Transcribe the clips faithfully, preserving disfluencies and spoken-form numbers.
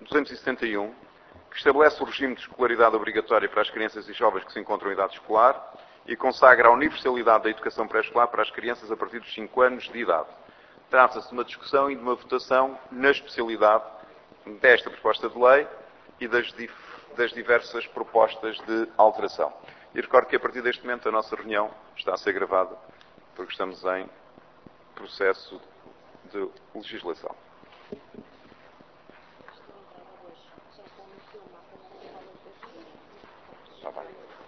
duzentos e setenta e um, que estabelece o regime de escolaridade obrigatória para as crianças e jovens que se encontram em idade escolar e consagra a universalidade da educação pré-escolar para as crianças a partir dos cinco anos de idade. Trata-se de uma discussão e de uma votação na especialidade desta proposta de lei e das, dif das diversas propostas de alteração. E recordo que a partir deste momento a nossa reunião está a ser gravada, porque estamos em processo de legislação. Está bem.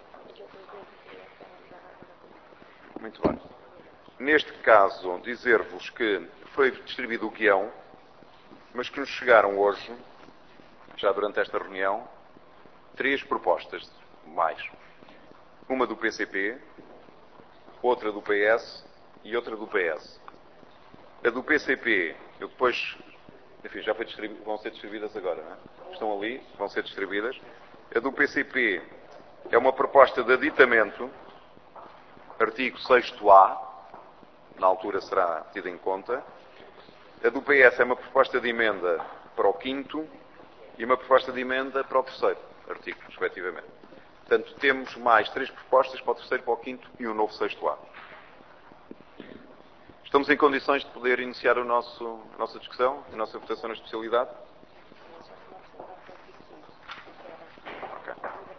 Muito bem. Neste caso, dizer-vos que foi distribuído o guião, mas que nos chegaram hoje, já durante esta reunião, três propostas mais. Uma do P C P, outra do P S e outra do P S. A do P C P, eu depois, enfim, já foi distribu- vão ser distribuídas agora, não é? Estão ali, vão ser distribuídas. A do P C P é uma proposta de aditamento, artigo sexto A, na altura será tida em conta. A do P S é uma proposta de emenda para o quinto e uma proposta de emenda para o terceiro artigo, respectivamente. Portanto, temos mais três propostas para o terceiro, para o quinto e um novo sexto A. Estamos em condições de poder iniciar o nosso, a nossa discussão, a nossa votação na especialidade? Okay.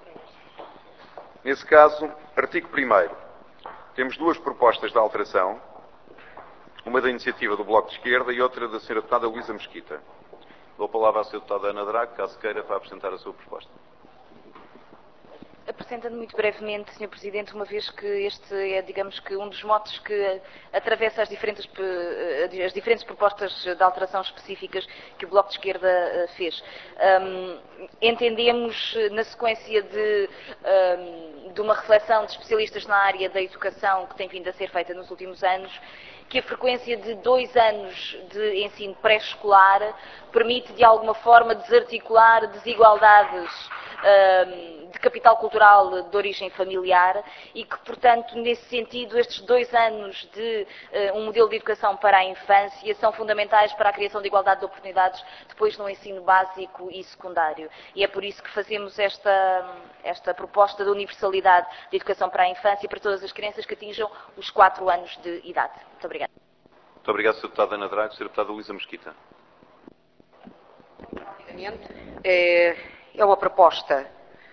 Nesse caso, artigo primeiro. Temos duas propostas de alteração, uma da iniciativa do Bloco de Esquerda e outra da senhora deputada Luísa Mesquita. Dou a palavra à senhora deputada Ana Drago, caso queira, para apresentar a sua proposta. Apresentando muito brevemente, senhor Presidente, uma vez que este é, digamos que, um dos motos que atravessa as diferentes, as diferentes propostas de alteração específicas que o Bloco de Esquerda fez. Um, entendemos, na sequência de, um, de uma reflexão de especialistas na área da educação que tem vindo a ser feita nos últimos anos, que a frequência de dois anos de ensino pré-escolar permite, de alguma forma, desarticular desigualdades um, de capital cultural de origem familiar e que, portanto, nesse sentido, estes dois anos de uh, um modelo de educação para a infância são fundamentais para a criação de igualdade de oportunidades depois no ensino básico e secundário. E é por isso que fazemos esta, esta proposta de universalidade de educação para a infância para todas as crianças que atinjam os quatro anos de idade. Muito obrigada. Muito obrigado, senhora deputada Ana Drago. senhora deputada Luísa Mesquita. É uma proposta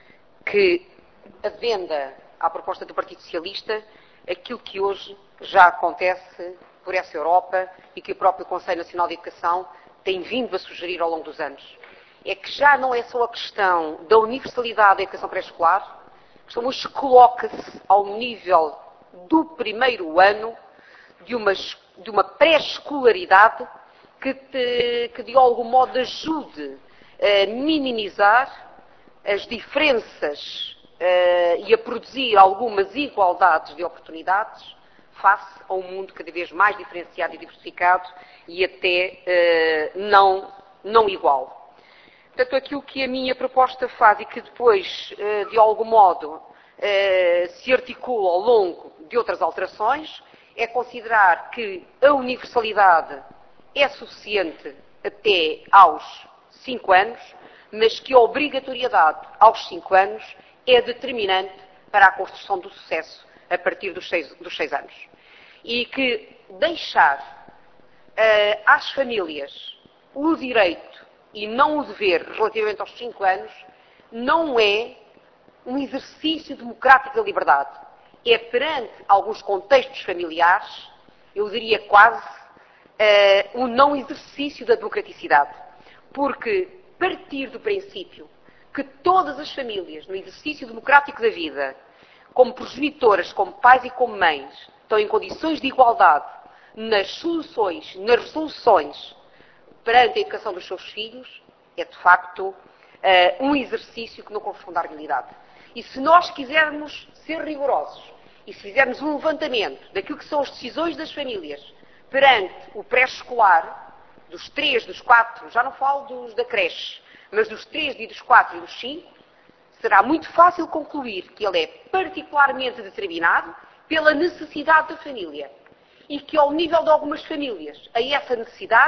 que advenda à proposta do Partido Socialista aquilo que hoje já acontece por essa Europa e que o próprio Conselho Nacional de Educação tem vindo a sugerir ao longo dos anos. É que já não é só a questão da universalidade da educação pré-escolar, a questão hoje coloca-se ao nível do primeiro ano de uma, de uma pré-escolaridade que, te, que de algum modo ajude a minimizar as diferenças uh, e a produzir algumas igualdades de oportunidades face a um mundo cada vez mais diferenciado e diversificado e até uh, não, não igual. Portanto, aquilo que a minha proposta faz e que depois, uh, de algum modo, uh, se articula ao longo de outras alterações, é considerar que a universalidade é suficiente até aos cinco anos, mas que a obrigatoriedade aos cinco anos é determinante para a construção do sucesso a partir dos seis, dos seis anos. E que deixar uh, às famílias o direito e não o dever relativamente aos cinco anos não é um exercício democrático da liberdade. É perante alguns contextos familiares, eu diria quase, uh, um não exercício da democraticidade. Porque partir do princípio que todas as famílias, no exercício democrático da vida, como progenitoras, como pais e como mães, estão em condições de igualdade nas soluções, nas resoluções perante a educação dos seus filhos, é de facto uh, um exercício que não corresponde à realidade. E se nós quisermos ser rigorosos e se fizermos um levantamento daquilo que são as decisões das famílias perante o pré-escolar, dos três, dos quatro, já não falo dos da creche, mas dos três e dos quatro e dos cinco, será muito fácil concluir que ele é particularmente determinado pela necessidade da família. E que ao nível de algumas famílias, a essa necessidade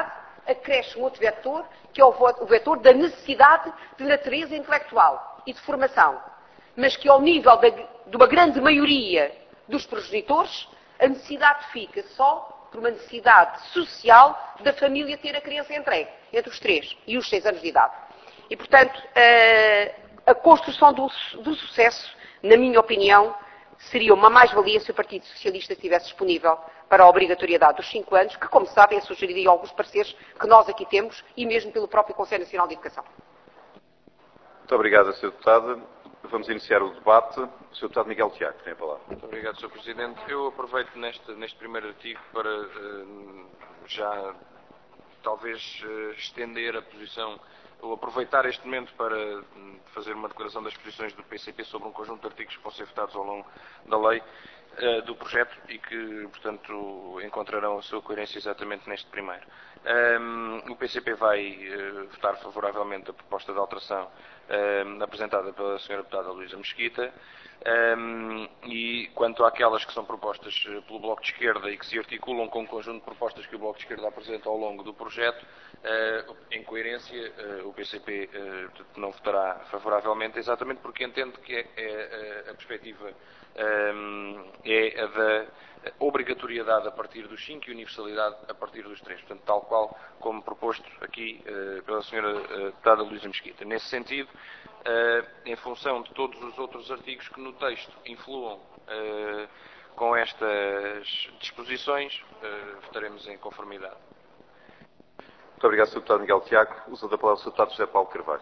acresce um outro vetor, que é o vetor da necessidade de natureza intelectual e de formação, mas que ao nível da, de uma grande maioria dos progenitores, a necessidade fica só por uma necessidade social da família ter a criança entregue, entre os três e os seis anos de idade. E, portanto, a, a construção do, do sucesso, na minha opinião, seria uma mais-valia se o Partido Socialista estivesse disponível para a obrigatoriedade dos cinco anos, que, como sabem, é sugerido em alguns pareceres que nós aqui temos, e mesmo pelo próprio Conselho Nacional de Educação. Muito obrigado, senhor Deputado. Vamos iniciar o debate. O senhor Deputado Miguel Tiago tem a palavra. Muito obrigado, senhor Presidente. Eu aproveito neste, neste primeiro artigo para uh, já talvez uh, estender a posição, ou aproveitar este momento para uh, fazer uma declaração das posições do P C P sobre um conjunto de artigos que vão ser votados ao longo da lei uh, do projeto e que, portanto, encontrarão a sua coerência exatamente neste primeiro. Um, o P C P vai uh, votar favoravelmente a proposta de alteração um, apresentada pela senhora Deputada Luísa Mesquita. Um, e quanto àquelas que são propostas pelo Bloco de Esquerda e que se articulam com um conjunto de propostas que o Bloco de Esquerda apresenta ao longo do projeto, uh, em coerência, uh, o P C P uh, não votará favoravelmente, exatamente porque entende que é, é, a perspectiva um, é a da obrigatoriedade a partir dos cinco e universalidade a partir dos três. Portanto, tal qual como proposto aqui uh, pela senhora uh, Deputada Luísa Mesquita. Nesse sentido, Uh, em função de todos os outros artigos que no texto influam uh, com estas disposições, uh, votaremos em conformidade. Muito obrigado, senhor Deputado Miguel Tiago. Uso da palavra o senhor Deputado José Paulo Carvalho.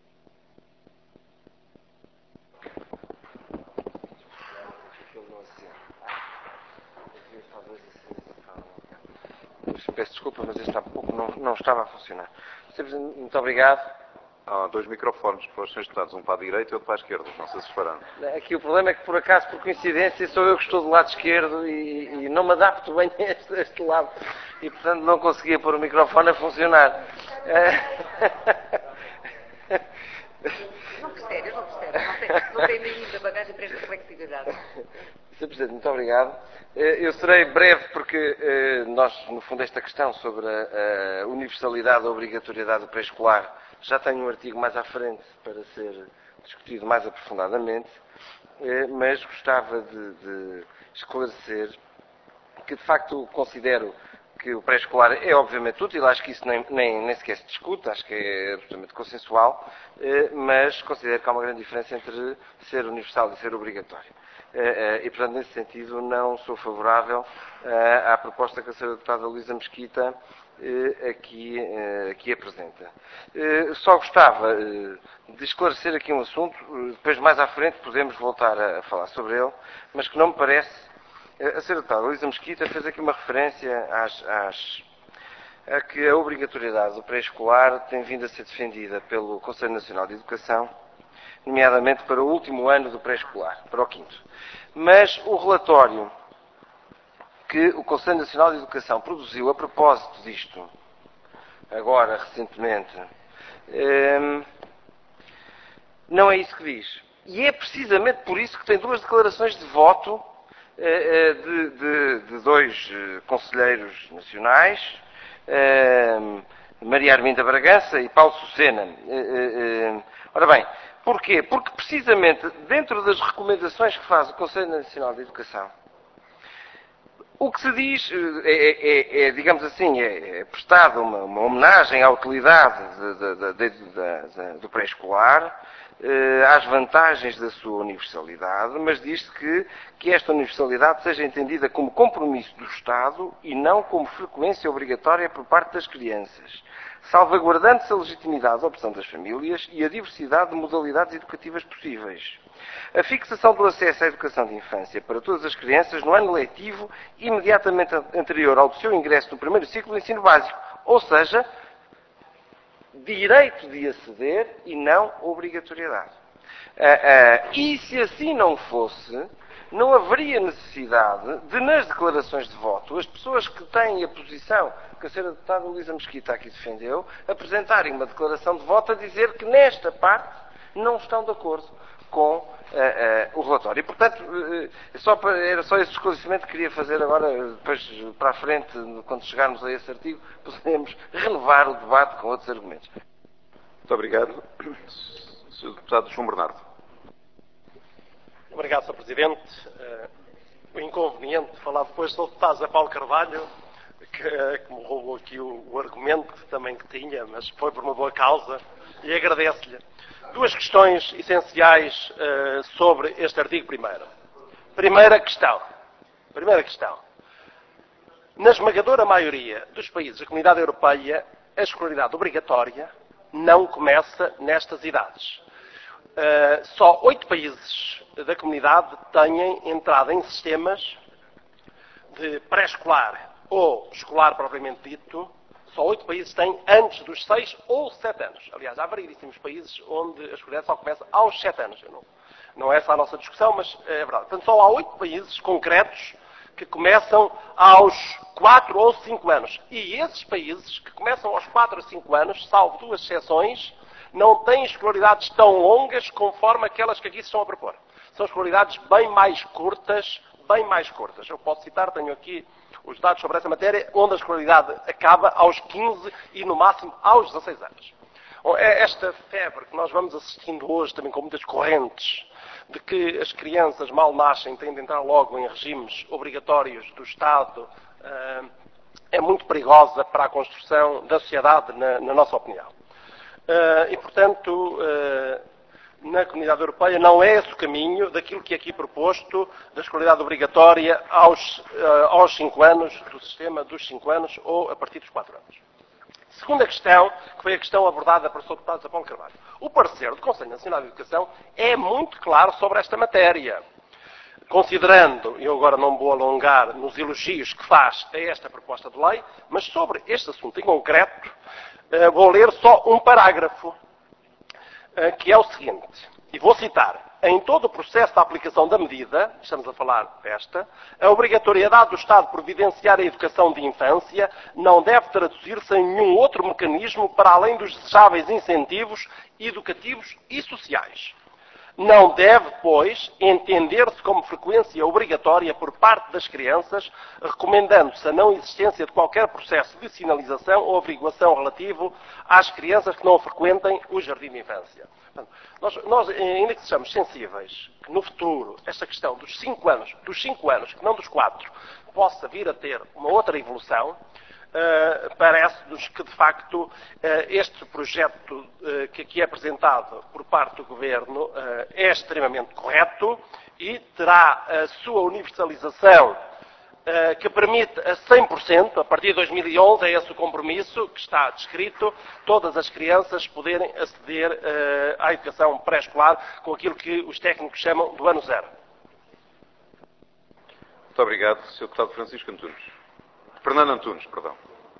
Peço desculpa, mas este há pouco não, não estava a funcionar. Muito obrigado. Há dois microfones para os senhores deputados, um para a direita e outro para a esquerda, não sei se separam. Aqui o problema é que, por acaso, por coincidência, sou eu que estou do lado esquerdo e, e não me adapto bem a este, a este lado. E, portanto, não conseguia pôr o microfone a funcionar. Não percebe, não percebe. Não tem, não tem nenhum da bagagem para esta flexibilidade. senhor Presidente, muito obrigado. Eu serei breve porque nós, no fundo, esta questão sobre a universalidade, a obrigatoriedade do pré-escolar, já tenho um artigo mais à frente para ser discutido mais aprofundadamente, mas gostava de, de esclarecer que, de facto, considero que o pré-escolar é obviamente útil, acho que isso nem, nem, nem sequer se discute, acho que é absolutamente consensual, mas considero que há uma grande diferença entre ser universal e ser obrigatório. E, portanto, nesse sentido, não sou favorável à proposta que a senhora Deputada Luísa Mesquita aqui, aqui apresenta. Só gostava de esclarecer aqui um assunto, depois mais à frente podemos voltar a falar sobre ele, mas que não me parece. A senhora Deputada Luísa Mesquita fez aqui uma referência às, às, a que a obrigatoriedade do pré-escolar tem vindo a ser defendida pelo Conselho Nacional de Educação, nomeadamente para o último ano do pré-escolar, para o quinto. Mas o relatório que o Conselho Nacional de Educação produziu a propósito disto, agora, recentemente, não é isso que diz. E é precisamente por isso que tem duas declarações de voto de, de, de dois conselheiros nacionais, Maria Arminda Bragança e Paulo Sucena. Ora bem, porquê? Porque precisamente dentro das recomendações que faz o Conselho Nacional de Educação, o que se diz é, é, é digamos assim, é, é prestada uma, uma homenagem à utilidade de, de, de, de, de, do pré-escolar, eh, às vantagens da sua universalidade, mas diz-se que, que esta universalidade seja entendida como compromisso do Estado e não como frequência obrigatória por parte das crianças, salvaguardando-se a legitimidade da opção das famílias e a diversidade de modalidades educativas possíveis. A fixação do acesso à educação de infância para todas as crianças no ano letivo imediatamente anterior ao seu ingresso no primeiro ciclo do ensino básico, ou seja, direito de aceder e não obrigatoriedade. E se assim não fosse, não haveria necessidade de, nas declarações de voto, as pessoas que têm a posição que a senhora Deputada Luísa Mesquita aqui defendeu, apresentarem uma declaração de voto a dizer que nesta parte não estão de acordo. com uh, uh, o relatório. E, portanto, uh, só para, era só esse esclarecimento que queria fazer agora, depois para a frente, quando chegarmos a esse artigo, podemos renovar o debate com outros argumentos. Muito obrigado. senhor Deputado João Bernardo. Obrigado, senhor Presidente. Uh, o inconveniente de falar depois do deputado José Paulo Carvalho, que, que me roubou aqui o, o argumento também que tinha, mas foi por uma boa causa, e agradeço-lhe. Duas questões essenciais uh, sobre este artigo primeiro. Primeira questão. Primeira questão. Na esmagadora maioria dos países da Comunidade Europeia, a escolaridade obrigatória não começa nestas idades. Uh, só oito países da Comunidade têm entrado em sistemas de pré-escolar ou escolar propriamente dito. Só oito países têm antes dos seis ou sete anos. Aliás, há variedíssimos países onde a escolaridade só começa aos sete anos. Não, não é essa a nossa discussão, mas é verdade. Portanto, só há oito países concretos que começam aos quatro ou cinco anos. E esses países que começam aos quatro ou cinco anos, salvo duas exceções, não têm escolaridades tão longas conforme aquelas que aqui se estão a propor. São escolaridades bem mais curtas, bem mais curtas. Eu posso citar, tenho aqui os dados sobre essa matéria, onde a escolaridade acaba aos quinze e, no máximo, aos dezasseis anos. Esta febre que nós vamos assistindo hoje, também com muitas correntes, de que as crianças mal nascem têm de entrar logo em regimes obrigatórios do Estado, é muito perigosa para a construção da sociedade, na, na nossa opinião. E, portanto, na Comunidade Europeia não é esse o caminho daquilo que é aqui proposto, da escolaridade obrigatória aos, aos cinco anos, do sistema dos cinco anos ou a partir dos quatro anos. Segunda questão, que foi a questão abordada pelo senhor Deputado José Paulo Carvalho. O parecer do Conselho Nacional de Educação é muito claro sobre esta matéria. Considerando, eu agora não vou alongar nos elogios que faz a esta proposta de lei, mas sobre este assunto em concreto, vou ler só um parágrafo, que é o seguinte, e vou citar: em todo o processo de aplicação da medida, estamos a falar desta, a obrigatoriedade do Estado providenciar a educação de infância não deve traduzir-se em nenhum outro mecanismo para além dos desejáveis incentivos educativos e sociais. Não deve, pois, entender-se como frequência obrigatória por parte das crianças, recomendando-se a não existência de qualquer processo de sinalização ou averiguação relativo às crianças que não frequentem o jardim de infância. Portanto, nós, nós, ainda que sejamos sensíveis que no futuro esta questão dos cinco anos, dos cinco anos, que não dos quatro, possa vir a ter uma outra evolução, Uh, parece-nos que, de facto, uh, este projeto uh, que aqui é apresentado por parte do Governo uh, é extremamente correto e terá a sua universalização uh, que permite a cem por cento, a partir de dois mil e onze, é esse o compromisso que está descrito, todas as crianças poderem aceder uh, à educação pré-escolar com aquilo que os técnicos chamam do ano zero. Muito obrigado, senhor Deputado Francisco Antunes. Fernando Antunes, perdão.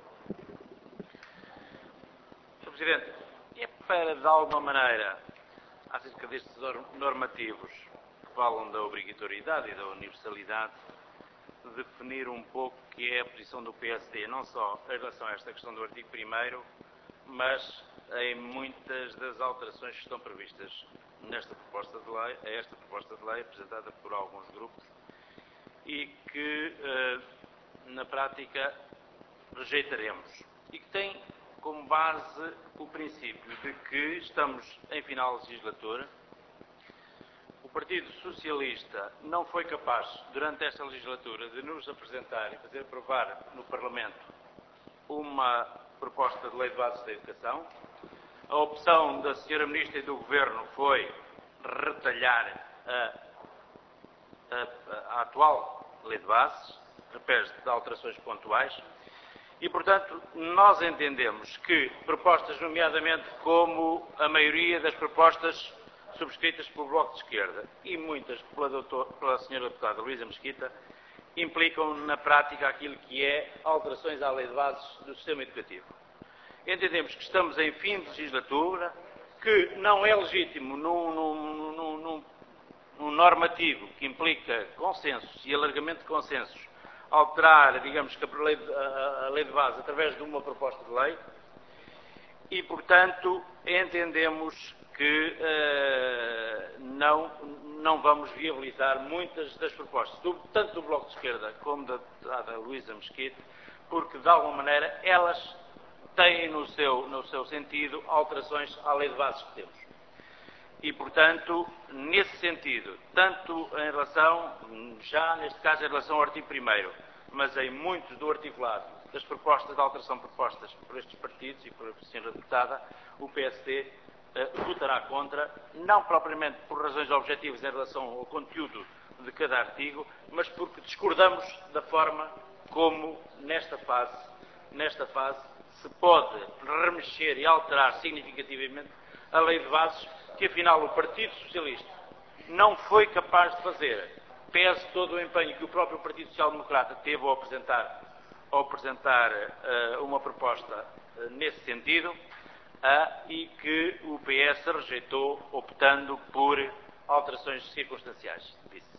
senhor Presidente, é para, de alguma maneira, acerca destes normativos que falam da obrigatoriedade e da universalidade, definir um pouco o que é a posição do P S D, não só em relação a esta questão do artigo primeiro, mas em muitas das alterações que estão previstas nesta proposta de lei, a esta proposta de lei apresentada por alguns grupos e que, na prática, rejeitaremos. E que tem como base o princípio de que estamos em final de legislatura. O Partido Socialista não foi capaz, durante esta legislatura, de nos apresentar e fazer aprovar no Parlamento uma proposta de lei de bases da educação. A opção da senhora Ministra e do Governo foi retalhar a, a, a atual lei de bases, através de alterações pontuais, e, portanto, nós entendemos que propostas, nomeadamente como a maioria das propostas subscritas pelo Bloco de Esquerda e muitas pela, doutor, pela senhora deputada Luísa Mesquita, implicam na prática aquilo que é alterações à lei de bases do sistema educativo. Entendemos que estamos em fim de legislatura, que não é legítimo num, num, num, num, num normativo que implica consensos e alargamento de consensos alterar, digamos, que a lei, de, a, a lei de base através de uma proposta de lei e, portanto, entendemos que uh, não, não vamos viabilizar muitas das propostas, do, tanto do Bloco de Esquerda como da deputada Luísa Mesquita, porque, de alguma maneira, elas têm no seu, no seu sentido alterações à lei de bases que temos. E, portanto, nesse sentido, tanto em relação, já neste caso em relação ao artigo primeiro, mas em muitos do articulado das propostas de alteração propostas por estes partidos e por senhora deputada, o P S D eh, votará contra, não propriamente por razões objetivas em relação ao conteúdo de cada artigo, mas porque discordamos da forma como, nesta fase, nesta fase, se pode remexer e alterar significativamente a lei de bases que, afinal, o Partido Socialista não foi capaz de fazer, pese todo o empenho que o próprio Partido Social Democrata teve ao apresentar, ao apresentar uh, uma proposta uh, nesse sentido, uh, e que o P S rejeitou, optando por alterações circunstanciais. Disse.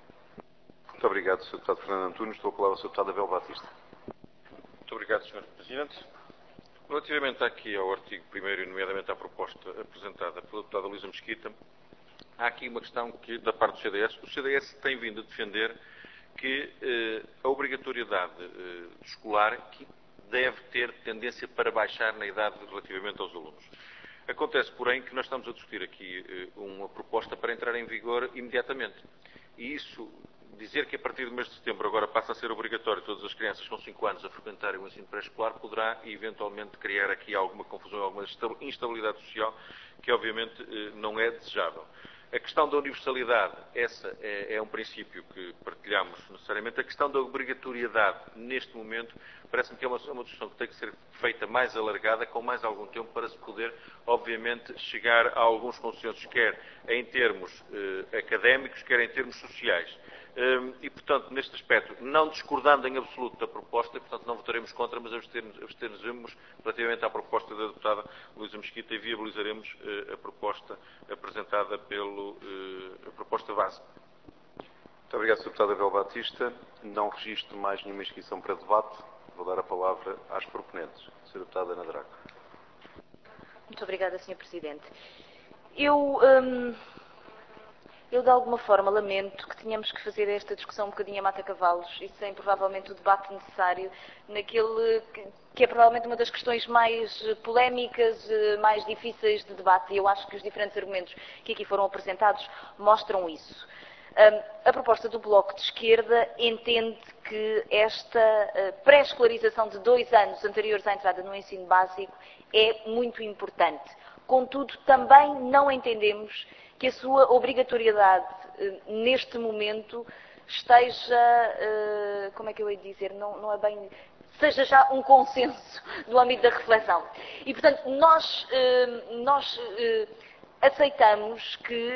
Muito obrigado, senhor Deputado Fernando Antunes. Estou a palavra ao senhor Deputado Abel Batista. Muito obrigado, senhor Presidente. Relativamente aqui ao artigo primeiro, e nomeadamente à proposta apresentada pela deputada Luísa Mesquita, há aqui uma questão que, da parte do C D S, o C D S tem vindo a defender que eh, a obrigatoriedade eh, escolar que deve ter tendência para baixar na idade relativamente aos alunos. Acontece, porém, que nós estamos a discutir aqui eh, uma proposta para entrar em vigor imediatamente. E isso, dizer que a partir do mês de setembro agora passa a ser obrigatório todas as crianças com cinco anos a frequentarem o ensino pré-escolar, poderá eventualmente criar aqui alguma confusão, alguma instabilidade social que obviamente não é desejável. A questão da universalidade, essa é, é um princípio que partilhamos necessariamente. A questão da obrigatoriedade, neste momento, parece-me que é uma, uma discussão que tem que ser feita mais alargada, com mais algum tempo, para se poder, obviamente, chegar a alguns consensos, quer em termos eh, académicos, quer em termos sociais. Um, e, portanto, neste aspecto, não discordando em absoluto da proposta, e, portanto, não votaremos contra, mas absteremos relativamente à proposta da deputada Luísa Mesquita e viabilizaremos uh, a proposta apresentada pelo, uh, a proposta base. Muito obrigado, senhor Deputado Abel Batista. Não registro mais nenhuma inscrição para debate. Vou dar a palavra às proponentes. senhora Deputada Ana Drago. Muito obrigada, senhor Presidente. Eu... Hum... Eu, de alguma forma, lamento que tenhamos que fazer esta discussão um bocadinho a mata-cavalos e sem, provavelmente, o debate necessário naquele que é, provavelmente, uma das questões mais polémicas, mais difíceis de debate, e eu acho que os diferentes argumentos que aqui foram apresentados mostram isso. A proposta do Bloco de Esquerda entende que esta pré-escolarização de dois anos anteriores à entrada no ensino básico é muito importante. Contudo, também não entendemos que a sua obrigatoriedade neste momento esteja, como é que eu hei de dizer, não, não é bem, seja já um consenso no âmbito da reflexão. E, portanto, nós, nós aceitamos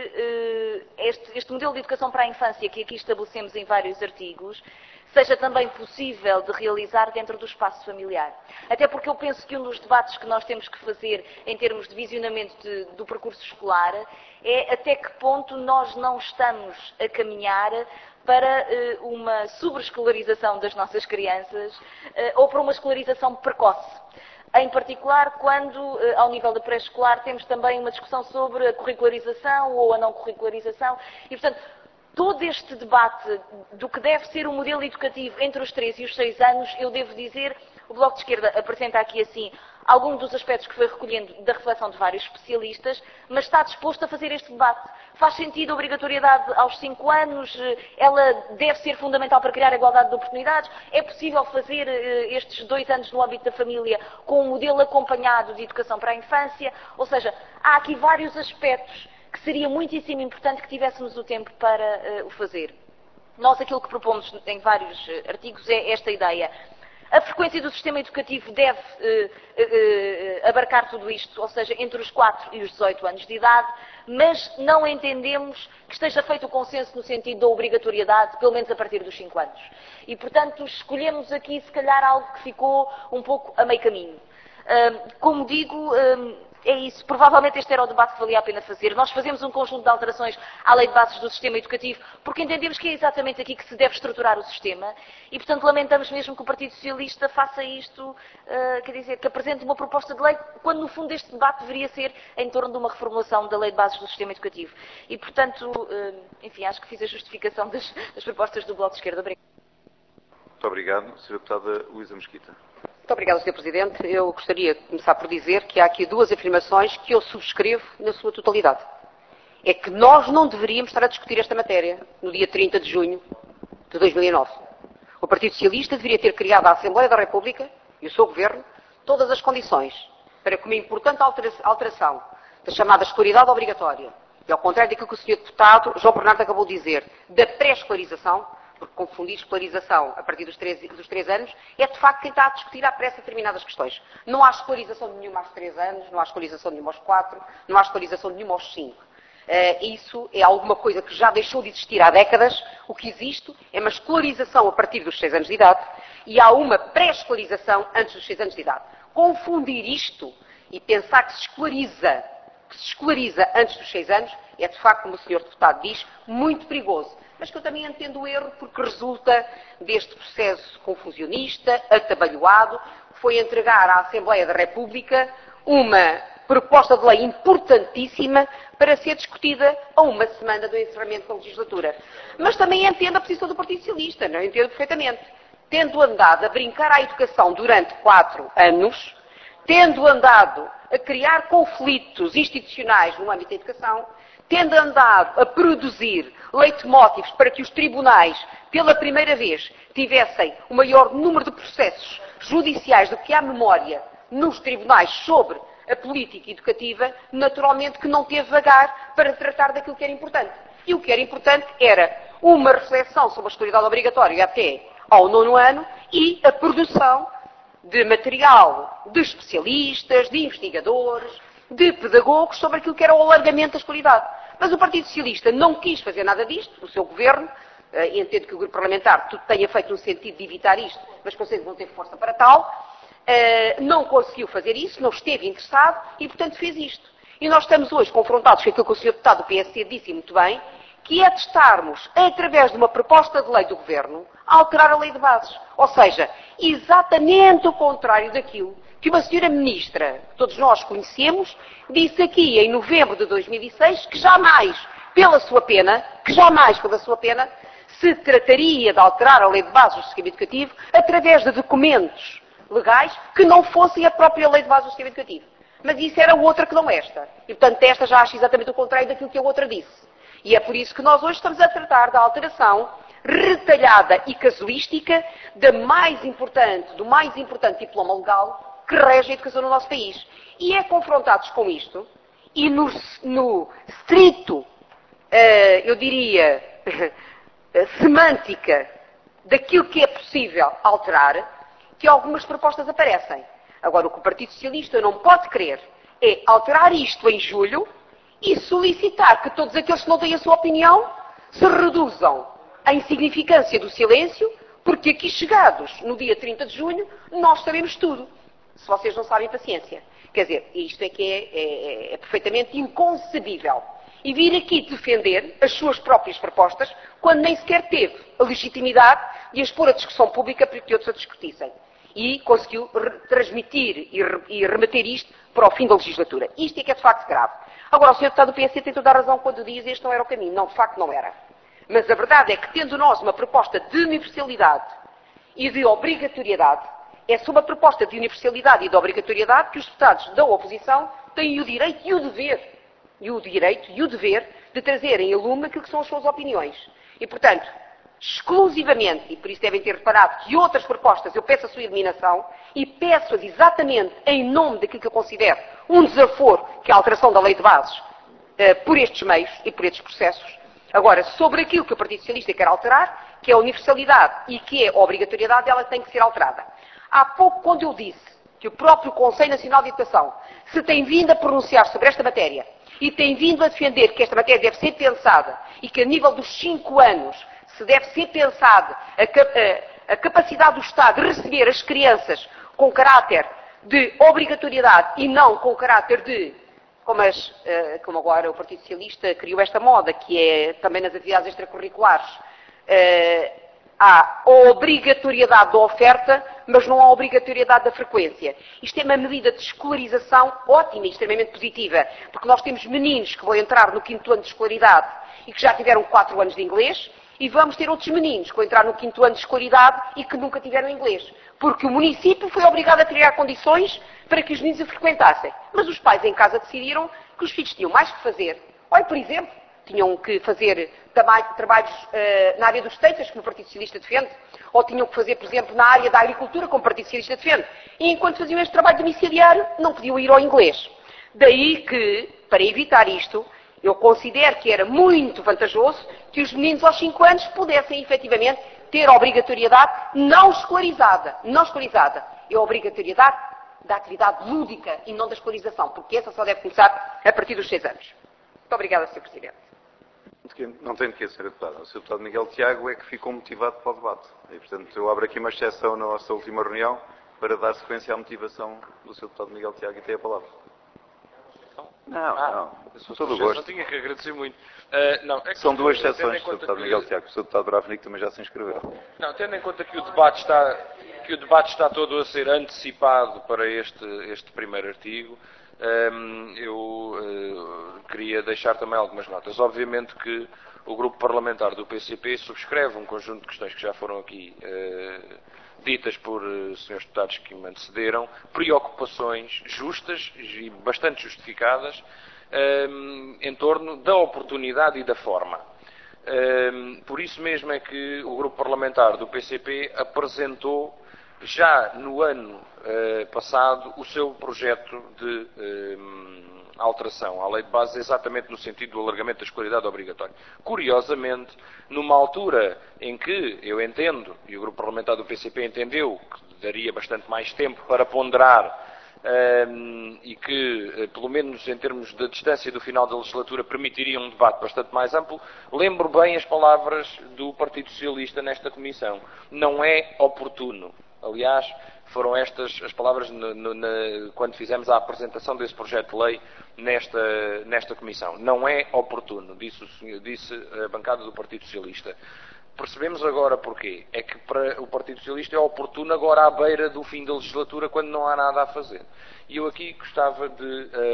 que este, este modelo de educação para a infância que aqui estabelecemos em vários artigos seja também possível de realizar dentro do espaço familiar. Até porque eu penso que um dos debates que nós temos que fazer em termos de visionamento de, do percurso escolar é até que ponto nós não estamos a caminhar para uh, uma sobreescolarização das nossas crianças uh, ou para uma escolarização precoce. Em particular, quando, ao nível da pré-escolar, temos também uma discussão sobre a curricularização ou a não curricularização e, portanto, todo este debate do que deve ser o modelo educativo entre os três e os seis anos, eu devo dizer, o Bloco de Esquerda apresenta aqui assim alguns dos aspectos que foi recolhendo da reflexão de vários especialistas, mas está disposto a fazer este debate. Faz sentido a obrigatoriedade aos cinco anos? Ela deve ser fundamental para criar a igualdade de oportunidades? É possível fazer estes dois anos no âmbito da família com um modelo acompanhado de educação para a infância? Ou seja, há aqui vários aspectos que seria muitíssimo importante que tivéssemos o tempo para uh, o fazer. Nós aquilo que propomos em vários uh, artigos é esta ideia. A frequência do sistema educativo deve uh, uh, abarcar tudo isto, ou seja, entre os quatro e os dezoito anos de idade, mas não entendemos que esteja feito o consenso no sentido da obrigatoriedade, pelo menos a partir dos cinco anos. E, portanto, escolhemos aqui, se calhar, algo que ficou um pouco a meio caminho. Uh, como digo, uh, É isso. Provavelmente este era o debate que valia a pena fazer. Nós fazemos um conjunto de alterações à Lei de Bases do Sistema Educativo porque entendemos que é exatamente aqui que se deve estruturar o sistema e, portanto, lamentamos mesmo que o Partido Socialista faça isto, uh, quer dizer, que apresente uma proposta de lei, quando, no fundo, este debate deveria ser em torno de uma reformulação da Lei de Bases do Sistema Educativo. E, portanto, uh, enfim, acho que fiz a justificação das, das propostas do Bloco de Esquerda. Obrigada. Muito obrigado. senhora Deputada Luísa Mesquita. Muito obrigada, senhor Presidente. Eu gostaria de começar por dizer que há aqui duas afirmações que eu subscrevo na sua totalidade. É que nós não deveríamos estar a discutir esta matéria no dia trinta de junho de dois mil e nove. O Partido Socialista deveria ter criado à Assembleia da República e o seu Governo todas as condições para que uma importante alteração da chamada escolaridade obrigatória, e ao contrário daquilo que o senhor Deputado João Bernardo acabou de dizer, da pré-escolarização, porque confundir escolarização a partir dos três, dos três anos, é de facto quem está a discutir à pressa determinadas questões. Não há escolarização nenhuma aos três anos, não há escolarização nenhuma aos quatro, não há escolarização nenhuma aos cinco. Uh, isso é alguma coisa que já deixou de existir há décadas. O que existe é uma escolarização a partir dos seis anos de idade e há uma pré-escolarização antes dos seis anos de idade. Confundir isto e pensar que se escolariza, que se escolariza antes dos seis anos é de facto, como o senhor Deputado diz, muito perigoso. Mas que eu também entendo o erro porque resulta deste processo confusionista, atabalhoado, que foi entregar à Assembleia da República uma proposta de lei importantíssima para ser discutida a uma semana do encerramento da legislatura. Mas também entendo a posição do Partido Socialista, não entendo perfeitamente. Tendo andado a brincar à educação durante quatro anos, tendo andado a criar conflitos institucionais no âmbito da educação, tendo andado a produzir leitmotivos para que os tribunais, pela primeira vez, tivessem o maior número de processos judiciais do que há memória nos tribunais sobre a política educativa, naturalmente que não teve vagar para tratar daquilo que era importante. E o que era importante era uma reflexão sobre a escolaridade obrigatória até ao nono ano e a produção de material de especialistas, de investigadores, de pedagogos sobre aquilo que era o alargamento da escolaridade. Mas o Partido Socialista não quis fazer nada disto, o seu governo, uh, entendo que o grupo parlamentar tudo tenha feito no sentido de evitar isto, mas consigo não ter força para tal, uh, não conseguiu fazer isso, não esteve interessado e, portanto, fez isto. E nós estamos hoje confrontados com aquilo que o senhor Deputado do P S C disse muito bem, que é de estarmos, através de uma proposta de lei do Governo, a alterar a lei de bases. Ou seja, exatamente o contrário daquilo que uma senhora Ministra, que todos nós conhecemos, disse aqui em novembro de dois mil e seis que jamais, pela sua pena, que jamais pela sua pena, se trataria de alterar a lei de bases do sistema educativo através de documentos legais que não fossem a própria lei de bases do sistema educativo. Mas isso era outra que não esta. E, portanto, esta já acha exatamente o contrário daquilo que a outra disse. E é por isso que nós hoje estamos a tratar da alteração retalhada e casuística da mais importante, do mais importante diploma legal que rege a educação no nosso país. E é confrontados com isto, e no, no estrito, uh, eu diria, semântica daquilo que é possível alterar, que algumas propostas aparecem. Agora, o que o Partido Socialista não pode querer é alterar isto em julho e solicitar que todos aqueles que não têm a sua opinião se reduzam à insignificância do silêncio, porque aqui chegados, no dia trinta de junho, nós sabemos tudo. Se vocês não sabem, paciência. Quer dizer, isto é que é, é, é perfeitamente inconcebível. E vir aqui defender as suas próprias propostas, quando nem sequer teve a legitimidade de expor a discussão pública para que outros a discutissem. E conseguiu transmitir e, re e remeter isto para o fim da legislatura. Isto é que é de facto grave. Agora, o senhor Deputado do P S C tem toda a razão quando diz que este não era o caminho. Não, de facto não era. Mas a verdade é que, tendo nós uma proposta de universalidade e de obrigatoriedade, é sobre a proposta de universalidade e de obrigatoriedade que os deputados da oposição têm o direito e o dever, e o direito e o dever de trazerem a lume aquilo que são as suas opiniões. E, portanto, exclusivamente, e por isso devem ter reparado que outras propostas eu peço a sua eliminação, e peço-as exatamente em nome daquilo que eu considero um desaforo, que é a alteração da lei de bases, eh, por estes meios e por estes processos. Agora, sobre aquilo que o Partido Socialista quer alterar, que é a universalidade e que é a obrigatoriedade, ela tem que ser alterada. Há pouco, quando eu disse que o próprio Conselho Nacional de Educação se tem vindo a pronunciar sobre esta matéria e tem vindo a defender que esta matéria deve ser pensada e que a nível dos cinco anos se deve ser pensada a, a, a capacidade do Estado de receber as crianças com caráter de obrigatoriedade e não com o caráter de, como, as, como agora o Partido Socialista criou esta moda, que é também nas atividades extracurriculares, há obrigatoriedade da oferta, mas não há obrigatoriedade da frequência. Isto é uma medida de escolarização ótima e extremamente positiva, porque nós temos meninos que vão entrar no quinto ano de escolaridade e que já tiveram quatro anos de inglês, e vamos ter outros meninos que vão entrar no quinto ano de escolaridade e que nunca tiveram inglês, porque o município foi obrigado a criar condições para que os meninos o frequentassem. Mas os pais em casa decidiram que os filhos tinham mais que fazer. Olha, por exemplo, tinham que fazer trabalhos uh, na área dos textos, como o Partido Socialista defende, ou tinham que fazer, por exemplo, na área da agricultura, como o Partido Socialista defende. E enquanto faziam este trabalho domiciliário, não podiam ir ao inglês. Daí que, para evitar isto, eu considero que era muito vantajoso que os meninos aos cinco anos pudessem, efetivamente, ter a obrigatoriedade não escolarizada. Não escolarizada. É a obrigatoriedade da atividade lúdica e não da escolarização, porque essa só deve começar a partir dos seis anos. Muito obrigada, senhor Presidente. Não tem de que ser deputado. O senhor Deputado Miguel Tiago é que ficou motivado para o debate. E, portanto, eu abro aqui uma exceção na nossa última reunião para dar sequência à motivação do senhor Deputado Miguel Tiago e tem a palavra. Não, ah, não. Sou todo o gosto. Não tinha que agradecer muito. Uh, não, é que, São duas exceções, senhor Deputado que... Miguel Tiago. O senhor Deputado Bravenico também já se inscreveu. Não, tendo em conta que o debate está, que o debate está todo a ser antecipado para este, este primeiro artigo, um, eu uh, queria deixar também algumas notas. Obviamente que o grupo parlamentar do P C P subscreve um conjunto de questões que já foram aqui uh, ditas por uh, senhores deputados que me antecederam, preocupações justas e bastante justificadas um, em torno da oportunidade e da forma. Um, por isso mesmo é que o grupo parlamentar do P C P apresentou já no ano uh, passado o seu projeto de um, alteração à lei de base, exatamente no sentido do alargamento da escolaridade obrigatória. Curiosamente, numa altura em que eu entendo, e o grupo parlamentar do P C P entendeu que daria bastante mais tempo para ponderar um, e que, pelo menos em termos de distância do final da legislatura, permitiria um debate bastante mais amplo, lembro bem as palavras do Partido Socialista nesta comissão. Não é oportuno. Aliás, foram estas as palavras no, no, na, quando fizemos a apresentação desse projeto de lei nesta, nesta comissão. Não é oportuno, disse, o senhor, disse a bancada do Partido Socialista. Percebemos agora porquê. É que para o Partido Socialista é oportuno agora à beira do fim da legislatura, quando não há nada a fazer. E eu aqui gostava de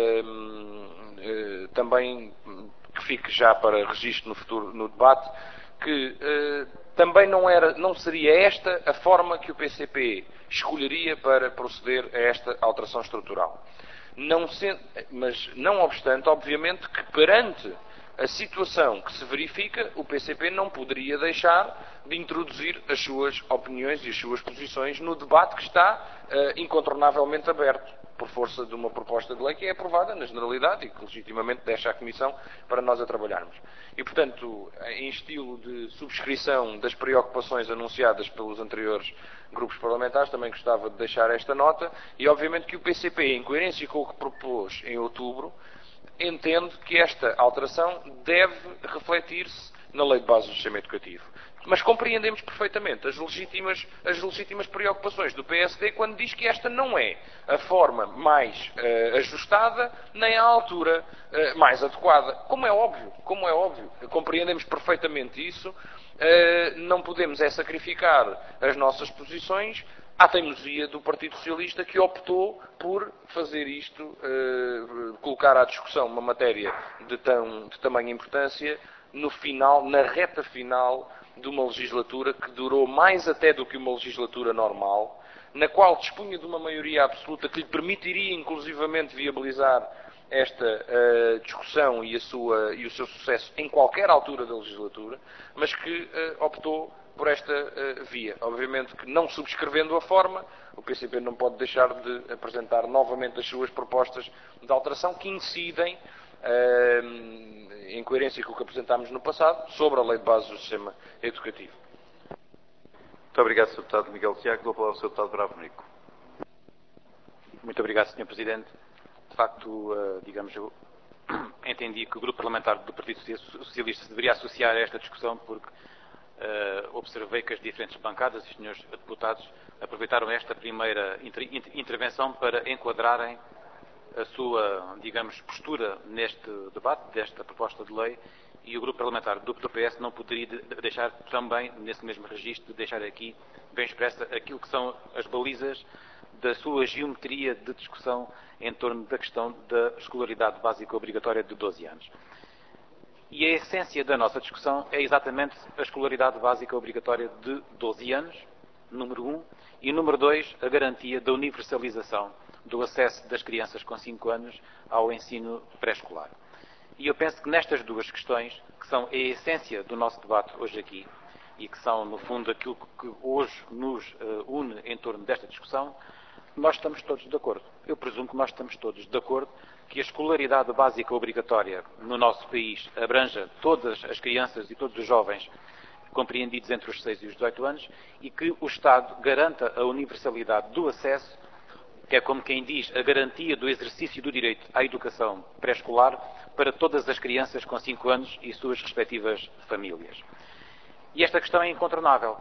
uh, uh, também que fique já para registro no futuro no debate, que uh, também não, era, não seria esta a forma que o P C P escolheria para proceder a esta alteração estrutural. Não sendo, mas, não obstante, obviamente, que perante a situação que se verifica, o P C P não poderia deixar de introduzir as suas opiniões e as suas posições no debate que está uh, incontornavelmente aberto, por força de uma proposta de lei que é aprovada na generalidade e que legitimamente deixa à Comissão para nós a trabalharmos. E, portanto, em estilo de subscrição das preocupações anunciadas pelos anteriores grupos parlamentares, também gostava de deixar esta nota e, obviamente, que o P C P, em coerência com o que propôs em outubro, entende que esta alteração deve refletir-se na Lei de Base do Sistema Educativo. Mas compreendemos perfeitamente as legítimas, as legítimas preocupações do P S D quando diz que esta não é a forma mais uh, ajustada nem a altura uh, mais adequada. Como é óbvio, como é óbvio, compreendemos perfeitamente isso. Uh, não podemos é sacrificar as nossas posições à teimosia do Partido Socialista, que optou por fazer isto, uh, colocar à discussão uma matéria de, tão, de tamanha importância no final, na reta final de uma legislatura que durou mais até do que uma legislatura normal, na qual dispunha de uma maioria absoluta que lhe permitiria inclusivamente viabilizar esta uh, discussão e, a sua, e o seu sucesso em qualquer altura da legislatura, mas que uh, optou por esta uh, via. Obviamente que não subscrevendo a forma, o P C P não pode deixar de apresentar novamente as suas propostas de alteração que incidem uh, em coerência com o que apresentámos no passado, sobre a Lei de Base do Sistema Educativo. Muito obrigado, senhor Deputado Miguel Tiago. Dou a palavra ao senhor Deputado Bravenico. Muito obrigado, senhor Presidente. De facto, uh, digamos, eu entendi que o Grupo Parlamentar do Partido Socialista se deveria associar a esta discussão porque uh, observei que as diferentes bancadas e os senhores deputados aproveitaram esta primeira inter intervenção para enquadrarem a sua, digamos, postura neste debate, desta proposta de lei, e o Grupo Parlamentar do P S não poderia deixar também, nesse mesmo registro, deixar aqui bem expressa aquilo que são as balizas da sua geometria de discussão em torno da questão da escolaridade básica obrigatória de doze anos. E a essência da nossa discussão é exatamente a escolaridade básica obrigatória de doze anos, número um, e número dois, a garantia da universalização do acesso das crianças com cinco anos ao ensino pré-escolar. E eu penso que nestas duas questões, que são a essência do nosso debate hoje aqui, e que são, no fundo, aquilo que hoje nos uh, une em torno desta discussão, nós estamos todos de acordo. Eu presumo que nós estamos todos de acordo que a escolaridade básica obrigatória no nosso país abranja todas as crianças e todos os jovens compreendidos entre os seis e os dezoito anos e que o Estado garanta a universalidade do acesso, que é como quem diz, a garantia do exercício do direito à educação pré-escolar para todas as crianças com cinco anos e suas respectivas famílias. E esta questão é incontornável.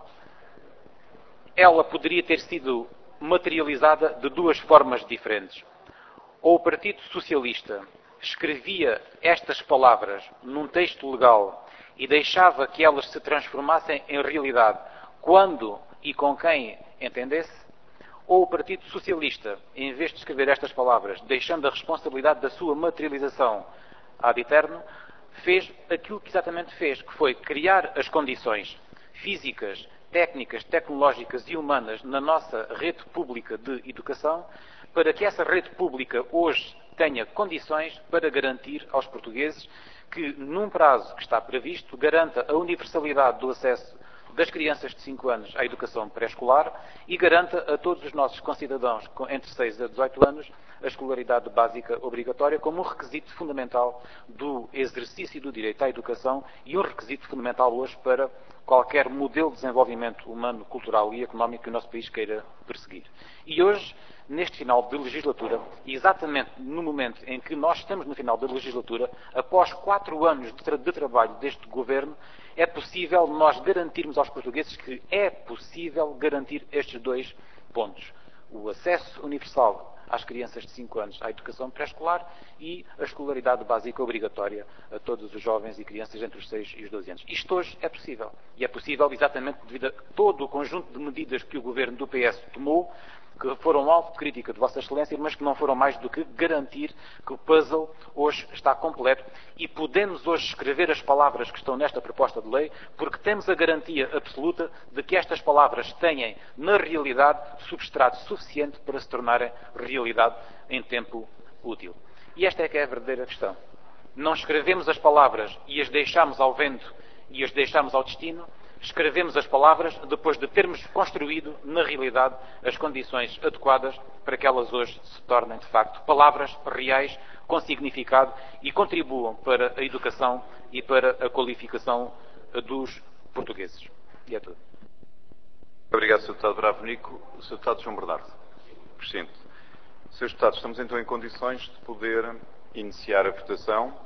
Ela poderia ter sido materializada de duas formas diferentes. Ou o Partido Socialista escrevia estas palavras num texto legal e deixava que elas se transformassem em realidade quando e com quem entendesse, ou o Partido Socialista, em vez de escrever estas palavras, deixando a responsabilidade da sua materialização ad eterno, fez aquilo que exatamente fez, que foi criar as condições físicas, técnicas, tecnológicas e humanas na nossa rede pública de educação, para que essa rede pública hoje tenha condições para garantir aos portugueses que, num prazo que está previsto, garanta a universalidade do acesso das crianças de cinco anos à educação pré-escolar e garanta a todos os nossos concidadãos entre seis a dezoito anos a escolaridade básica obrigatória como um requisito fundamental do exercício do direito à educação e um requisito fundamental hoje para qualquer modelo de desenvolvimento humano, cultural e económico que o nosso país queira perseguir. E hoje, neste final de legislatura, exatamente no momento em que nós estamos no final da legislatura, após quatro anos de, tra de trabalho deste Governo, é possível nós garantirmos aos portugueses que é possível garantir estes dois pontos. O acesso universal às crianças de cinco anos à educação pré-escolar e a escolaridade básica obrigatória a todos os jovens e crianças entre os seis e os doze anos. Isto hoje é possível. E é possível exatamente devido a todo o conjunto de medidas que o Governo do P S tomou, que foram alvo de crítica de Vossa Excelência, mas que não foram mais do que garantir que o puzzle hoje está completo e podemos hoje escrever as palavras que estão nesta proposta de lei, porque temos a garantia absoluta de que estas palavras têm, na realidade, substrato suficiente para se tornarem realidade em tempo útil. E esta é que é a verdadeira questão. Não escrevemos as palavras e as deixamos ao vento e as deixamos ao destino. Escrevemos as palavras depois de termos construído, na realidade, as condições adequadas para que elas hoje se tornem, de facto, palavras reais, com significado e contribuam para a educação e para a qualificação dos portugueses. E é tudo. Obrigado, senhor Deputado Bravo Nico. senhor Deputado João Bernardo. Presidente. senhores Deputados, estamos então em condições de poder iniciar a votação.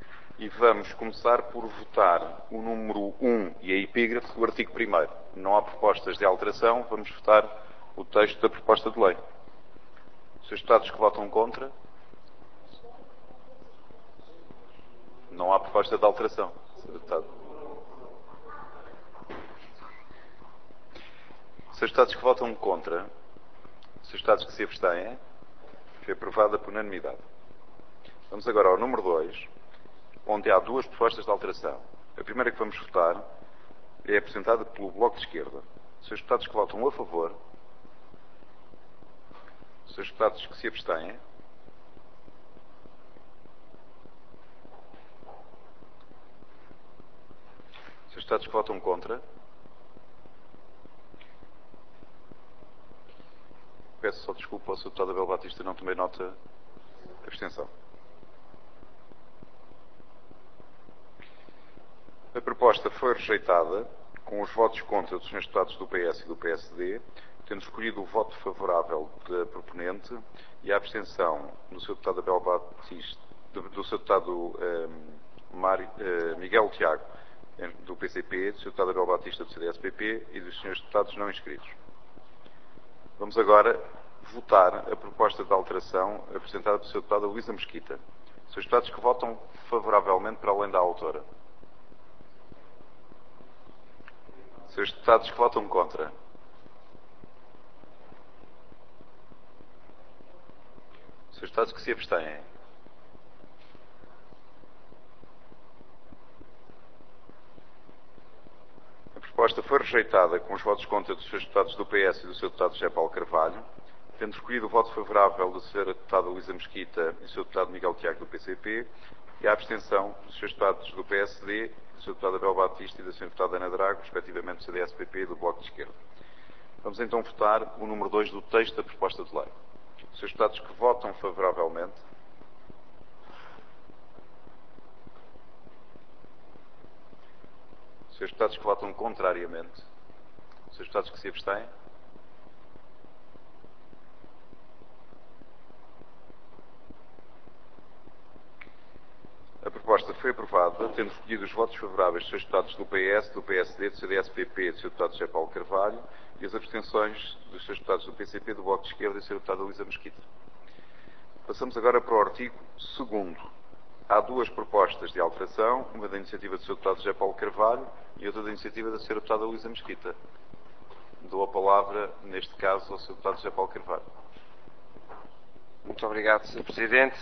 E vamos começar por votar o número um e a epígrafe do artigo primeiro. Não há propostas de alteração, vamos votar o texto da proposta de lei. senhores Deputados que votam contra? Não há proposta de alteração, senhor Deputado. senhores Deputados que votam contra? senhores Deputados que se abstêm? Foi aprovada por unanimidade. Vamos agora ao número dois. Onde há duas propostas de alteração. A primeira que vamos votar é apresentada pelo Bloco de Esquerda. senhores Deputados que votam a favor. senhores Deputados que se abstêm. senhores Deputados que votam contra. Peço só desculpa ao senhor Deputado Abel Batista, não tomei nota da abstenção. A proposta foi rejeitada com os votos contra dos senhores Deputados do P S e do P S D, tendo escolhido o voto favorável da proponente e a abstenção do senhor Deputado Abel Batista, do, do senhor Deputado um, Mário, uh, Miguel Tiago, do P C P, do senhor Deputado Abel Batista do C D S P P e dos senhores Deputados não inscritos. Vamos agora votar a proposta de alteração apresentada pela senhora deputada Luísa Mesquita. Senhores deputados que votam favoravelmente para além da autora. Senhores deputados que votam contra. Senhores deputados que se abstêm. A proposta foi rejeitada com os votos contra dos senhores deputados do P S e do senhor deputado José Paulo Carvalho, tendo recolhido o voto favorável da senhora deputada Luísa Mesquita e do senhor deputado Miguel Tiago do P C P e a abstenção dos senhores deputados do P S D, do senhor deputado Abel Batista e da senhora deputada Ana Drago, respectivamente do C D S P P e do Bloco de Esquerda. Vamos então votar o número dois do texto da proposta de lei. Os senhores deputados que votam favoravelmente. Os senhores deputados que votam contrariamente. Os senhores deputados que se abstêm. A proposta foi aprovada, tendo recolhido os votos favoráveis dos senhores deputados do P S, do P S D, do C D S P P e do senhor deputado José Paulo Carvalho e as abstenções dos senhores deputados do P C P, do Bloco de Esquerda e da senhora deputada Luísa Mesquita. Passamos agora para o artigo segundo. Há duas propostas de alteração, uma da iniciativa do senhor deputado José Paulo Carvalho e outra da iniciativa da senhora deputada Luísa Mesquita. Dou a palavra, neste caso, ao senhor deputado José Paulo Carvalho. Muito obrigado, senhor Presidente.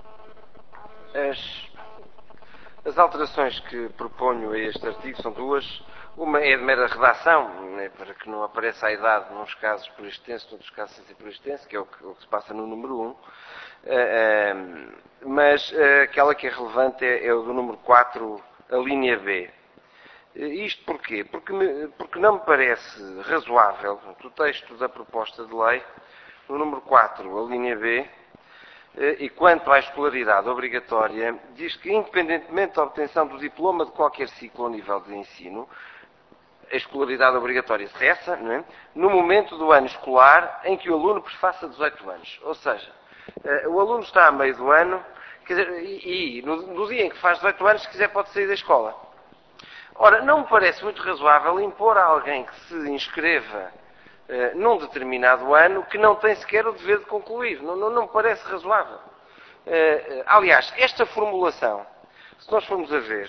As, as alterações que proponho a este artigo são duas. Uma é de mera redação, né, para que não apareça a idade nos casos por extenso, noutros casos sem ser por extenso, que é o que, o que se passa no número um. Uh, uh, mas uh, aquela que é relevante é, é o do número quatro, a linha B. Uh, isto porquê? Porque, me, porque não me parece razoável, o texto da proposta de lei, no número quatro, a linha B, e quanto à escolaridade obrigatória, diz que, independentemente da obtenção do diploma de qualquer ciclo ou nível de ensino, a escolaridade obrigatória cessa, não é? No momento do ano escolar em que o aluno prefaça dezoito anos. Ou seja, o aluno está a meio do ano, quer dizer, e, e no, no dia em que faz dezoito anos, se quiser, pode sair da escola. Ora, não me parece muito razoável impor a alguém que se inscreva Uh, num determinado ano que não tem sequer o dever de concluir. Não, não, não me parece razoável. Uh, uh, aliás, esta formulação, se nós formos a ver,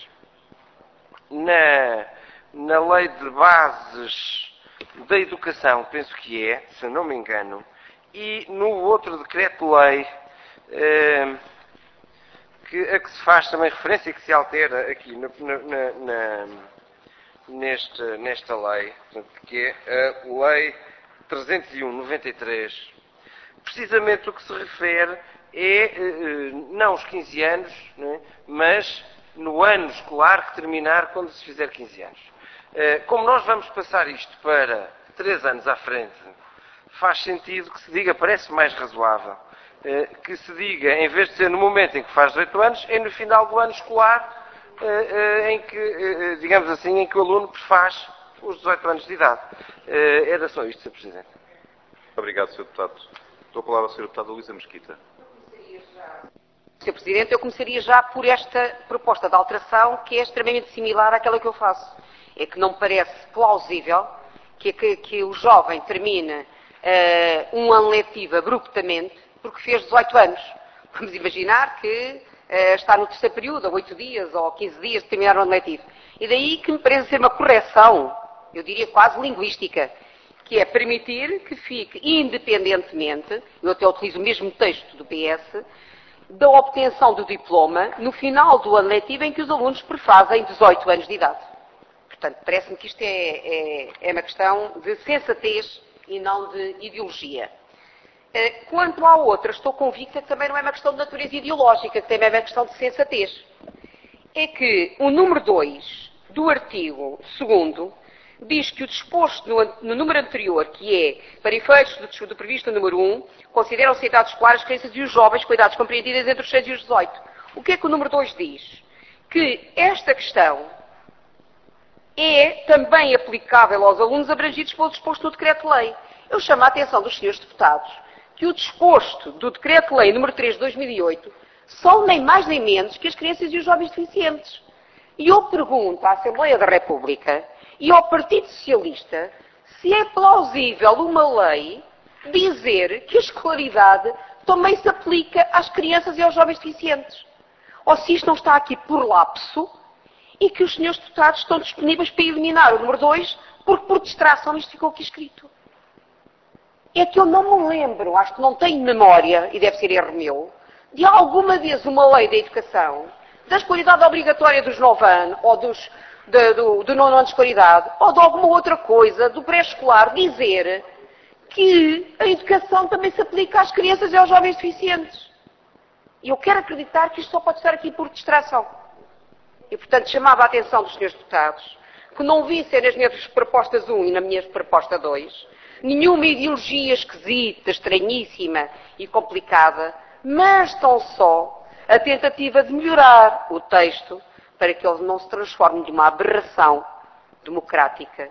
na, na lei de bases da educação, penso que é, se não me engano, e no outro decreto-lei uh, que, a que se faz também referência e que se altera aqui na, na, na, neste, nesta lei, portanto, que é a Lei trezentos e um barra noventa e três. Precisamente o que se refere é, não os quinze anos, não é? Mas no ano escolar que terminar quando se fizer quinze anos. Como nós vamos passar isto para três anos à frente, faz sentido que se diga, parece mais razoável, que se diga, em vez de ser no momento em que faz dezoito anos, é no final do ano escolar, em que, digamos assim, em que o aluno prefaz os dezoito anos de idade. Era só isto, senhor Presidente. Obrigado, senhor Deputado. Dou a palavra à senhora Deputada Luísa Mesquita. senhor Presidente, eu começaria já por esta proposta de alteração, que é extremamente similar àquela que eu faço. É que não me parece plausível que, que, que o jovem termine uh, um ano letivo abruptamente porque fez dezoito anos. Vamos imaginar que uh, está no terceiro período, ou oito dias, ou quinze dias de terminar o ano letivo. E daí que me parece ser uma correção, eu diria quase linguística, que é permitir que fique independentemente, eu até utilizo o mesmo texto do P S, da obtenção do diploma no final do ano letivo em que os alunos prefazem dezoito anos de idade. Portanto, parece-me que isto é, é, é uma questão de sensatez e não de ideologia. Quanto à outra, estou convicta que também não é uma questão de natureza ideológica, que também é uma questão de sensatez. É que o número dois do artigo segundo diz que o disposto no, no número anterior, que é, para efeitos do, do previsto no número um, consideram-se a idade escolar as crianças e os jovens com idades compreendidas entre os seis e os dezoito. O que é que o número dois diz? Que esta questão é também aplicável aos alunos abrangidos pelo disposto do decreto-lei. Eu chamo a atenção dos senhores deputados que o disposto do decreto-lei número três de dois mil e oito são nem mais nem menos que as crianças e os jovens deficientes. E eu pergunto à Assembleia da República e ao Partido Socialista se é plausível uma lei dizer que a escolaridade também se aplica às crianças e aos jovens deficientes. Ou se isto não está aqui por lapso e que os senhores deputados estão disponíveis para eliminar o número dois, porque por distração isto ficou aqui escrito. É que eu não me lembro, acho que não tenho memória, e deve ser erro meu, de alguma vez uma lei da educação, da escolaridade obrigatória dos nove anos, ou dos, de, do, do nono ano de escolaridade, ou de alguma outra coisa, do pré-escolar, dizer que a educação também se aplica às crianças e aos jovens deficientes. E eu quero acreditar que isto só pode estar aqui por distração. E, portanto, chamava a atenção dos senhores deputados que não vissem nas minhas propostas um e na minha proposta dois nenhuma ideologia esquisita, estranhíssima e complicada, mas tão só a tentativa de melhorar o texto para que ele não se transforme de uma aberração democrática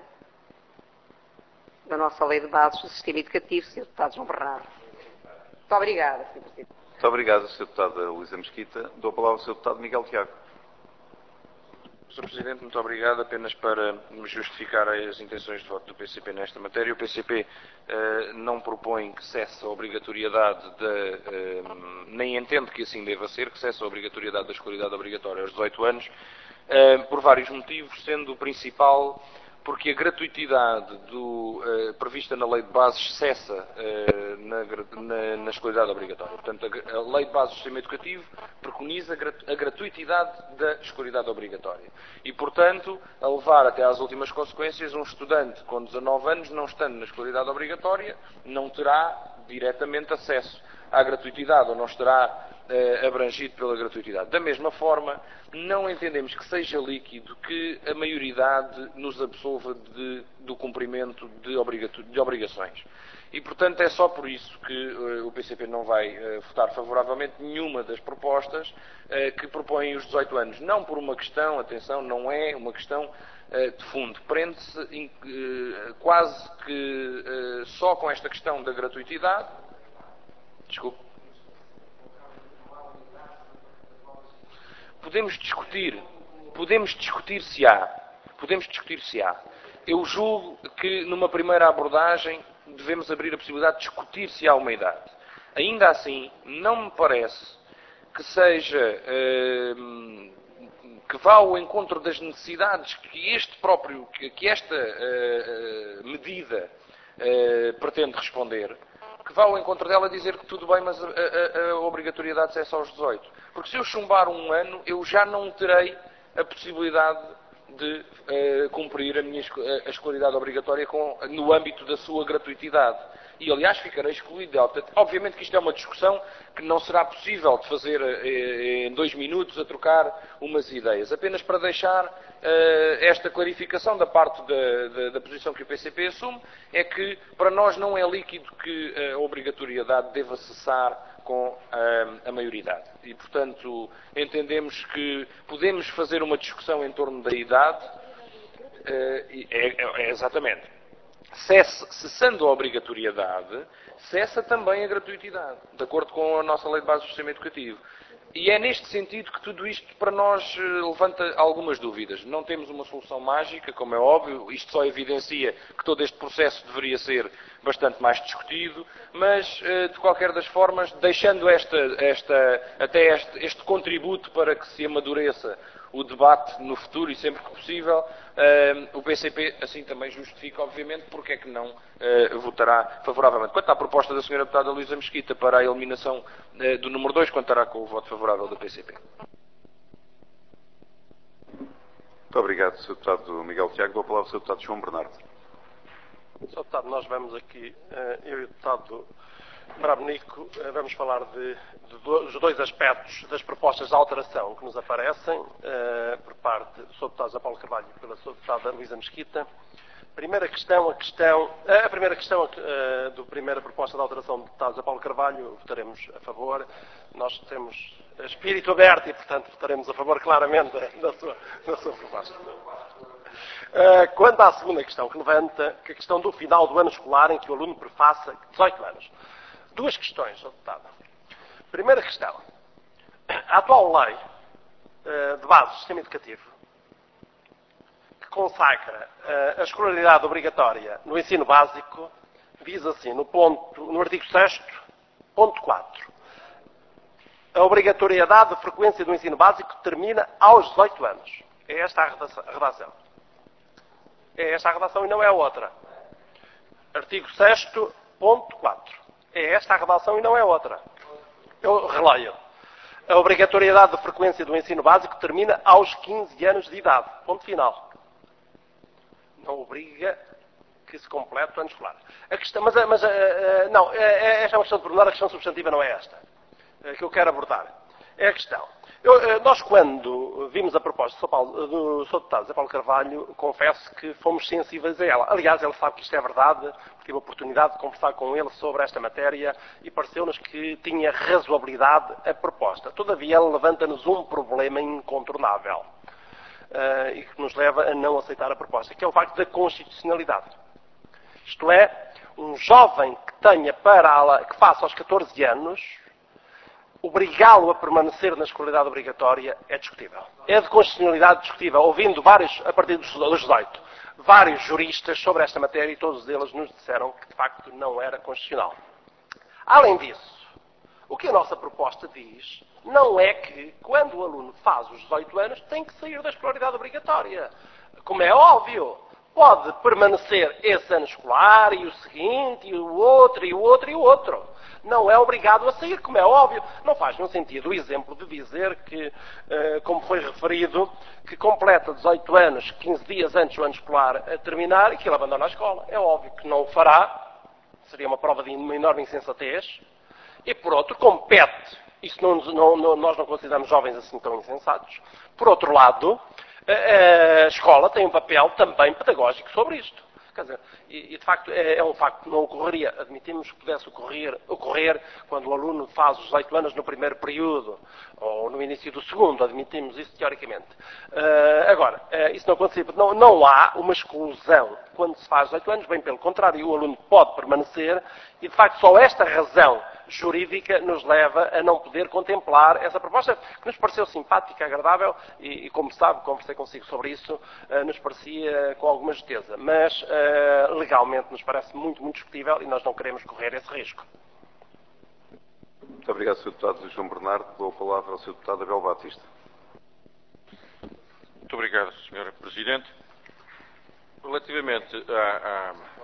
da nossa lei de bases do sistema educativo, senhor Deputado João Bernardo. Muito obrigada, senhor Presidente. Muito obrigado, senhor Deputada Luísa Mesquita. Dou a palavra ao senhor Deputado Miguel Tiago. senhor Presidente, muito obrigado. Apenas para me justificar as intenções de voto do P C P nesta matéria. O P C P eh, não propõe que cesse a obrigatoriedade, de, eh, nem entende que assim deva ser, que cesse a obrigatoriedade da escolaridade obrigatória aos dezoito anos, eh, por vários motivos, sendo o principal porque a gratuitidade do, eh, prevista na Lei de Bases cessa eh, na, na, na escolaridade obrigatória. Portanto, a, a Lei de Bases do Sistema Educativo preconiza a gratuitidade da escolaridade obrigatória. E, portanto, a levar até às últimas consequências, um estudante com dezanove anos, não estando na escolaridade obrigatória, não terá diretamente acesso à gratuitidade, ou não estará eh, abrangido pela gratuitidade. Da mesma forma, não entendemos que seja líquido que a maioridade nos absolva de, do cumprimento de, de obrigações. E, portanto, é só por isso que uh, o P C P não vai uh, votar favoravelmente nenhuma das propostas uh, que propõem os dezoito anos. Não por uma questão, atenção, não é uma questão uh, de fundo. Prende-se uh, quase que uh, só com esta questão da gratuitidade. Desculpe. Podemos discutir, podemos discutir se há. Podemos discutir se há. Eu julgo que numa primeira abordagem devemos abrir a possibilidade de discutir se há uma idade. Ainda assim, não me parece que seja, eh, que vá ao encontro das necessidades que este próprio, que esta eh, medida eh, pretende responder, que vá ao encontro dela dizer que tudo bem, mas a, a, a obrigatoriedade é só aos dezoito. Porque se eu chumbar um ano, eu já não terei a possibilidade de uh, cumprir a minha a escolaridade obrigatória com, no âmbito da sua gratuitidade. E, aliás, ficarei excluído dela. Portanto, obviamente que isto é uma discussão que não será possível de fazer uh, em dois minutos a trocar umas ideias. Apenas para deixar uh, esta clarificação da parte da, da, da posição que o P C P assume, é que para nós não é líquido que a obrigatoriedade deva cessar com a, a maioridade. E, portanto, entendemos que podemos fazer uma discussão em torno da idade, é, é, é exatamente. Cesse, cessando a obrigatoriedade, cessa também a gratuitidade, de acordo com a nossa Lei de Base do Sistema Educativo. E é neste sentido que tudo isto para nós levanta algumas dúvidas. Não temos uma solução mágica, como é óbvio, isto só evidencia que todo este processo deveria ser bastante mais discutido, mas, de qualquer das formas, deixando esta, esta, até este, este contributo para que se amadureça o debate no futuro e sempre que possível, uh, o P C P assim também justifica, obviamente, porque é que não uh, votará favoravelmente. Quanto à proposta da senhora Deputada Luísa Mesquita para a eliminação uh, do número dois, contará com o voto favorável do P C P. Muito obrigado, senhor Deputado Miguel Tiago. Dou a palavra ao senhor Deputado João Bernardo. senhor Deputado, nós vamos aqui, uh, eu e o Deputado Brabenico, vamos falar de, de dos dois aspectos das propostas de alteração que nos aparecem, uh, por parte do senhor Deputado José Paulo Carvalho e pela senhora Deputada Luísa Mesquita. Primeira questão, a questão, a primeira questão uh, do primeira proposta de alteração do deputado José Paulo Carvalho, votaremos a favor. Nós temos espírito aberto e, portanto, votaremos a favor claramente da sua, da sua proposta. Uh, quanto à segunda questão, que levanta que a questão do final do ano escolar em que o aluno prefaça dezoito anos. Duas questões, senhor Deputado. Primeira questão. A atual lei uh, de base do sistema educativo, que consagra uh, a escolaridade obrigatória no ensino básico, diz assim, no, ponto, no artigo sexto, ponto quatro. A obrigatoriedade de frequência do ensino básico termina aos dezoito anos. É esta a redação. É esta a redação e não é outra. Artigo sexto, ponto quatro. É esta a redação e não é outra. Eu releio. A obrigatoriedade de frequência do ensino básico termina aos quinze anos de idade. Ponto final. Não obriga que se complete o ano escolar. A questão, mas, mas não, esta é uma questão de pormenor, a questão substantiva não é esta que eu quero abordar. É a questão. Eu, nós, quando vimos a proposta do senhor Deputado José Paulo Carvalho, confesso que fomos sensíveis a ela. Aliás, ele sabe que isto é verdade, porque tive a oportunidade de conversar com ele sobre esta matéria e pareceu-nos que tinha razoabilidade a proposta. Todavia, ele levanta-nos um problema incontornável uh, e que nos leva a não aceitar a proposta, que é o facto da constitucionalidade. Isto é, um jovem que tenha para a, que faça aos catorze anos, obrigá-lo a permanecer na escolaridade obrigatória é discutível. É de constitucionalidade discutível. Ouvindo vários, a partir dos dezoito, vários juristas sobre esta matéria e todos eles nos disseram que de facto não era constitucional. Além disso, o que a nossa proposta diz não é que quando o aluno faz os dezoito anos tem que sair da escolaridade obrigatória. Como é óbvio, pode permanecer esse ano escolar e o seguinte, e o outro, e o outro, e o outro. Não é obrigado a sair, como é óbvio. Não faz no sentido o exemplo de dizer que, como foi referido, que completa dezoito anos, quinze dias antes do ano escolar a terminar e que ele abandona a escola. É óbvio que não o fará. Seria uma prova de uma enorme insensatez. E, por outro, compete. Isso não, não, não, nós não consideramos jovens assim tão insensatos. Por outro lado, a, a escola tem um papel também pedagógico sobre isto. Quer dizer, e, e de facto é, é um facto que não ocorreria, admitimos que pudesse ocorrer, ocorrer quando o aluno faz os dezoito anos no primeiro período ou no início do segundo, admitimos isso teoricamente. Uh, agora, uh, isso não acontece, não, não há uma exclusão quando se faz dezoito anos, bem pelo contrário, o aluno pode permanecer e de facto só esta razão jurídica nos leva a não poder contemplar essa proposta, que nos pareceu simpática, agradável, e, e como sabe, conversei consigo sobre isso, uh, nos parecia com alguma justeza, mas uh, legalmente nos parece muito, muito discutível e nós não queremos correr esse risco. Muito obrigado, senhor Deputado João Bernardo. Dou a palavra ao senhor Deputado Abel Batista. Muito obrigado, senhor Presidente. Relativamente a... a...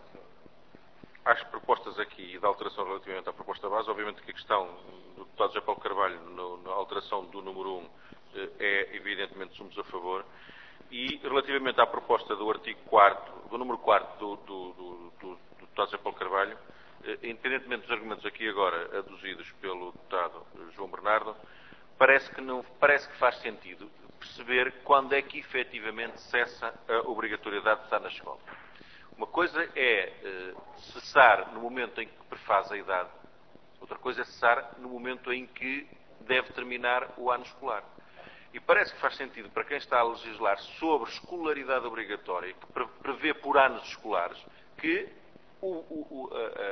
Às propostas aqui de alteração relativamente à proposta base, obviamente que a questão do deputado José Paulo Carvalho no, na alteração do número um é, evidentemente, somos a favor. E relativamente à proposta do artigo quarto, do número quarto do, do, do, do, do deputado José Paulo Carvalho, independentemente dos argumentos aqui agora aduzidos pelo deputado João Bernardo, parece que, não, parece que faz sentido perceber quando é que efetivamente cessa a obrigatoriedade de estar na escola. Uma coisa é uh, cessar no momento em que prefaz a idade, outra coisa é cessar no momento em que deve terminar o ano escolar. E parece que faz sentido para quem está a legislar sobre escolaridade obrigatória, que prevê por anos escolares, que o, o,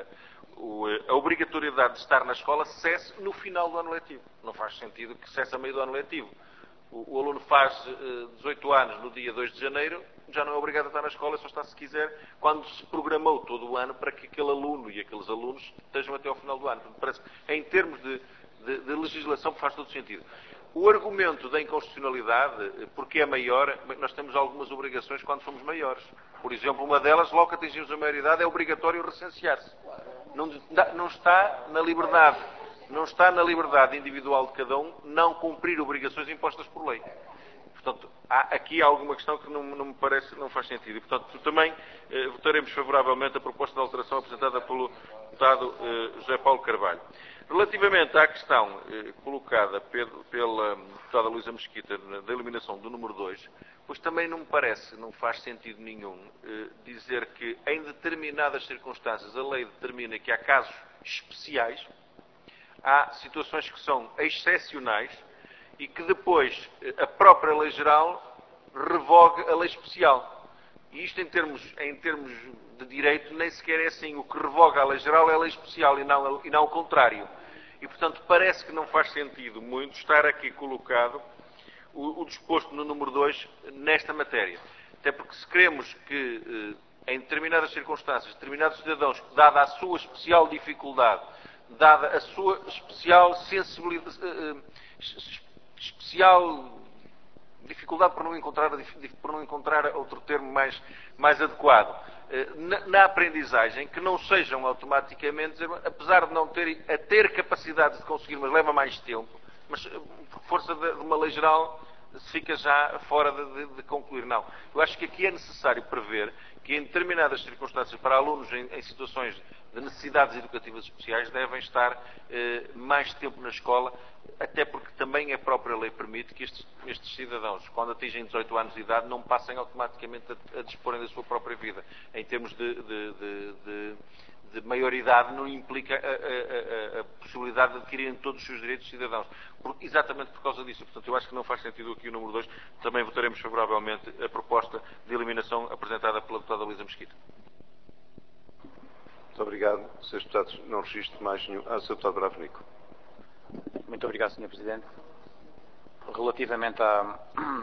o, a, a obrigatoriedade de estar na escola cesse no final do ano letivo. Não faz sentido que cesse a meio do ano letivo. O, o aluno faz uh, dezoito anos no dia dois de janeiro, já não é obrigado a estar na escola, só está, se quiser, quando se programou todo o ano para que aquele aluno e aqueles alunos estejam até ao final do ano. Portanto, parece que, em termos de, de, de legislação, faz todo sentido. O argumento da inconstitucionalidade, porque é maior, nós temos algumas obrigações quando somos maiores. Por exemplo, uma delas, logo que atingimos a maioridade, é obrigatório recensear-se. Não, não está na liberdade, não está na liberdade individual de cada um não cumprir obrigações impostas por lei. Portanto, há aqui alguma questão que não, não me parece, não faz sentido. E, portanto, também eh, votaremos favoravelmente a proposta de alteração apresentada pelo deputado eh, José Paulo Carvalho. Relativamente à questão eh, colocada pela, pela deputada Luísa Mesquita da eliminação do número dois, pois também não me parece, não faz sentido nenhum eh, dizer que em determinadas circunstâncias a lei determina que há casos especiais, há situações que são excepcionais, e que depois a própria lei geral revogue a lei especial. E isto em termos, em termos de direito nem sequer é assim. O que revoga a lei geral é a lei especial e não, e não o contrário. E portanto parece que não faz sentido muito estar aqui colocado o, o disposto no número dois nesta matéria. Até porque se queremos que em determinadas circunstâncias, determinados cidadãos, dada a sua especial dificuldade, dada a sua especial sensibilidade, especial dificuldade por não encontrar, por não encontrar outro termo mais, mais adequado, na, na aprendizagem, que não sejam automaticamente, apesar de não terem a ter capacidade de conseguir, mas leva mais tempo, mas por força de, de uma lei geral se fica já fora de, de, de concluir. Não. Eu acho que aqui é necessário prever que em determinadas circunstâncias, para alunos em, em situações de necessidades educativas especiais, devem estar eh, mais tempo na escola, até porque também a própria lei permite que estes, estes cidadãos, quando atingem dezoito anos de idade, não passem automaticamente a, a disporem da sua própria vida. Em termos de, de, de, de, de maioridade, não implica a, a, a, a possibilidade de adquirirem todos os seus direitos de cidadãos. Por, exatamente por causa disso. Portanto, eu acho que não faz sentido aqui o número dois. Também votaremos favoravelmente a proposta de eliminação apresentada pela deputada Luísa Mesquita. Muito obrigado. senhores Deputados, não registro mais nenhum. Ah, senhor Deputado Bravo Nico. Muito obrigado, senhor Presidente. Relativamente à,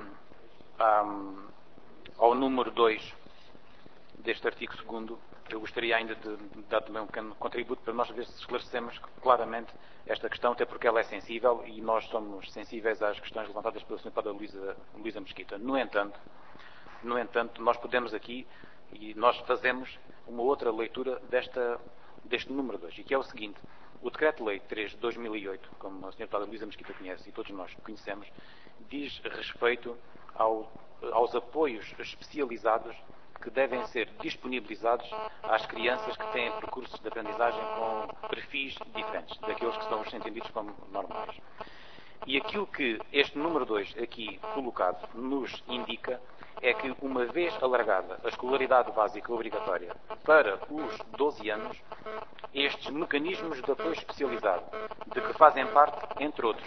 à, ao número dois deste artigo segundo, eu gostaria ainda de dar também um pequeno contributo para nós ver se esclarecemos claramente esta questão, até porque ela é sensível e nós somos sensíveis às questões levantadas pela senhora Deputada Luísa, Luísa Mesquita. No entanto, no entanto, nós podemos aqui, e nós fazemos uma outra leitura desta, deste número dois, e que é o seguinte: o Decreto-Lei três de dois mil e oito, como a senhora Deputada Luísa Mesquita conhece e todos nós conhecemos, diz respeito ao, aos apoios especializados que devem ser disponibilizados às crianças que têm percursos de aprendizagem com perfis diferentes daqueles que são os entendidos como normais. E aquilo que este número dois aqui colocado nos indica é que, uma vez alargada a escolaridade básica obrigatória para os doze anos, estes mecanismos de apoio especializado, de que fazem parte, entre outros,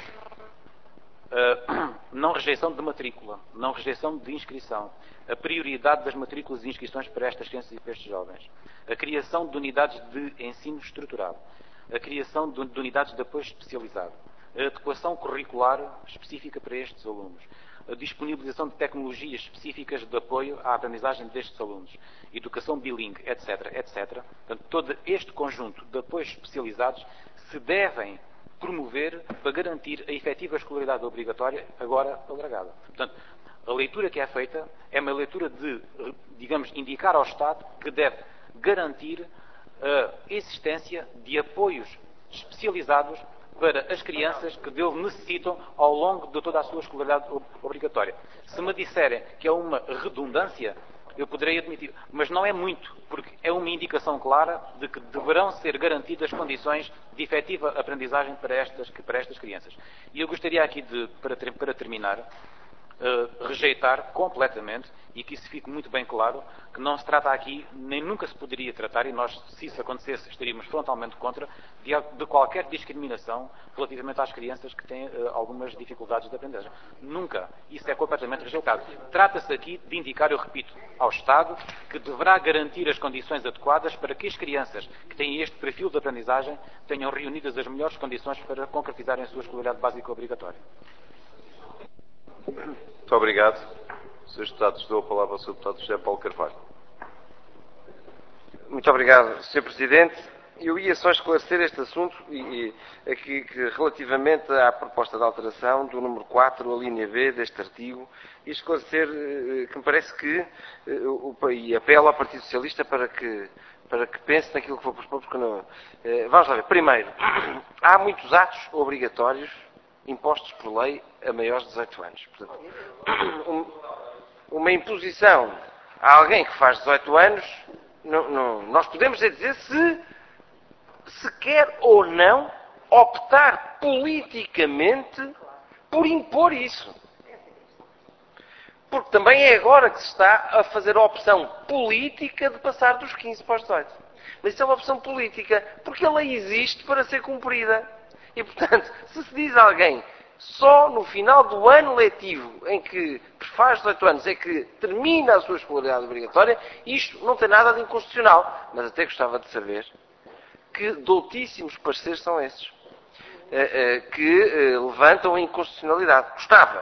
Uh, não rejeição de matrícula, não rejeição de inscrição, a prioridade das matrículas e inscrições para estas crianças e para estes jovens, a criação de unidades de ensino estruturado, a criação de, de unidades de apoio especializado, a adequação curricular específica para estes alunos, a disponibilização de tecnologias específicas de apoio à aprendizagem destes alunos, educação bilingue, etc, etcétera. Portanto, todo este conjunto de apoios especializados se devem promover para garantir a efetiva escolaridade obrigatória, agora alargada. Portanto, a leitura que é feita é uma leitura de, digamos, indicar ao Estado que deve garantir a existência de apoios especializados para as crianças que dele necessitam ao longo de toda a sua escolaridade obrigatória. Se me disserem que é uma redundância, eu poderei admitir, mas não é muito, porque é uma indicação clara de que deverão ser garantidas condições de efetiva aprendizagem para estas, para estas crianças. E eu gostaria aqui, de, para, para terminar, uh, rejeitar completamente, e que isso fique muito bem claro, que não se trata aqui, nem nunca se poderia tratar, e nós, se isso acontecesse, estaríamos frontalmente contra, de, de qualquer discriminação relativamente às crianças que têm uh, algumas dificuldades de aprendizagem. Nunca. Isso é completamente rejeitado. Trata-se aqui de indicar, eu repito, ao Estado que deverá garantir as condições adequadas para que as crianças que têm este perfil de aprendizagem tenham reunidas as melhores condições para concretizarem a sua escolaridade básica obrigatória. Muito obrigado. senhores Deputados, dou a palavra ao senhor Deputado José Paulo Carvalho. Muito obrigado, senhor Presidente. Eu ia só esclarecer este assunto e, e, aqui, que, relativamente à proposta de alteração do número quatro, a linha B deste artigo, e esclarecer eh, que me parece que, eh, o, e apelo ao Partido Socialista para que, para que pense naquilo que vou propor, porque não... Eh, vamos lá ver. Primeiro, há muitos atos obrigatórios impostos por lei a maiores de dezoito anos. Portanto, um, uma imposição a alguém que faz dezoito anos, não, não, nós podemos é dizer se se quer ou não optar politicamente por impor isso. Porque também é agora que se está a fazer a opção política de passar dos quinze para os dezoito. Mas isso é uma opção política, porque a lei existe para ser cumprida. E, portanto, se se diz a alguém só no final do ano letivo em que faz dezoito anos é que termina a sua escolaridade obrigatória, isto não tem nada de inconstitucional. Mas até gostava de saber que doutíssimos pareceres são esses, que levantam a inconstitucionalidade. Gostava.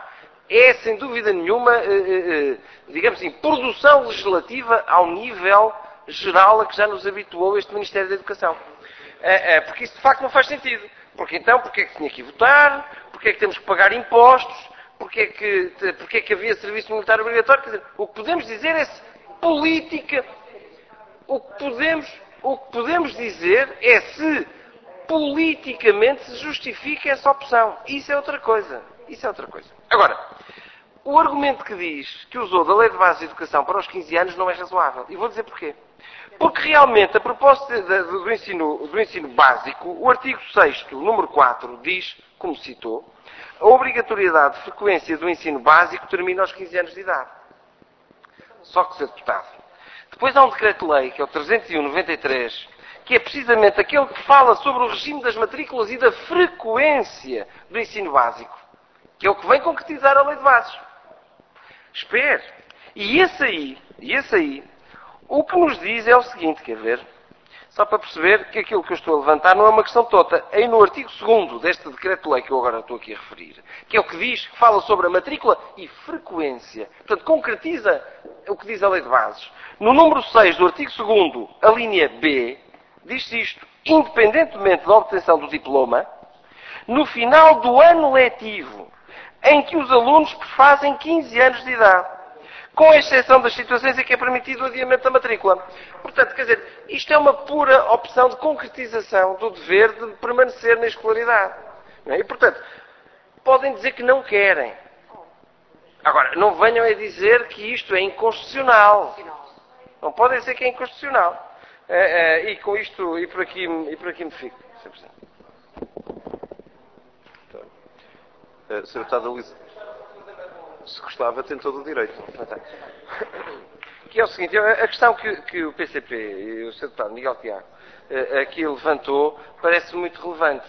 é, sem dúvida nenhuma, digamos assim, produção legislativa ao nível geral a que já nos habituou este Ministério da Educação. Porque isso, de facto, não faz sentido. Porque então, porque é que tinha que ir votar? Porque é que temos que pagar impostos? Porque é que, porque é que havia serviço militar obrigatório? Quer dizer, o que podemos dizer é se política... O que podemos, o que podemos dizer é se politicamente se justifica essa opção. Isso é outra coisa. Isso é outra coisa. Agora, o argumento que diz, que usou da Lei de Base de Educação para os quinze anos não é razoável. E vou dizer porquê. Porque realmente, a propósito do ensino, do ensino básico, o artigo sexto, número quatro, diz, como citou, a obrigatoriedade de frequência do ensino básico termina aos quinze anos de idade. Só que ser deputado. Depois há um decreto-lei, que é o trezentos e um barra noventa e três, que é precisamente aquele que fala sobre o regime das matrículas e da frequência do ensino básico, que é o que vem concretizar a Lei de Bases. Espere. E esse aí, e esse aí, o que nos diz é o seguinte, quer ver? Só para perceber que aquilo que eu estou a levantar não é uma questão tota. Aí no artigo segundo deste decreto-lei que eu agora estou aqui a referir, que é o que diz, que fala sobre a matrícula e frequência. Portanto, concretiza o que diz a Lei de Bases. No número seis do artigo segundo, a linha B, diz isto: independentemente da obtenção do diploma, no final do ano letivo em que os alunos fazem quinze anos de idade, com exceção das situações em que é permitido o adiamento da matrícula. Portanto, quer dizer, isto é uma pura opção de concretização do dever de permanecer na escolaridade. Não é? E, portanto, podem dizer que não querem. Agora, não venham a dizer que isto é inconstitucional. Não podem dizer que é inconstitucional. É, é, e com isto, e por aqui, e por aqui me fico. senhor Presidente. Uh, senhor Deputado Luís, se gostava, tem todo o direito. Que é o seguinte, a questão que, que o P C P e o senhor Deputado Miguel Tiago aqui levantou parece muito relevante.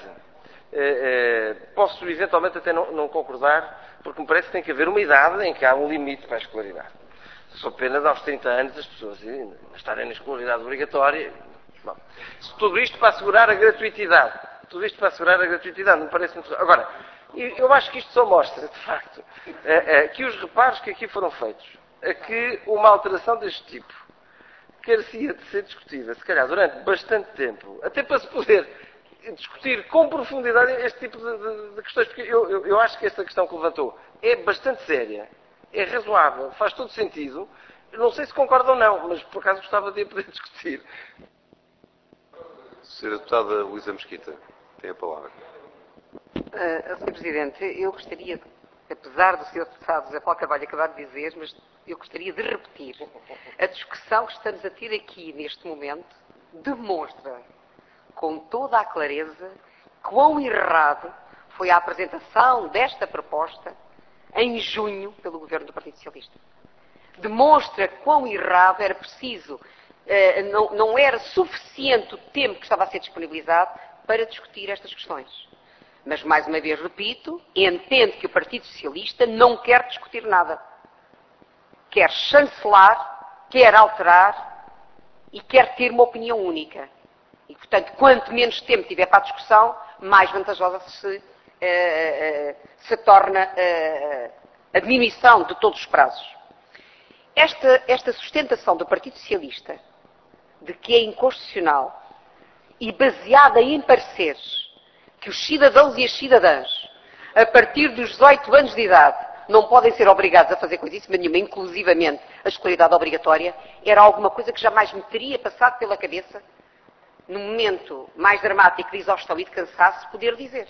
Posso eventualmente até não, não concordar, porque me parece que tem que haver uma idade em que há um limite para a escolaridade. Só pena de aos trinta anos as pessoas estarem na escolaridade obrigatória. Bom, tudo isto para assegurar a gratuitidade. Tudo isto para assegurar a gratuitidade, não me parece muito... Agora, eu acho que isto só mostra, de facto, que os reparos que aqui foram feitos, a que uma alteração deste tipo carecia de ser discutida, se calhar durante bastante tempo, até para se poder discutir com profundidade este tipo de, de, de questões, porque eu, eu, eu acho que esta questão que levantou é bastante séria, é razoável, faz todo sentido. Eu não sei se concorda ou não, mas por acaso gostava de poder discutir. senhora Deputada Luísa Mesquita, tem a palavra. Uh, senhor Presidente, eu gostaria, apesar do senhor Deputado José Paulo Carvalho acabar de dizer, mas eu gostaria de repetir. A discussão que estamos a ter aqui neste momento demonstra com toda a clareza quão errado foi a apresentação desta proposta em junho pelo Governo do Partido Socialista. Demonstra quão errado era preciso, eh, não, não era suficiente o tempo que estava a ser disponibilizado para discutir estas questões. Mas, mais uma vez, repito, entendo que o Partido Socialista não quer discutir nada. Quer chancelar, quer alterar e quer ter uma opinião única. E, portanto, quanto menos tempo tiver para a discussão, mais vantajosa se, eh, se torna eh, a diminuição de todos os prazos. Esta, esta sustentação do Partido Socialista de que é inconstitucional e baseada em pareceres que os cidadãos e as cidadãs, a partir dos dezoito anos de idade, não podem ser obrigados a fazer coisíssima nenhuma, inclusivamente a escolaridade obrigatória, era alguma coisa que jamais me teria passado pela cabeça, no momento mais dramático de exaustão e de cansaço, poder dizer.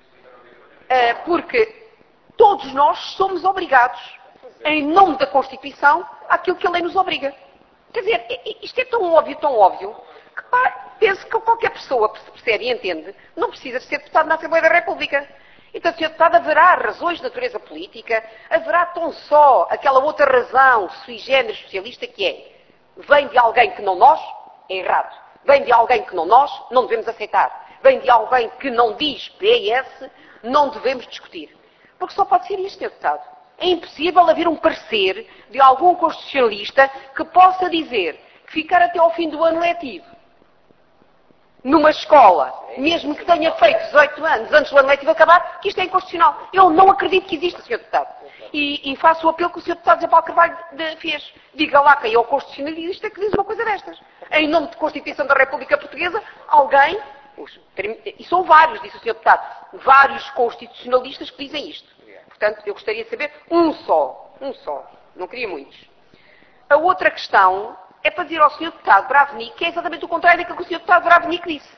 Porque todos nós somos obrigados, em nome da Constituição, àquilo que a lei nos obriga. Quer dizer, isto é tão óbvio, tão óbvio, que pá, penso que qualquer pessoa que se percebe e entende não precisa de ser deputado na Assembleia da República. Então, senhor Deputado, haverá razões de natureza política, haverá tão só aquela outra razão sui generis socialista que é, vem de alguém que não nós, é errado. Vem de alguém que não nós, não devemos aceitar. Vem de alguém que não diz P S, não devemos discutir. Porque só pode ser isto, senhor Deputado. É impossível haver um parecer de algum constitucionalista que possa dizer que ficar até ao fim do ano letivo numa escola, mesmo que tenha feito dezoito anos antes do ano letivo acabar, que isto é inconstitucional. Eu não acredito que exista, senhor Deputado. E, e faço o apelo que o senhor Deputado José Paulo Carvalho de, fez. Diga lá quem é o constitucionalista que diz uma coisa destas. Em nome de Constituição da República Portuguesa, alguém, e são vários, disse o senhor Deputado, vários constitucionalistas que dizem isto. Portanto, eu gostaria de saber um só, um só, não queria muitos. A outra questão é para dizer ao senhor Deputado Bravnik, que é exatamente o contrário daquilo que o senhor Deputado Bravnik disse.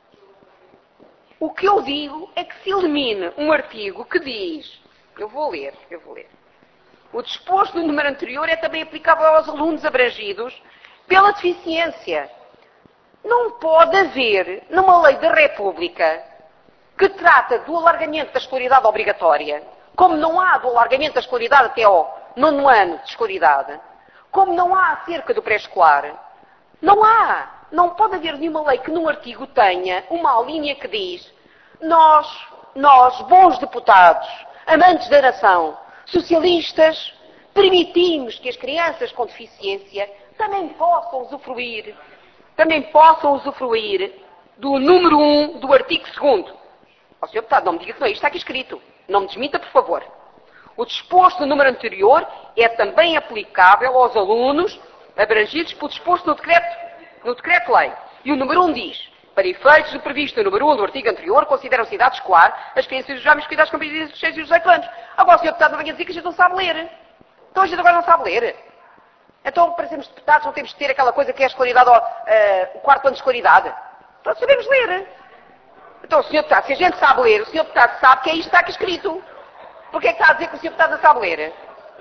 O que eu digo é que se elimine um artigo que diz, eu vou ler, eu vou ler, o disposto no número anterior é também aplicável aos alunos abrangidos pela deficiência. Não pode haver, numa lei da República, que trata do alargamento da escolaridade obrigatória, como não há do alargamento da escolaridade até ao nono ano de escolaridade, como não há acerca do pré-escolar, não há. Não pode haver nenhuma lei que num artigo tenha uma linha que diz nós, nós, bons deputados, amantes da nação, socialistas, permitimos que as crianças com deficiência também possam usufruir, também possam usufruir do número um do artigo segundo. Ó, senhor Deputado, não me diga que não é isto, está aqui escrito. Não me desminta, por favor. O disposto no número anterior é também aplicável aos alunos abrangidos pelo disposto no decreto, no decreto-lei. E o número um diz, para efeitos do previsto no número um do artigo anterior, consideram-se idade escolar as crianças dos jovens cuidados compreendidos dos seis e dos dezoito anos. Agora o senhor Deputado não venha dizer que a gente não sabe ler. Então a gente agora não sabe ler. Então, para sermos deputados, não temos de ter aquela coisa que é a escolaridade, uh, o quarto ano de escolaridade. Então sabemos ler. Então, o senhor Deputado, se a gente sabe ler, o senhor Deputado sabe que é isto que está aqui escrito. Porquê é que está a dizer que o senhor Deputado não sabe ler?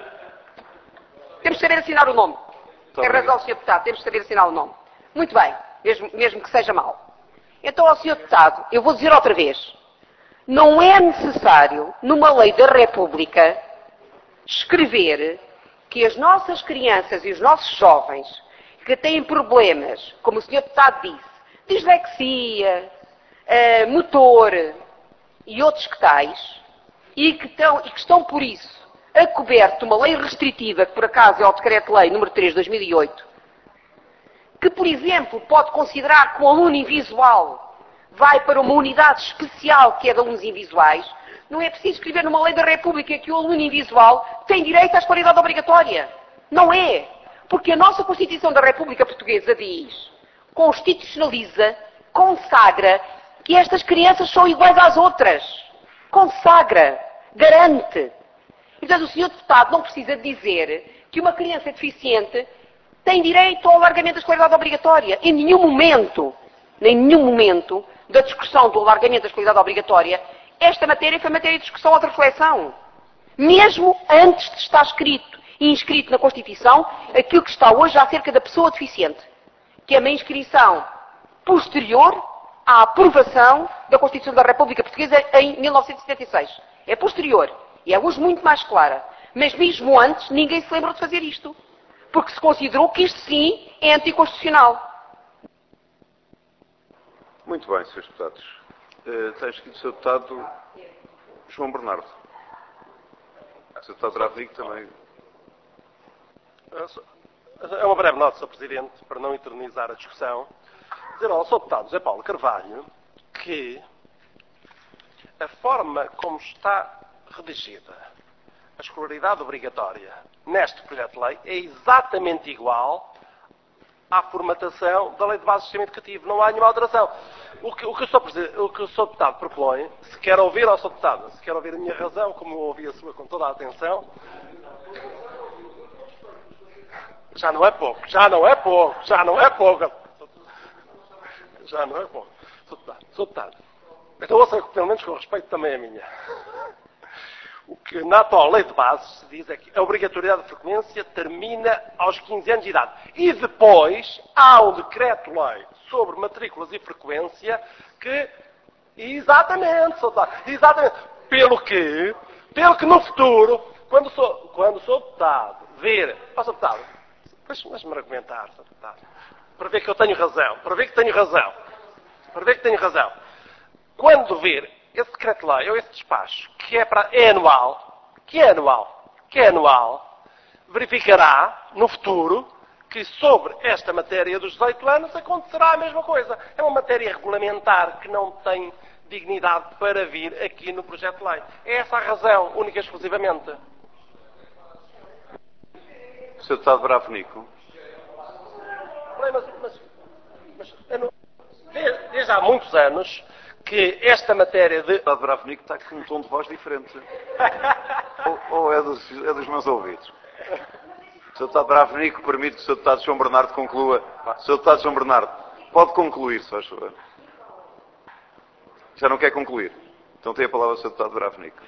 Temos de saber assinar o nome. Tem razão o senhor Deputado, temos de saber assinar o nome. Muito bem, mesmo, mesmo que seja mau. Então, ao senhor Deputado, eu vou dizer outra vez. Não é necessário, numa lei da República, escrever que as nossas crianças e os nossos jovens que têm problemas, como o senhor Deputado disse, dislexia, uh, motor e outros que tais, e que, estão, e que estão, por isso, a coberto de uma lei restritiva, que por acaso é o Decreto-Lei número três de dois mil e oito, que, por exemplo, pode considerar que o aluno invisual vai para uma unidade especial que é de alunos invisuais, não é preciso escrever numa lei da República que o aluno invisual tem direito à escolaridade obrigatória. Não é. Porque a nossa Constituição da República Portuguesa diz, constitucionaliza, consagra que estas crianças são iguais às outras. Consagra, garante. Portanto, o senhor Deputado não precisa dizer que uma criança deficiente tem direito ao alargamento da escolaridade obrigatória. Em nenhum momento, em nenhum momento da discussão do alargamento da escolaridade obrigatória, esta matéria foi matéria de discussão ou de reflexão. Mesmo antes de estar escrito e inscrito na Constituição, aquilo que está hoje acerca da pessoa deficiente, que é uma inscrição posterior à aprovação da Constituição da República Portuguesa em mil novecentos e setenta e seis. É posterior. E é hoje muito mais clara. Mas mesmo antes, ninguém se lembrou de fazer isto. Porque se considerou que isto sim é anticonstitucional. Muito bem, senhores Deputados. Uh, tem escrito o senhor Deputado João Bernardo. O senhor Deputado Bravnik também. É uma breve nota, senhor Presidente, para não eternizar a discussão. Dizer ao senhor Deputado José Paulo Carvalho que a forma como está redigida a escolaridade obrigatória neste projeto de lei é exatamente igual à formatação da Lei de Base do Sistema Educativo. Não há nenhuma alteração. O que o, que o, senhor, o que o senhor Deputado propõe, se quer ouvir ao senhor Deputado, se quer ouvir a minha razão, como eu ouvi a sua com toda a atenção, já não é pouco, já não é pouco, já não é pouco. Já não é pouco. senhor Deputado, senhor Deputado, então ouça pelo menos com respeito também a minha. O que na atual lei de base se diz é que a obrigatoriedade de frequência termina aos quinze anos de idade. E depois há um decreto-lei sobre matrículas e frequência que, exatamente, exatamente, pelo que, pelo que no futuro, quando sou, quando sou deputado, ver, ó, senhor deputado, deixe-me argumentar, senhor deputado, para ver que eu tenho razão, para ver que tenho razão, para ver que tenho razão. Quando ver esse decreto-lei ou esse despacho, que é, para, é anual, que é anual, que é anual, verificará no futuro que sobre esta matéria dos dezoito anos acontecerá a mesma coisa. É uma matéria regulamentar que não tem dignidade para vir aqui no projeto de lei. É essa a razão, única e exclusivamente. senhor Deputado Bravo Nico. Mas, mas, mas, não, desde, desde há muitos anos que esta matéria de... O Deputado Bravo Nico está com um tom de voz diferente. ou ou é, dos, é dos meus ouvidos? O senhor Deputado Bravo Nico permite que o senhor Deputado João Bernardo conclua. O senhor Deputado João Bernardo, pode concluir, se faz favor. Já não quer concluir? Então tem a palavra o senhor Deputado Bravo Nico.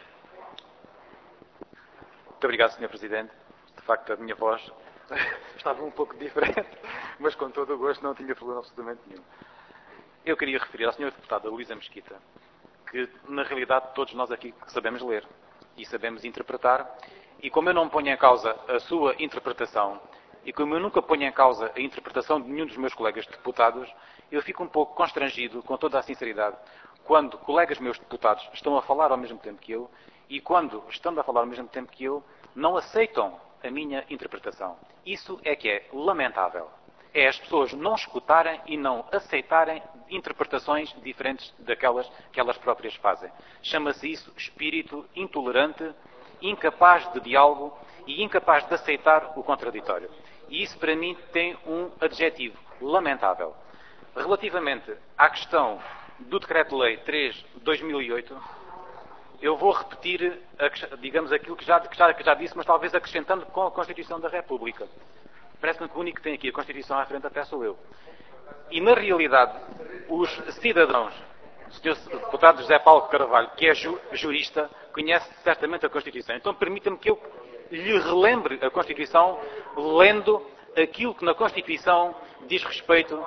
Muito obrigado, senhor Presidente. De facto, a minha voz estava um pouco diferente, mas com todo o gosto não tinha problema absolutamente nenhum. Eu queria referir à senhora Deputada Luísa Mesquita que, na realidade, todos nós aqui sabemos ler e sabemos interpretar, e como eu não ponho em causa a sua interpretação, e como eu nunca ponho em causa a interpretação de nenhum dos meus colegas deputados, eu fico um pouco constrangido, com toda a sinceridade, quando colegas meus deputados estão a falar ao mesmo tempo que eu, e quando, estando a falar ao mesmo tempo que eu, não aceitam a minha interpretação. Isso é que é lamentável. É as pessoas não escutarem e não aceitarem interpretações diferentes daquelas que elas próprias fazem. Chama-se isso espírito intolerante, incapaz de diálogo e incapaz de aceitar o contraditório. E isso, para mim, tem um adjetivo lamentável. Relativamente à questão do Decreto-Lei três de dois mil e oito, eu vou repetir, digamos, aquilo que já, que, já, que já disse, mas talvez acrescentando com a Constituição da República. Parece-me que o único que tem aqui a Constituição à frente até sou eu. E, na realidade, os cidadãos, o senhor Deputado José Paulo Carvalho, que é ju, jurista, conhece certamente a Constituição. Então, permita-me que eu lhe relembre a Constituição, lendo aquilo que na Constituição diz respeito...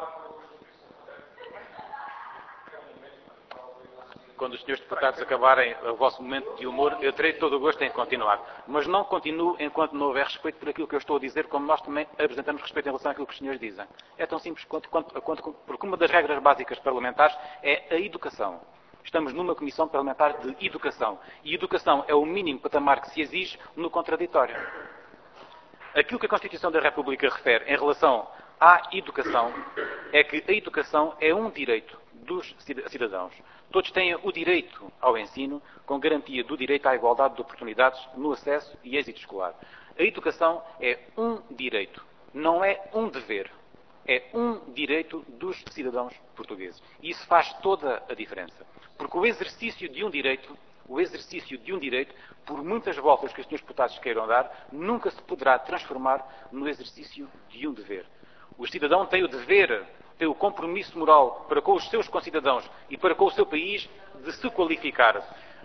Quando os senhores deputados acabarem o vosso momento de humor, eu terei todo o gosto em continuar. Mas não continuo enquanto não houver respeito por aquilo que eu estou a dizer, como nós também apresentamos respeito em relação àquilo que os senhores dizem. É tão simples quanto, quanto, quanto porque uma das regras básicas parlamentares é a educação. Estamos numa comissão parlamentar de educação. E educação é o mínimo patamar que se exige no contraditório. Aquilo que a Constituição da República refere em relação à educação é que a educação é um direito dos cidadãos. Todos têm o direito ao ensino, com garantia do direito à igualdade de oportunidades no acesso e êxito escolar. A educação é um direito, não é um dever. É um direito dos cidadãos portugueses. E isso faz toda a diferença. Porque o exercício de um direito, o exercício de um direito, por muitas voltas que os senhores deputados queiram dar, nunca se poderá transformar no exercício de um dever. O cidadão tem o dever, tem o compromisso moral para com os seus concidadãos e para com o seu país de se qualificar.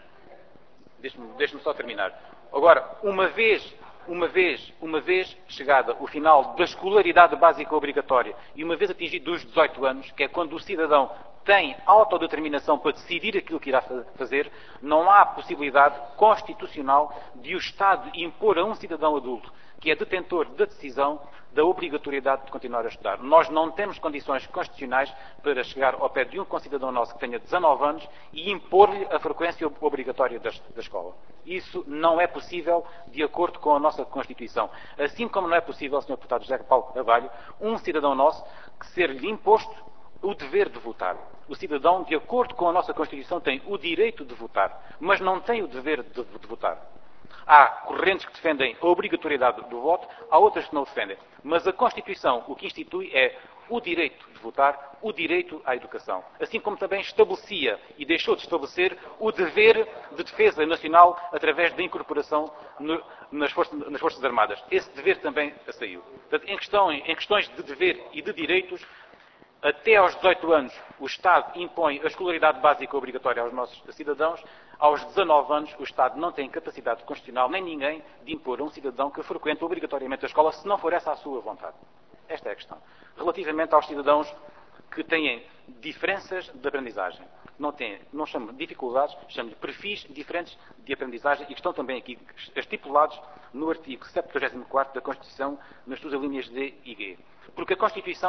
Deixe-me deixe-me só terminar. Agora, uma vez, uma vez, uma vez chegada o final da escolaridade básica obrigatória e uma vez atingido os dezoito anos, que é quando o cidadão tem autodeterminação para decidir aquilo que irá fazer, não há possibilidade constitucional de o Estado impor a um cidadão adulto, que é detentor da decisão, da obrigatoriedade de continuar a estudar. Nós não temos condições constitucionais para chegar ao pé de um concidadão nosso que tenha dezanove anos e impor-lhe a frequência obrigatória da, da escola. Isso não é possível de acordo com a nossa Constituição. Assim como não é possível, senhor Deputado José Paulo Carvalho, um cidadão nosso que ser-lhe imposto o dever de votar. O cidadão, de acordo com a nossa Constituição, tem o direito de votar, mas não tem o dever de, de votar. Há correntes que defendem a obrigatoriedade do voto, há outras que não o defendem. Mas a Constituição o que institui é o direito de votar, o direito à educação. Assim como também estabelecia e deixou de estabelecer o dever de defesa nacional através da incorporação no, nas, forças, nas Forças Armadas. Esse dever também saiu. Portanto, em, questão, em questões de dever e de direitos, até aos dezoito anos, o Estado impõe a escolaridade básica obrigatória aos nossos cidadãos. Aos dezanove anos, o Estado não tem capacidade constitucional, nem ninguém, de impor a um cidadão que frequente obrigatoriamente a escola, se não for essa a sua vontade. Esta é a questão. Relativamente aos cidadãos que têm diferenças de aprendizagem, não têm, não chamo de dificuldades, chamo de perfis diferentes de aprendizagem e que estão também aqui estipulados no artigo setenta e quatro da Constituição, nas suas linhas D e G. Porque a Constituição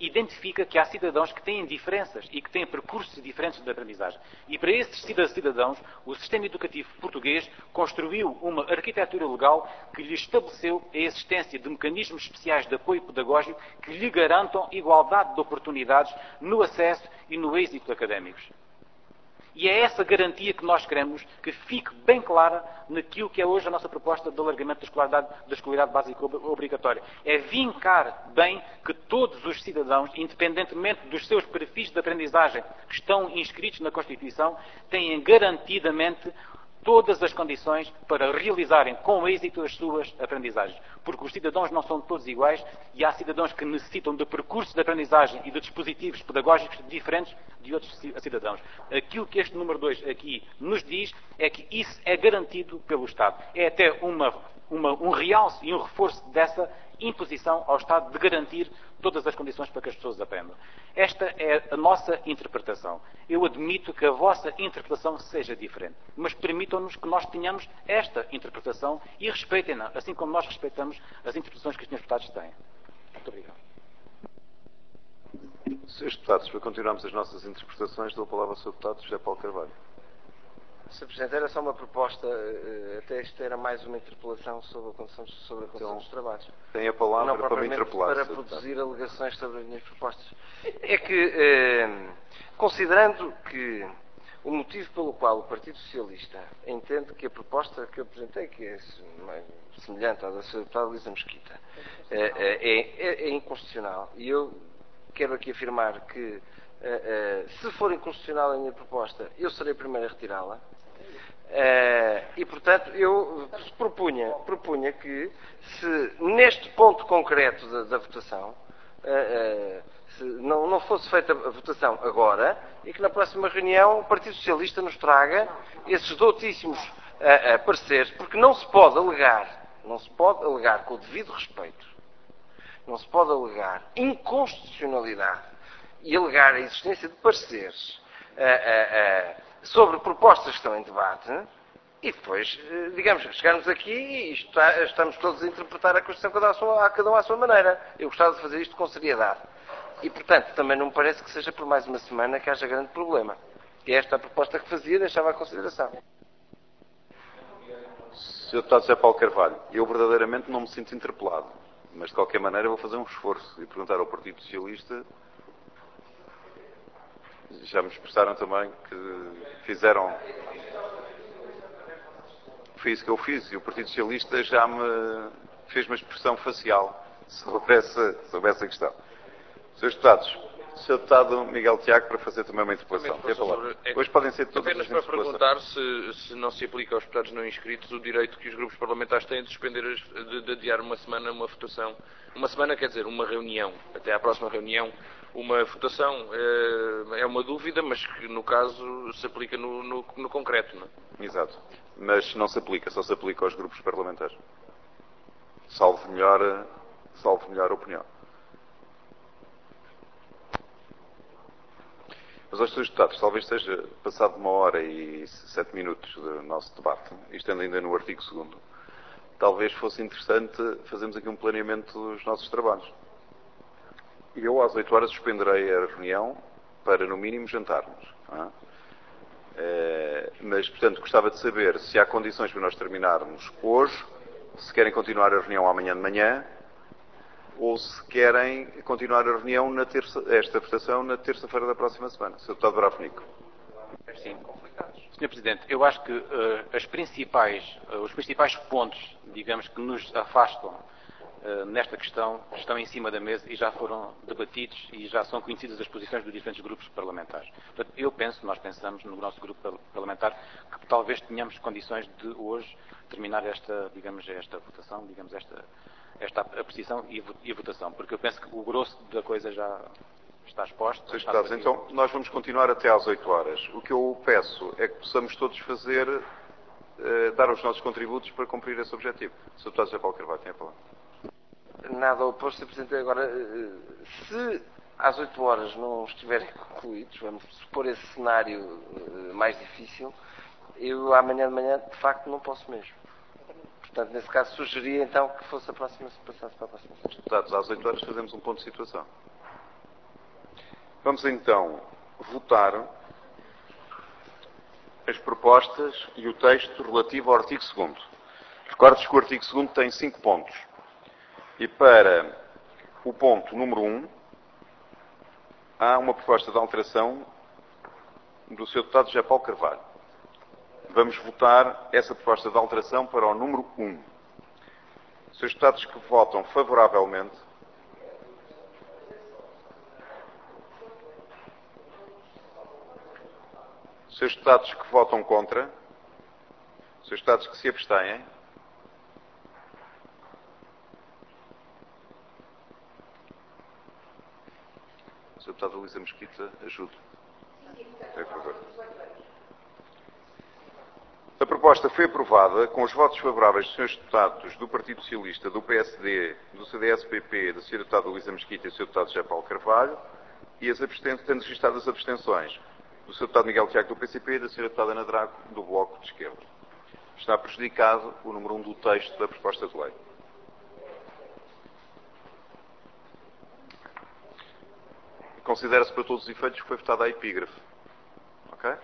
identifica que há cidadãos que têm diferenças e que têm percursos diferentes de aprendizagem. E para esses cidadãos, o sistema educativo português construiu uma arquitetura legal que lhe estabeleceu a existência de mecanismos especiais de apoio pedagógico que lhe garantam igualdade de oportunidades no acesso e no êxito académicos. E é essa garantia que nós queremos que fique bem clara naquilo que é hoje a nossa proposta de alargamento da escolaridade, da escolaridade básica obrigatória. É vincar bem que todos os cidadãos, independentemente dos seus perfis de aprendizagem que estão inscritos na Constituição, têm garantidamente todas as condições para realizarem com êxito as suas aprendizagens. Porque os cidadãos não são todos iguais e há cidadãos que necessitam de percursos de aprendizagem e de dispositivos pedagógicos diferentes de outros cidadãos. Aquilo que este número dois aqui nos diz é que isso é garantido pelo Estado. É até uma, uma, um realce e um reforço dessa imposição ao Estado de garantir todas as condições para que as pessoas aprendam. Esta é a nossa interpretação. Eu admito que a vossa interpretação seja diferente, mas permitam-nos que nós tenhamos esta interpretação e respeitem-na, assim como nós respeitamos as interpretações que os senhores deputados têm. Muito obrigado. senhores Deputados, para continuarmos as nossas interpretações, dou a palavra ao senhor Deputado José Paulo Carvalho. senhor Presidente, era só uma proposta, até isto era mais uma interpelação sobre a condição, sobre a condição então, dos trabalhos. Tem a palavra não para me interpelar. Para produzir alegações sobre as minhas propostas. É que, eh, considerando que o motivo pelo qual o Partido Socialista entende que a proposta que eu apresentei, que é semelhante à da senhora deputada Luísa Mesquita, eh, é, é, é inconstitucional, e eu quero aqui afirmar que, eh, eh, se for inconstitucional a minha proposta, eu serei o primeiro a retirá-la. Uh, e, portanto, eu propunha, propunha que, se neste ponto concreto da, da votação, uh, uh, se não, não fosse feita a votação agora, e que na próxima reunião o Partido Socialista nos traga esses doutíssimos uh, uh, pareceres, porque não se pode alegar, não se pode alegar com o devido respeito, não se pode alegar inconstitucionalidade e alegar a existência de pareceres uh, uh, uh, sobre propostas que estão em debate, e depois, digamos, chegarmos aqui e está, estamos todos a interpretar a Constituição cada, a sua, cada um à sua maneira. Eu gostava de fazer isto com seriedade. E, portanto, também não me parece que seja por mais uma semana que haja grande problema. E esta é a proposta que fazia, deixava à consideração. senhor Deputado José Paulo Carvalho, eu verdadeiramente não me sinto interpelado, mas de qualquer maneira vou fazer um esforço e perguntar ao Partido Socialista. Já me expressaram também que fizeram... Foi isso que eu fiz, e o Partido Socialista já me fez uma expressão facial sobre essa, sobre essa questão. senhores Deputados, senhor Deputado Miguel Tiago, para fazer também uma interpelação. Tem a palavra. É, Hoje podem ser todas apenas as para perguntar se, se não se aplica aos deputados não inscritos o direito que os grupos parlamentares têm de suspender, as, de, de adiar uma semana uma votação. Uma semana quer dizer uma reunião, até à próxima reunião. Uma votação é, é uma dúvida, mas que no caso se aplica no, no, no concreto, não é? Exato. Mas não se aplica, só se aplica aos grupos parlamentares. Salvo melhor, salvo melhor opinião. Mas aos senhores deputados, talvez seja passado uma hora e sete minutos do nosso debate, estando ainda no artigo segundo, talvez fosse interessante fazermos aqui um planeamento dos nossos trabalhos. E eu, às oito horas, suspenderei a reunião para, no mínimo, jantarmos. Não é? É, mas, portanto, gostava de saber se há condições para nós terminarmos hoje, se querem continuar a reunião amanhã de manhã, ou se querem continuar a reunião, na terça, esta votação, na terça-feira da próxima semana. senhor Deputado Bravo Nico. Sim. senhor Presidente, eu acho que uh, as principais, uh, os principais pontos, digamos, que nos afastam Uh, nesta questão estão em cima da mesa e já foram debatidos e já são conhecidas as posições dos diferentes grupos parlamentares. Portanto, eu penso, nós pensamos no nosso grupo parlamentar que talvez tenhamos condições de hoje terminar esta, digamos, esta votação, digamos, esta, esta apreciação e, e votação, porque eu penso que o grosso da coisa já está exposto. senhores Deputados, então nós vamos continuar até às oito horas. O que eu peço é que possamos todos fazer, uh, dar os nossos contributos para cumprir esse objetivo. senhor Deputado José Paulo Carvalho, tem a palavra. Nada oposto, senhor Presidente. Agora, se às oito horas não estiverem concluídos, vamos supor esse cenário mais difícil, eu amanhã de manhã, de facto, não posso mesmo. Portanto, nesse caso, sugeria então que fosse a próxima, se passasse para a próxima. Deputados, às oito horas fazemos um ponto de situação. Vamos então votar as propostas e o texto relativo ao artigo segundo. Recordo-vos que o artigo segundo tem cinco pontos. E para o ponto número um, há uma proposta de alteração do senhor Deputado José Paulo Carvalho. Vamos votar essa proposta de alteração para o número um. Os senhores deputados que votam favoravelmente, os senhores deputados que votam contra, os senhores deputados que se abstêm, o senhor Deputado Luísa Mesquita, ajude. Por favor. A proposta foi aprovada com os votos favoráveis dos senhores deputados do Partido Socialista, do P S D, do C D S P P, da senhora Deputada Luísa Mesquita e do senhor Deputado José Paulo Carvalho, e as abstenções, tendo registrado as abstenções do senhor Deputado Miguel Tiago do P C P e da senhora Deputada Ana Drago do Bloco de Esquerda. Está prejudicado o número um do texto da proposta de lei. Considera-se para todos os efeitos que foi votada a epígrafe. Ok?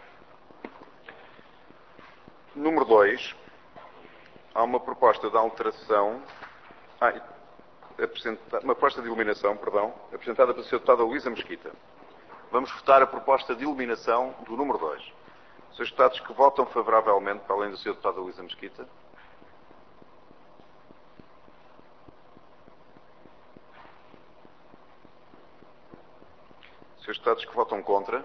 Número dois. Há uma proposta de alteração. Ah, uma proposta de eliminação, perdão, apresentada pela senhora Deputada Luísa Mesquita. Vamos votar a proposta de eliminação do número dois. Os senhores deputados que votam favoravelmente, para além da senhora Deputada Luísa Mesquita. Os senhores deputados que votam contra.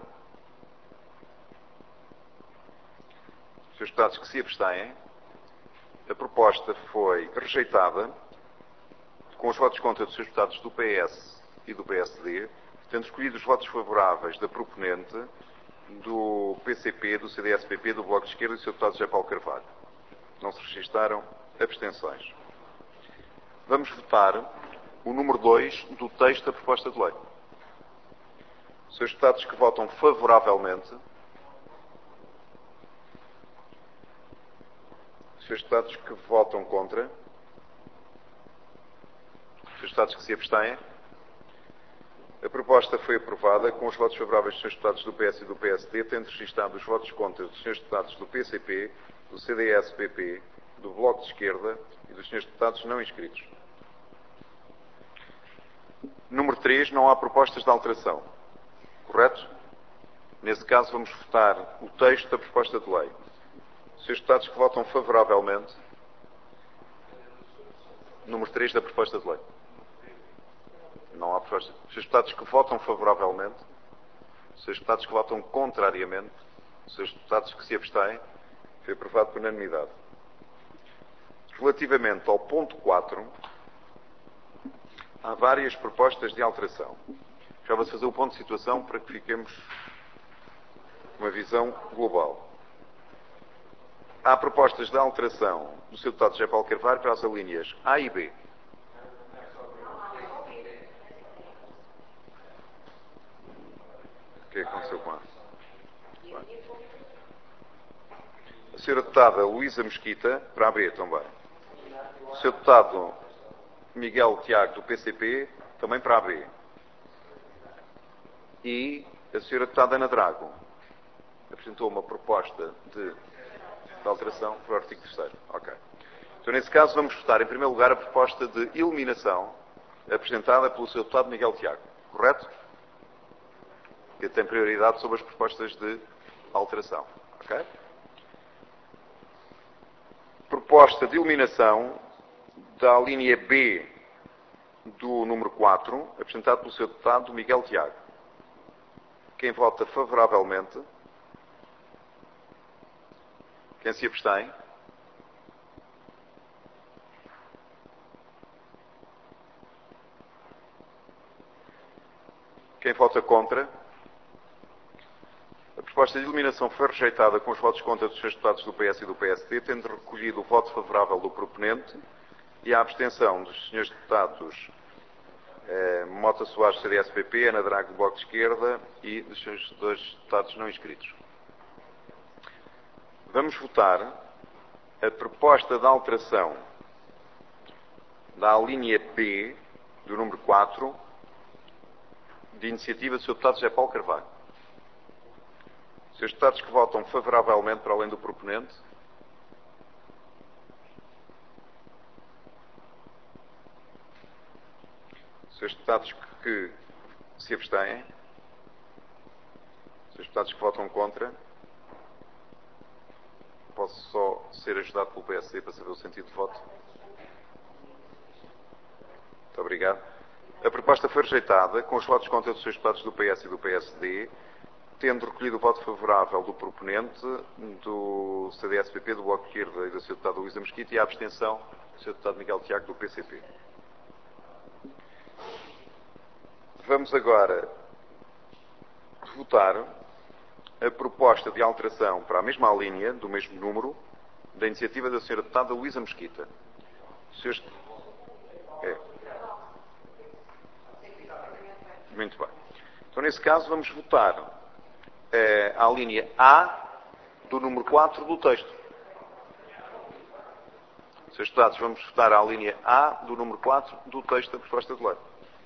Os senhores deputados que se abstêm. A proposta foi rejeitada com os votos contra dos senhores deputados do P S e do P S D, tendo escolhido os votos favoráveis da proponente, do P C P, do C D S P P, do Bloco de Esquerda e do senhor Deputado José Paulo Carvalho. Não se registaram abstenções. Vamos votar o número dois do texto da proposta de lei. Os senhores deputados que votam favoravelmente, os senhores deputados que votam contra, os senhores deputados que se abstêm. A proposta foi aprovada com os votos favoráveis dos senhores deputados do P S e do P S D, tendo registrado os votos contra dos senhores deputados do P C P, do C D S P P, do Bloco de Esquerda e dos senhores deputados não inscritos. Número três. Não há propostas de alteração. Correto? Nesse caso, vamos votar o texto da proposta de lei. Os senhores deputados que votam favoravelmente. Número três da proposta de lei. Não há proposta. Os senhores deputados que votam favoravelmente. Os senhores deputados que votam contrariamente. Os senhores deputados que se abstêm. Foi aprovado por unanimidade. Relativamente ao ponto quatro, há várias propostas de alteração. Já vou fazer o ponto de situação para que fiquemos com uma visão global. Há propostas de alteração do senhor Deputado José Paulo Carvalho para as alíneas A e B. O que é que aconteceu com a? A senhora Deputada Luísa Mesquita para a B também. O senhor Deputado Miguel Tiago do P C P também para a B. E a senhora Deputada Ana Drago apresentou uma proposta de, de alteração para o artigo terceiro. Ok. Então, nesse caso, vamos votar em primeiro lugar a proposta de eliminação apresentada pelo senhor Deputado Miguel Tiago. Correto? Que tem prioridade sobre as propostas de alteração. Ok? Proposta de eliminação da linha B do número quatro, apresentada pelo senhor Deputado Miguel Tiago. Quem vota favoravelmente? Quem se abstém? Quem vota contra? A proposta de eliminação foi rejeitada com os votos contra dos senhores deputados do P S e do P S D, tendo recolhido o voto favorável do proponente e a abstenção dos senhores deputados eh, Mota Soares, C D S P P, Ana Drago, do Bloco de Esquerda e dos seus dois deputados não inscritos. Vamos votar a proposta de alteração da linha B do número quatro, de iniciativa do senhor Deputado José Paulo Carvalho. senhores Deputados que votam favoravelmente para além do proponente. senhores Deputados que se abstêm. senhores Deputados que votam contra. Posso só ser ajudado pelo P S D para saber o sentido de voto? Muito obrigado. A proposta foi rejeitada com os votos contra dos senhores Deputados do P S e do P S D, tendo recolhido o voto favorável do proponente, do C D S P P, do Bloco de Esquerda e da senhora Deputada Luísa Mesquita e a abstenção do senhor Deputado Miguel Tiago do P C P. Vamos agora votar a proposta de alteração para a mesma linha, do mesmo número, da iniciativa da senhora Deputada Luísa Mesquita. Senhores... É. Muito bem. Então, nesse caso, vamos votar eh, a linha A do número quatro do texto. senhores Deputados, vamos votar a linha A do número quatro do texto da proposta de lei.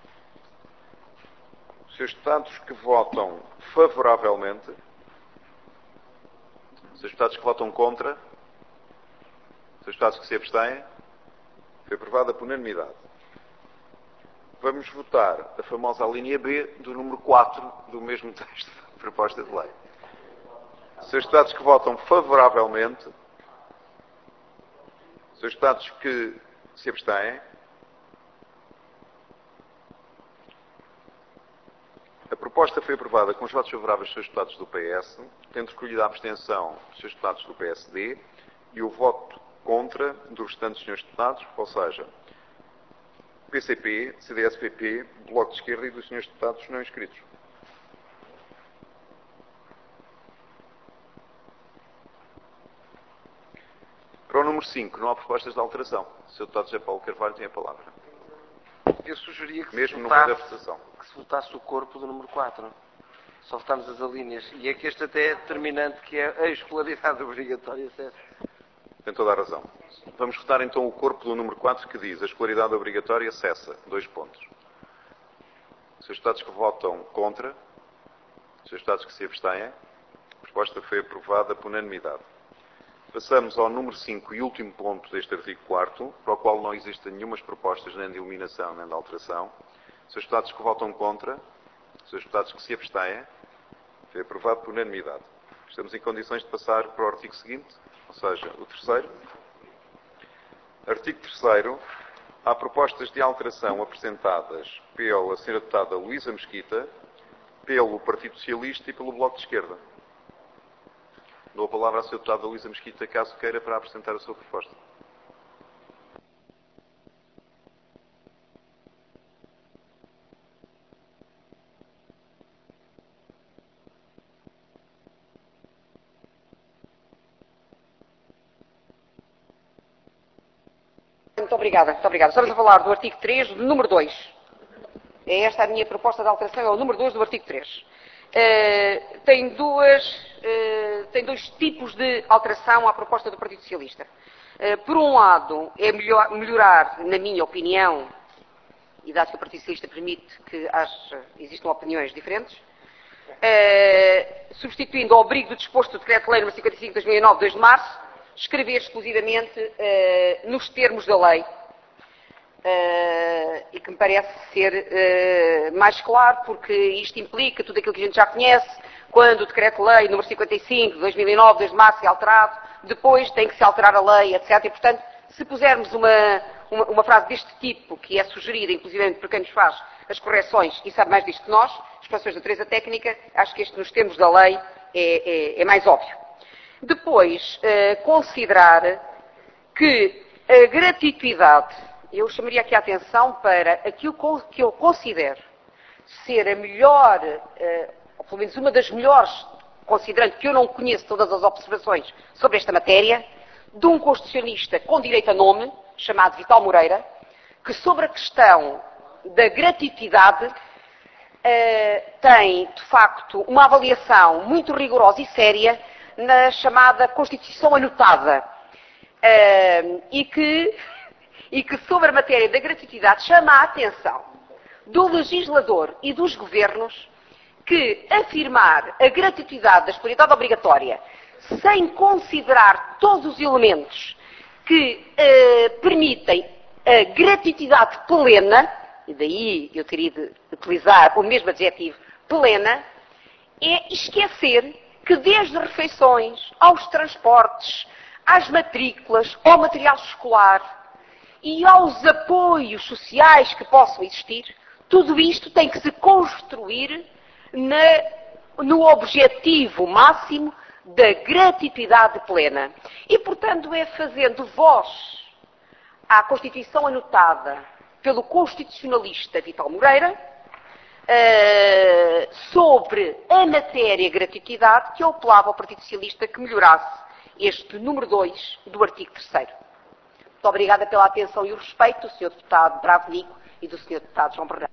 senhores Deputados que votam favoravelmente. senhores Deputados que votam contra. senhores Deputados que se abstêm. Foi aprovada por unanimidade. Vamos votar a famosa linha B do número quatro do mesmo texto da proposta de lei. senhores Deputados que votam favoravelmente. senhores Deputados que se abstêm. A proposta foi aprovada com os votos favoráveis dos senhores Deputados do P S, tendo recolhido a abstenção dos senhores Deputados do P S D e o voto contra dos restantes senhores Deputados, ou seja, P C P, C D S P P, Bloco de Esquerda e dos senhores Deputados não inscritos. Para o número cinco, não há propostas de alteração. O senhor Deputado José Paulo Carvalho tem a palavra. Eu sugeria que Mesmo se no número da votasse, votação. que se votasse o corpo do número quatro. Só votamos as alíneas. E é que este até é determinante, que é a escolaridade obrigatória. Certo? Tem toda a razão. Vamos votar então o corpo do número quatro que diz a escolaridade obrigatória cessa. Dois pontos. Os senhores Deputados que votam contra. Os senhores Deputados que se abstêm. A proposta foi aprovada por unanimidade. Passamos ao número cinco e último ponto deste artigo quarto, para o qual não existem nenhumas propostas nem de eliminação nem de alteração. Os senhores Deputados que votam contra. Os senhores Deputados que se abstêm. Foi aprovado por unanimidade. Estamos em condições de passar para o artigo seguinte, ou seja, o terceiro. Artigo terceiro. Há propostas de alteração apresentadas pela senhora Deputada Luísa Mesquita, pelo Partido Socialista e pelo Bloco de Esquerda. Dou a palavra à senhora Deputada Luísa Mesquita, caso queira, para apresentar a sua proposta. Muito obrigada, muito obrigada. Estamos a falar do artigo três, do número dois. É esta a minha proposta de alteração, é o número dois do artigo três. Uh, tem, duas, uh, tem dois tipos de alteração à proposta do Partido Socialista. Uh, por um lado, é melhor, melhorar, na minha opinião, e dado que o Partido Socialista permite que haja, existam opiniões diferentes, uh, substituindo ao abrigo do disposto do Decreto-Lei número cinquenta e cinco de dois mil e nove, dois de março, escrever exclusivamente uh, nos termos da lei, uh, e que me parece ser uh, mais claro, porque isto implica tudo aquilo que a gente já conhece. Quando o Decreto-Lei número cinquenta e cinco de dois mil e nove, dois de março, é alterado, depois tem que se alterar a lei, etcétera. E, portanto, se pusermos uma, uma, uma frase deste tipo, que é sugerida, inclusive por quem nos faz as correções, e sabe mais disto que nós, expressões de natureza técnica, acho que este, nos termos da lei, é, é, é mais óbvio. Depois, eh, considerar que a gratuidade, eu chamaria aqui a atenção para aquilo que eu considero ser a melhor, eh, ou pelo menos uma das melhores, considerando que eu não conheço todas as observações sobre esta matéria, de um constitucionalista com direito a nome, chamado Vital Moreira, que sobre a questão da gratuidade eh, tem, de facto, uma avaliação muito rigorosa e séria na chamada Constituição Anotada, uh, e, que, e que sobre a matéria da gratuidade chama a atenção do legislador e dos governos que afirmar a gratuitidade da escolaridade obrigatória sem considerar todos os elementos que eh, permitem a gratuitidade plena, e daí eu teria de utilizar o mesmo adjetivo, plena, é esquecer que desde refeições, aos transportes, às matrículas, ao material escolar e aos apoios sociais que possam existir, tudo isto tem que se construir na, no objetivo máximo da gratuitidade plena. E, portanto, é fazendo voz à Constituição anotada pelo constitucionalista Vital Moreira uh, sobre a matéria gratuitidade que eu apelava ao Partido Socialista que melhorasse este número dois do artigo terceiro. Muito obrigada pela atenção e o respeito do senhor Deputado Bravo Nico e do senhor Deputado João Bernardo.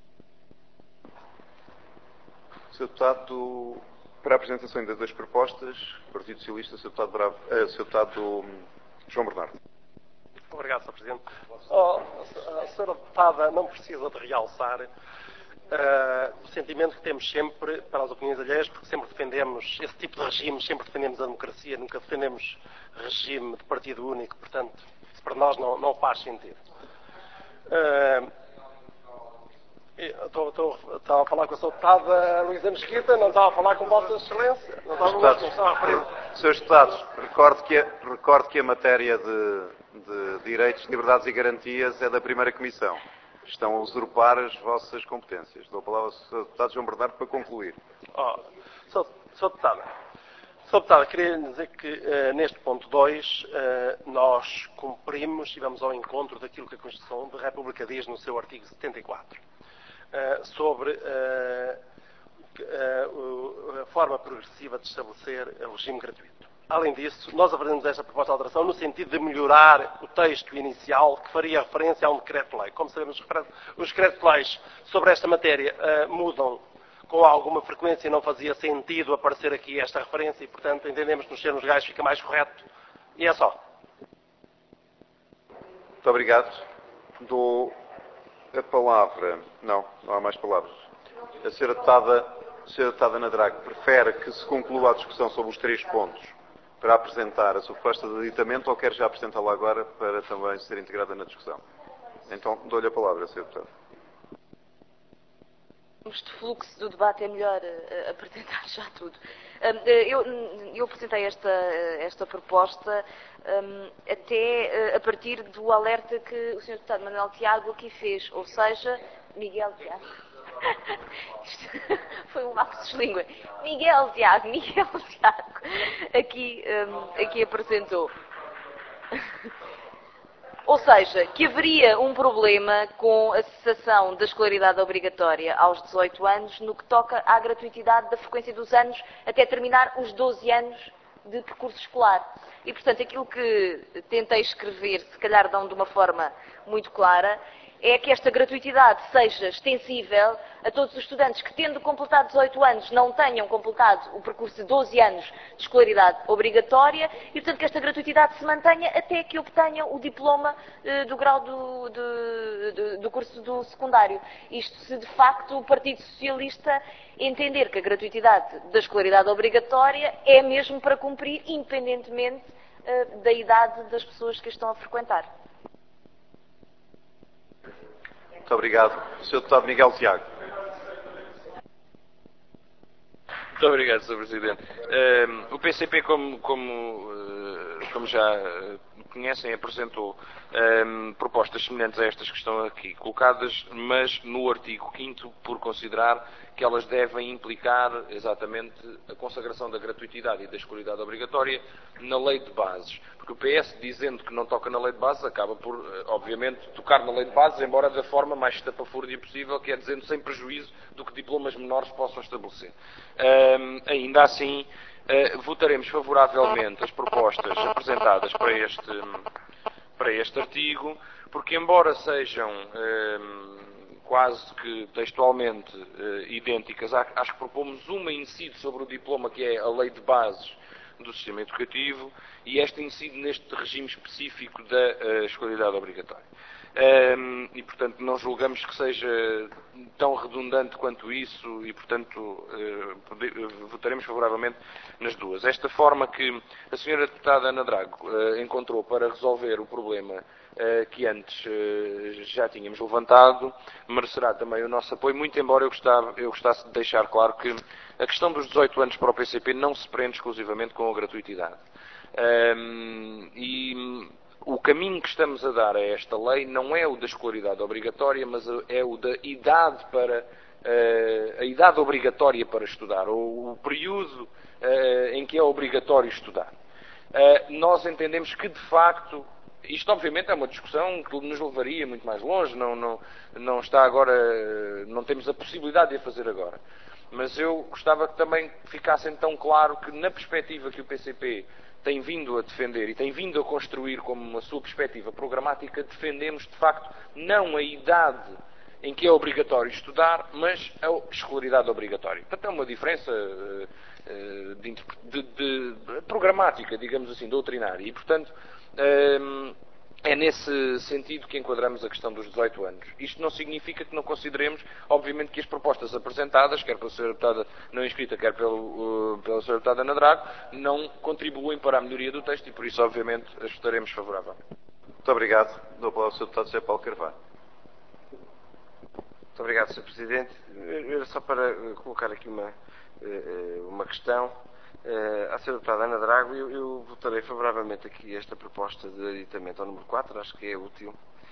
senhor Deputado, para a apresentação ainda das propostas, Partido Socialista, senhor Deputado, Bravo, eh, senhor Deputado João Bernardo. Obrigado, senhor Presidente. Oh, a senhora Deputada não precisa de realçar uh, o sentimento que temos sempre para as opiniões alheias, porque sempre defendemos esse tipo de regime, sempre defendemos a democracia, nunca defendemos regime de partido único, portanto, isso para nós não, não faz sentido. Uh, Estou, estou, estava a falar com a sua deputada Luísa Mesquita, não estava a falar com Vossa Excelência. Não estava, Deputados, não estava a referir. senhores Deputados, recordo que, a, recordo que a matéria de, de direitos, liberdades e garantias é da primeira Comissão. Estão a usurpar as vossas competências. Dou a palavra ao senhor Deputado João Bernardo para concluir. Oh, Sr. Deputada, Sr. Deputada, queria dizer que uh, neste ponto dois uh, nós cumprimos e vamos ao encontro daquilo que a Constituição da República diz no seu artigo setenta e quatro. Uh, sobre uh, uh, a forma progressiva de estabelecer o regime gratuito. Além disso, nós apresentamos esta proposta de alteração no sentido de melhorar o texto inicial que faria referência a um decreto-lei. Como sabemos, os decretos-leis sobre esta matéria uh, mudam com alguma frequência e não fazia sentido aparecer aqui esta referência e, portanto, entendemos que nos termos legais fica mais correto. E é só. Muito obrigado. Dou a palavra. Não, não há mais palavras. A senhora Deputada, a senhora Deputada Ana Drago prefere que se conclua a discussão sobre os três pontos para apresentar a sua proposta de aditamento ou quer já apresentá-la agora para também ser integrada na discussão? Então, dou-lhe a palavra, senhora Deputada. De fluxo do debate é melhor uh, apresentar já tudo. Um, uh, eu, eu apresentei esta, uh, esta proposta um, até uh, a partir do alerta que o senhor Deputado Manuel Tiago aqui fez, ou seja, Miguel Tiago. Isto foi um lapsus de língua. Miguel Tiago, Miguel Tiago, aqui, um, aqui apresentou. Ou seja, que haveria um problema com a cessação da escolaridade obrigatória aos dezoito anos no que toca à gratuitidade da frequência dos anos até terminar os doze anos de percurso escolar. E, portanto, aquilo que tentei escrever, se calhar não de uma forma muito clara, é que esta gratuitidade seja extensível a todos os estudantes que, tendo completado dezoito anos, não tenham completado o percurso de doze anos de escolaridade obrigatória e, portanto, que esta gratuitidade se mantenha até que obtenham o diploma eh, do grau do, do, do, do curso do secundário. Isto se, de facto, o Partido Socialista entender que a gratuitidade da escolaridade obrigatória é mesmo para cumprir, independentemente eh, da idade das pessoas que a estão a frequentar. Muito obrigado. senhor Deputado Miguel Tiago. Muito obrigado, senhor Presidente. Uh, o P C P, como, como, uh, como já conhecem, apresentou uh, propostas semelhantes a estas que estão aqui colocadas, mas no artigo quinto, por considerar que elas devem implicar exatamente a consagração da gratuitidade e da escolaridade obrigatória na lei de bases. Porque o P S, dizendo que não toca na lei de bases, acaba por, obviamente, tocar na lei de bases, embora da forma mais estapafúrdia possível, que é dizendo sem prejuízo do que diplomas menores possam estabelecer. Um, ainda assim, uh, votaremos favoravelmente as propostas apresentadas para este, para este artigo, porque embora sejam um, quase que textualmente uh, idênticas, acho que propomos uma incide sobre o diploma, que é a lei de bases do sistema educativo, e esta incide neste regime específico da uh, escolaridade obrigatória. Um, e, portanto, não julgamos que seja tão redundante quanto isso e, portanto, uh, votaremos favoravelmente nas duas. Esta forma que a senhora deputada Ana Drago uh, encontrou para resolver o problema uh, que antes uh, já tínhamos levantado merecerá também o nosso apoio, muito embora eu, gostava, eu gostasse de deixar claro que a questão dos dezoito anos para o P C P não se prende exclusivamente com a gratuitidade. Um, e o caminho que estamos a dar a esta lei não é o da escolaridade obrigatória, mas é o da idade para uh, a idade obrigatória para estudar, ou o período uh, em que é obrigatório estudar. Uh, nós entendemos que, de facto, isto obviamente é uma discussão que nos levaria muito mais longe, não, não, não está agora, não temos a possibilidade de a fazer agora. Mas eu gostava que também ficasse então claro que, na perspectiva que o P C P tem vindo a defender e tem vindo a construir como uma sua perspectiva programática, defendemos, de facto, não a idade em que é obrigatório estudar, mas a escolaridade obrigatória. Portanto, é uma diferença uh, de, de, de, de programática, digamos assim, doutrinária. E, portanto, uh, é nesse sentido que enquadramos a questão dos dezoito anos. Isto não significa que não consideremos, obviamente, que as propostas apresentadas, quer pela senhora deputada não inscrita, quer pelo, uh, pela senhora deputada Ana Drago, não contribuem para a melhoria do texto e, por isso, obviamente, as votaremos favoravelmente. Muito obrigado. Dou a palavra ao senhor deputado José Paulo Carvalho. Muito obrigado, senhor Presidente. Era só para colocar aqui uma, uma questão. À senhora deputada Ana Drago, eu, eu votarei favoravelmente aqui esta proposta de aditamento ao número quatro, acho que é útil.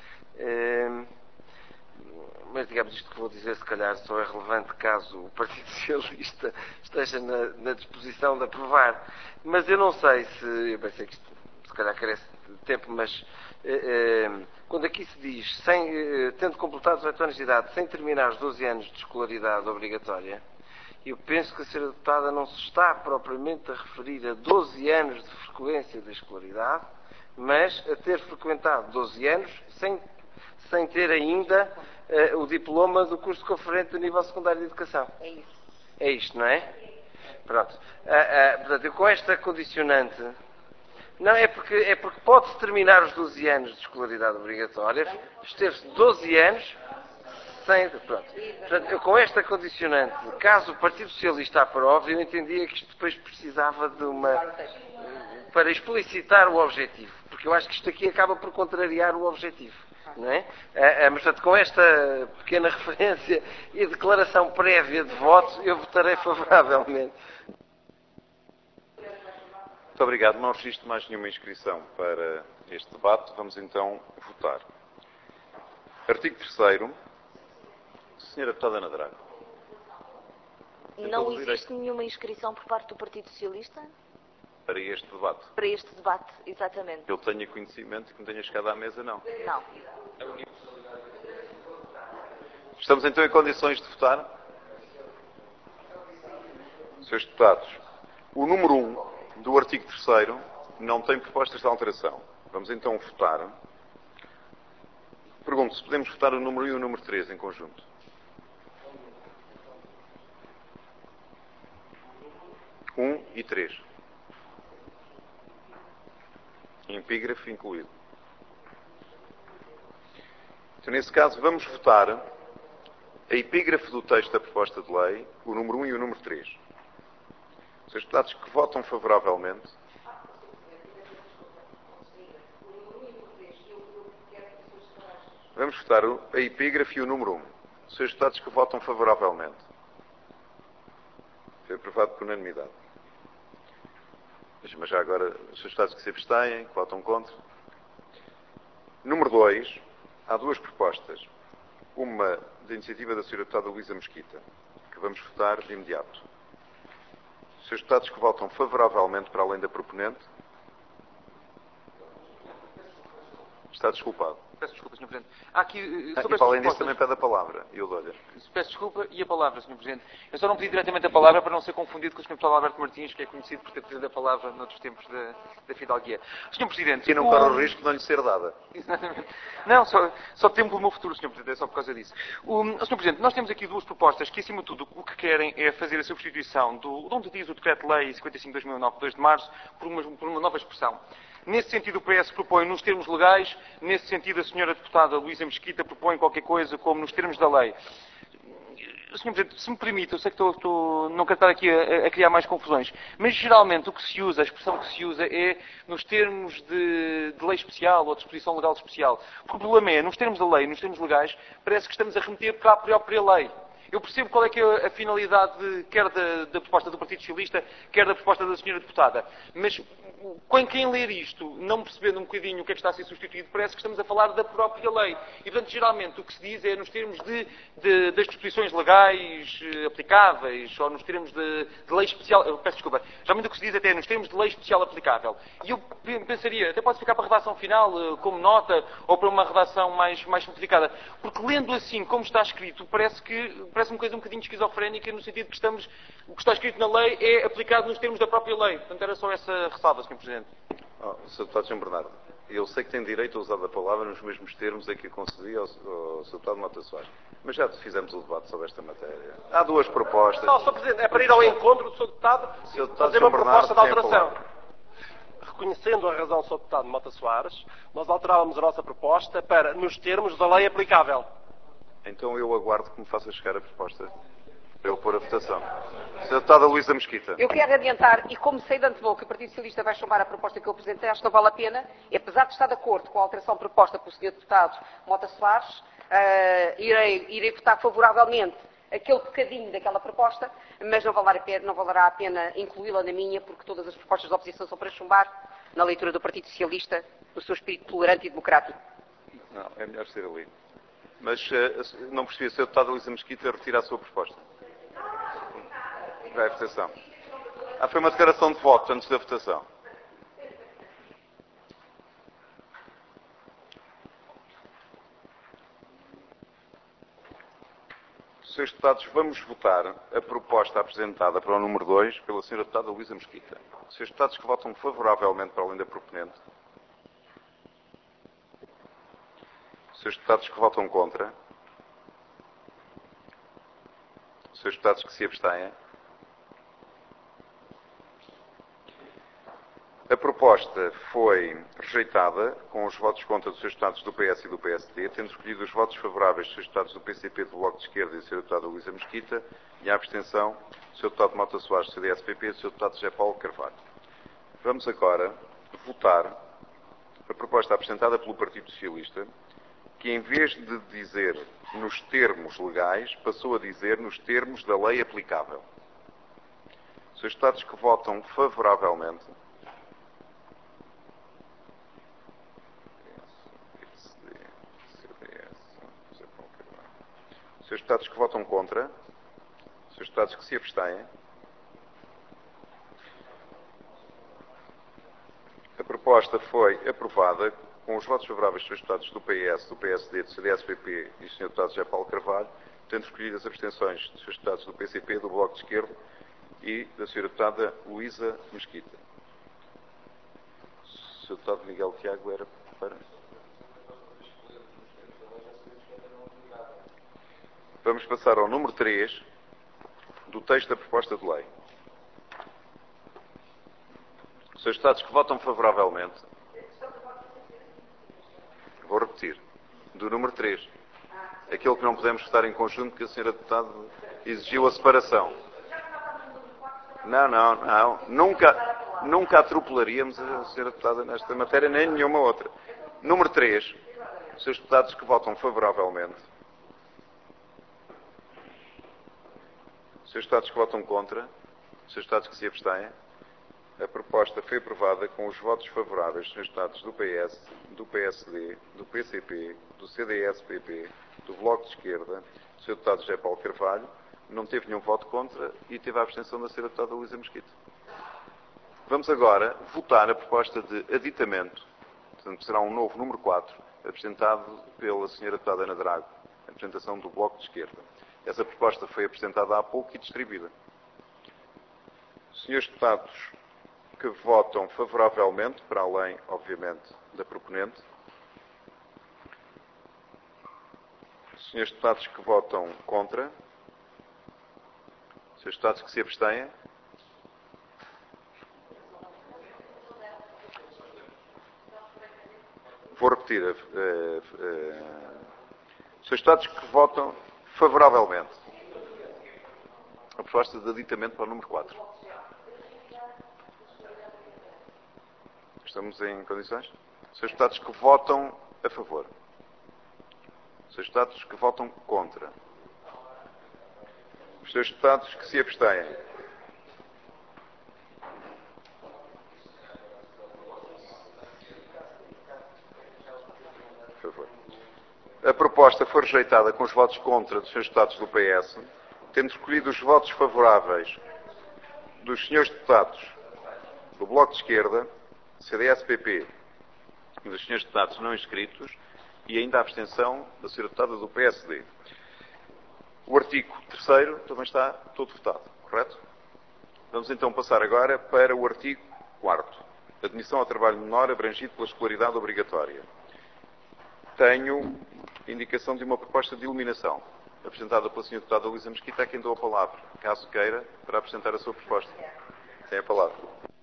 Mas, digamos, isto que vou dizer, se calhar, só é relevante caso o Partido Socialista esteja na, na disposição de aprovar. Mas eu não sei se, eu bem sei que isto, se calhar, carece de tempo, mas eh, eh, quando aqui se diz, sem, eh, tendo completado os dezoito anos de idade, sem terminar os doze anos de escolaridade obrigatória, eu penso que a senhora deputada não se está propriamente a referir a doze anos de frequência da escolaridade, mas a ter frequentado doze anos sem, sem ter ainda uh, o diploma do curso conferente do nível secundário de educação. É isso. É isto, não é? Pronto. Uh, uh, portanto, eu com esta condicionante, não é porque, é porque pode-se terminar os doze anos de escolaridade obrigatória, esteve-se doze anos sem. Pronto. Portanto, eu com esta condicionante, caso o Partido Socialista aprove, eu entendia que isto depois precisava de uma. Para explicitar o objetivo, porque eu acho que isto aqui acaba por contrariar o objetivo. Não é? Ah, ah, mas, portanto, com esta pequena referência e declaração prévia de voto, eu votarei favoravelmente. Muito obrigado. Não registro mais nenhuma inscrição para este debate. Vamos então votar. Artigo terceiro. senhora deputada Ana Drago. Não existe nenhuma inscrição por parte do Partido Socialista? Para este debate. Para este debate, exatamente. Eu tenha conhecimento e que me tenha chegado à mesa, não. Não. Estamos então em condições de votar? senhores deputados, o número um do artigo terceiro não tem propostas de alteração. Vamos então votar. Pergunto se podemos votar o número um e o número três em conjunto. um e três. Epígrafe incluído. Então, nesse caso, vamos votar a epígrafe do texto da proposta de lei, o número um e o número três. Os deputados que votam favoravelmente. Vamos votar a epígrafe e o número um. Os deputados que votam favoravelmente. Foi aprovado por unanimidade. Mas já agora, os deputados que se abstêm, que votam contra. Número dois. Há duas propostas. Uma da iniciativa da senhora deputada Luísa Mesquita, que vamos votar de imediato. Os deputados que votam favoravelmente para além da proponente. Está desculpado. Peço desculpa, senhor Presidente. Há aqui, ah, e para além disso também pede a palavra. Eu dou-lhe. Peço desculpa e a palavra, senhor Presidente. Eu só não pedi diretamente a palavra para não ser confundido com o senhor Deputado Alberto Martins, que é conhecido por ter pedido a palavra noutros tempos da, da Fidalguia. senhor Presidente... E não o... corre o risco de não lhe ser dada. Exatamente. Não, só, só temo pelo meu futuro, senhor Presidente, é só por causa disso. O, senhor Presidente, nós temos aqui duas propostas que, acima de tudo, o que querem é fazer a substituição do, de onde diz o Decreto-Lei cinquenta e cinco barra dois mil e nove, de dois de março, por uma, por uma nova expressão. Nesse sentido, o P S propõe nos termos legais, nesse sentido, a senhora deputada Luísa Mesquita propõe qualquer coisa como nos termos da lei. senhor Presidente, se me permite, eu sei que estou, estou, não quero estar aqui a, a criar mais confusões, mas geralmente o que se usa, a expressão que se usa é nos termos de, de lei especial ou de disposição legal especial. Porque o problema é, nos termos da lei, nos termos legais, parece que estamos a remeter para a própria lei. Eu percebo qual é que é a finalidade, de, quer da, da proposta do Partido Socialista, quer da proposta da senhora deputada. Mas quem ler isto, não percebendo um bocadinho o que é que está a ser substituído, parece que estamos a falar da própria lei. E, portanto, geralmente o que se diz é nos termos de, de, das disposições legais aplicáveis, ou nos termos de, de lei especial... Eu peço desculpa. Geralmente o que se diz até é nos termos de lei especial aplicável. E eu pensaria, até pode ficar para a redação final, como nota, ou para uma redação mais, mais simplificada. Porque lendo assim, como está escrito, parece que... Parece uma coisa um bocadinho esquizofrénica, no sentido que estamos, o que está escrito na lei é aplicado nos termos da própria lei. Portanto, era só essa ressalva, senhor Presidente. Oh, senhor Deputado João Bernardo, eu sei que tem direito a usar a palavra nos mesmos termos a que a concedi ao, ao senhor Deputado Mota Soares, mas já fizemos o debate sobre esta matéria. Há duas propostas. Não, senhor Presidente, é para ir ao encontro do senhor Deputado, senhor Deputado fazer João uma proposta de Bernardo alteração. Reconhecendo a razão do senhor Deputado Mota Soares, nós alterávamos a nossa proposta para nos termos da lei aplicável. Então eu aguardo que me faça chegar a proposta para eu pôr a votação. senhora Deputada Luísa Mesquita. Eu quero adiantar, e como sei de antemão que o Partido Socialista vai chamar a proposta que eu apresentei, acho que não vale a pena, e apesar de estar de acordo com a alteração proposta pelo senhor Deputado Mota Soares, uh, irei, irei votar favoravelmente aquele bocadinho daquela proposta, mas não valerá a pena, não valerá a pena incluí-la na minha, porque todas as propostas de oposição são para chumbar, na leitura do Partido Socialista, no seu espírito tolerante e democrático. Não, é melhor ser ali. Mas uh, não percebi, a senhora Deputada Luísa Mesquita retira a sua proposta. Vai à votação. Ah, foi uma declaração de voto antes da votação. senhores Deputados, vamos votar a proposta apresentada para o número dois pela senhora Deputada Luísa Mesquita. senhores Deputados que votam favoravelmente para além da proponente. senhores Deputados que votam contra. senhores Deputados que se abstêm. A proposta foi rejeitada com os votos contra dos senhores Deputados do P S e do P S D, tendo escolhido os votos favoráveis dos senhores Deputados do P C P, do Bloco de Esquerda e da senhora Deputada Luísa Mesquita, e a abstenção do senhor Deputado Mota Soares do C D S P P e do senhor Deputado José Paulo Carvalho. Vamos agora votar a proposta apresentada pelo Partido Socialista, que em vez de dizer nos termos legais, passou a dizer nos termos da lei aplicável. Os senhores Deputados que votam favoravelmente. Os senhores Deputados que votam contra. Os senhores Deputados que se abstêm. A proposta foi aprovada com os votos favoráveis dos senhores Deputados do P S, do P S D, do C D S P P e do senhor Deputado José Paulo Carvalho, tendo escolhido as abstenções dos senhores Deputados do P C P, do Bloco de Esquerda e da senhora Deputada Luísa Mesquita. O senhor Deputado Miguel Tiago era para... Vamos passar ao número três do texto da proposta de lei. Os senhores Deputados que votam favoravelmente. Vou repetir. Do número três. Aquele que não podemos votar em conjunto, que a senhora Deputada exigiu a separação. Não, não, não. Nunca, nunca atropelaríamos a senhora Deputada nesta matéria, nem nenhuma outra. Número três. Os senhores Deputados que votam favoravelmente. Os senhores Deputados que votam contra. Os senhores Deputados que se abstêm. A proposta foi aprovada com os votos favoráveis dos senhores Deputados do P S, do P S D, do P C P, do C D S P P, do Bloco de Esquerda, do senhor Deputado José Paulo Carvalho, não teve nenhum voto contra e teve a abstenção da senhora Deputada Luísa Mesquita. Vamos agora votar a proposta de aditamento, portanto será um novo número quatro, apresentado pela senhora Deputada Ana Drago, a apresentação do Bloco de Esquerda. Essa proposta foi apresentada há pouco e distribuída. Senhores Deputados que votam favoravelmente, para além, obviamente, da proponente. Senhores Deputados que votam contra. Senhores Deputados que se abstêm. repetir. Uh, uh, São Estados que votam favoravelmente a proposta de aditamento para o número quatro. Estamos em condições? São Estados que votam a favor. São Estados que votam contra. Os seus Estados que se abstêm. Por favor. A proposta foi rejeitada com os votos contra dos senhores deputados do P S, tendo escolhido os votos favoráveis dos senhores deputados do Bloco de Esquerda, C D S P P e dos senhores deputados não inscritos e ainda a abstenção da senhora deputada do P S D. O artigo terceiro também está todo votado, correto? Vamos então passar agora para o artigo quarto. Admissão ao trabalho menor abrangido pela escolaridade obrigatória. Tenho indicação de uma proposta de eliminação, apresentada pela senhora deputada Luísa Mesquita, a quem dou a palavra, caso queira, para apresentar a sua proposta. Tem a palavra.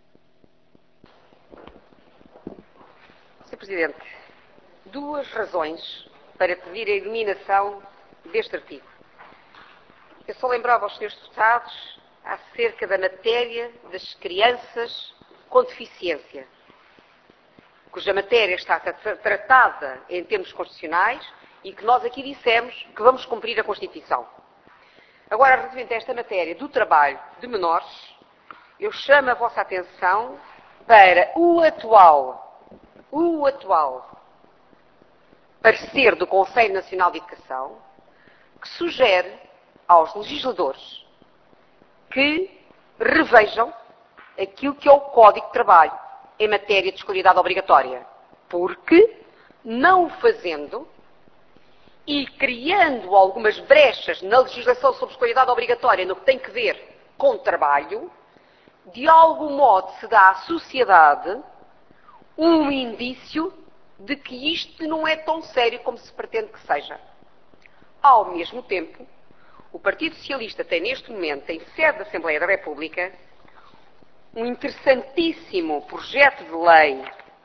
senhor Presidente, duas razões para pedir a eliminação deste artigo. Eu só lembrava aos senhores deputados acerca da matéria das crianças com deficiência, cuja matéria está tratada em termos constitucionais e que nós aqui dissemos que vamos cumprir a Constituição. Agora, relativamente a esta matéria do trabalho de menores, eu chamo a vossa atenção para o atual, o atual parecer do Conselho Nacional de Educação, que sugere aos legisladores que revejam aquilo que é o Código de Trabalho em matéria de escolaridade obrigatória, porque, não o fazendo e criando algumas brechas na legislação sobre escolaridade obrigatória no que tem que ver com o trabalho, de algum modo se dá à sociedade um indício de que isto não é tão sério como se pretende que seja. Ao mesmo tempo, o Partido Socialista tem neste momento, em sede da Assembleia da República, um interessantíssimo projeto de lei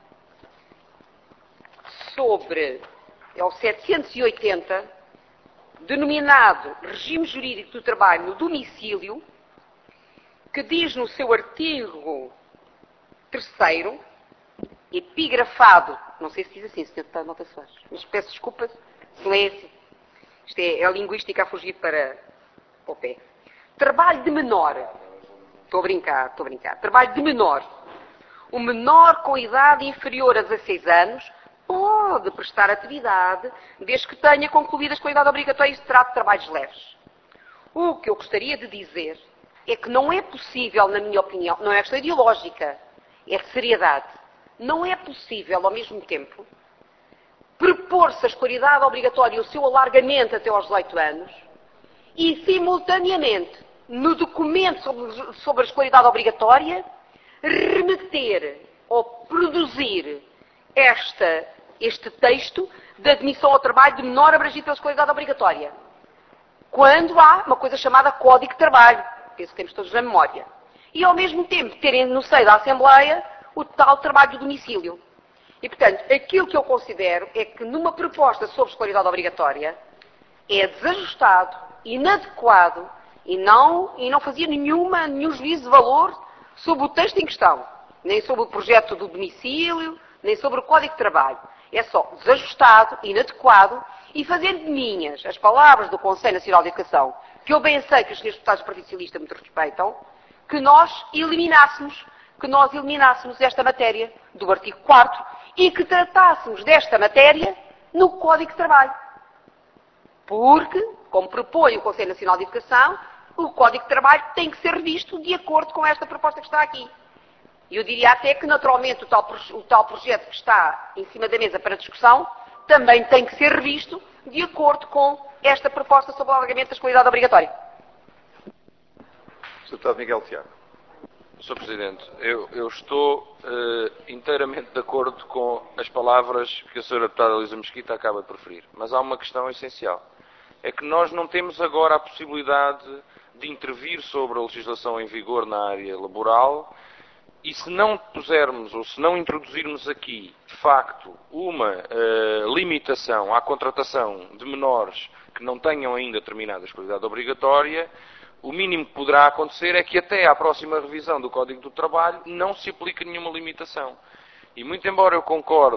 sobre, é o setecentos e oitenta, denominado Regime Jurídico do Trabalho no Domicílio, que diz no seu artigo terceiro, epigrafado, não sei se diz assim, senhor Deputado Mota Soares, mas peço desculpa se lê assim. Isto é, é a linguística a fugir para, para o pé. Trabalho de menor. Estou a brincar, estou a brincar. Trabalho de menor. O menor com idade inferior a dezasseis anos pode prestar atividade desde que tenha concluído a escolaridade obrigatória e se trata de trabalhos leves. O que eu gostaria de dizer é que não é possível, na minha opinião, não é questão ideológica, é de seriedade. Não é possível, ao mesmo tempo, propor-se a escolaridade obrigatória e o seu alargamento até aos dezoito anos e, simultaneamente, no documento sobre, sobre a escolaridade obrigatória, remeter ou produzir esta, este texto de admissão ao trabalho de menor abrangido pela escolaridade obrigatória. Quando há uma coisa chamada Código de Trabalho, penso que temos todos na memória. E, ao mesmo tempo, terem no seio da Assembleia o tal trabalho do domicílio. E, portanto, aquilo que eu considero é que numa proposta sobre escolaridade obrigatória é desajustado, inadequado e não, e não fazia nenhuma, nenhum juízo de valor sobre o texto em questão, nem sobre o projeto do domicílio, nem sobre o Código de Trabalho. É só desajustado, inadequado e fazendo minhas as palavras do Conselho Nacional de Educação, que eu bem sei que os senhores deputados do Partido Socialista me respeitam, que nós eliminássemos, que nós eliminássemos esta matéria do artigo quarto e que tratássemos desta matéria no Código de Trabalho. Porque, como propõe o Conselho Nacional de Educação, o Código de Trabalho tem que ser revisto de acordo com esta proposta que está aqui. E eu diria até que, naturalmente, o tal, o tal projeto que está em cima da mesa para discussão também tem que ser revisto de acordo com esta proposta sobre o alargamento da escolaridade obrigatória. senhor Deputado Miguel Tiago. senhor Presidente, eu, eu estou uh, inteiramente de acordo com as palavras que a senhora Deputada Luísa Mesquita acaba de proferir. Mas há uma questão essencial. É que nós não temos agora a possibilidade de intervir sobre a legislação em vigor na área laboral e se não pusermos, ou se não introduzirmos aqui, de facto, uma uh, limitação à contratação de menores que não tenham ainda terminado a escolaridade obrigatória, o mínimo que poderá acontecer é que até à próxima revisão do Código do Trabalho não se aplique nenhuma limitação. E muito embora eu concorde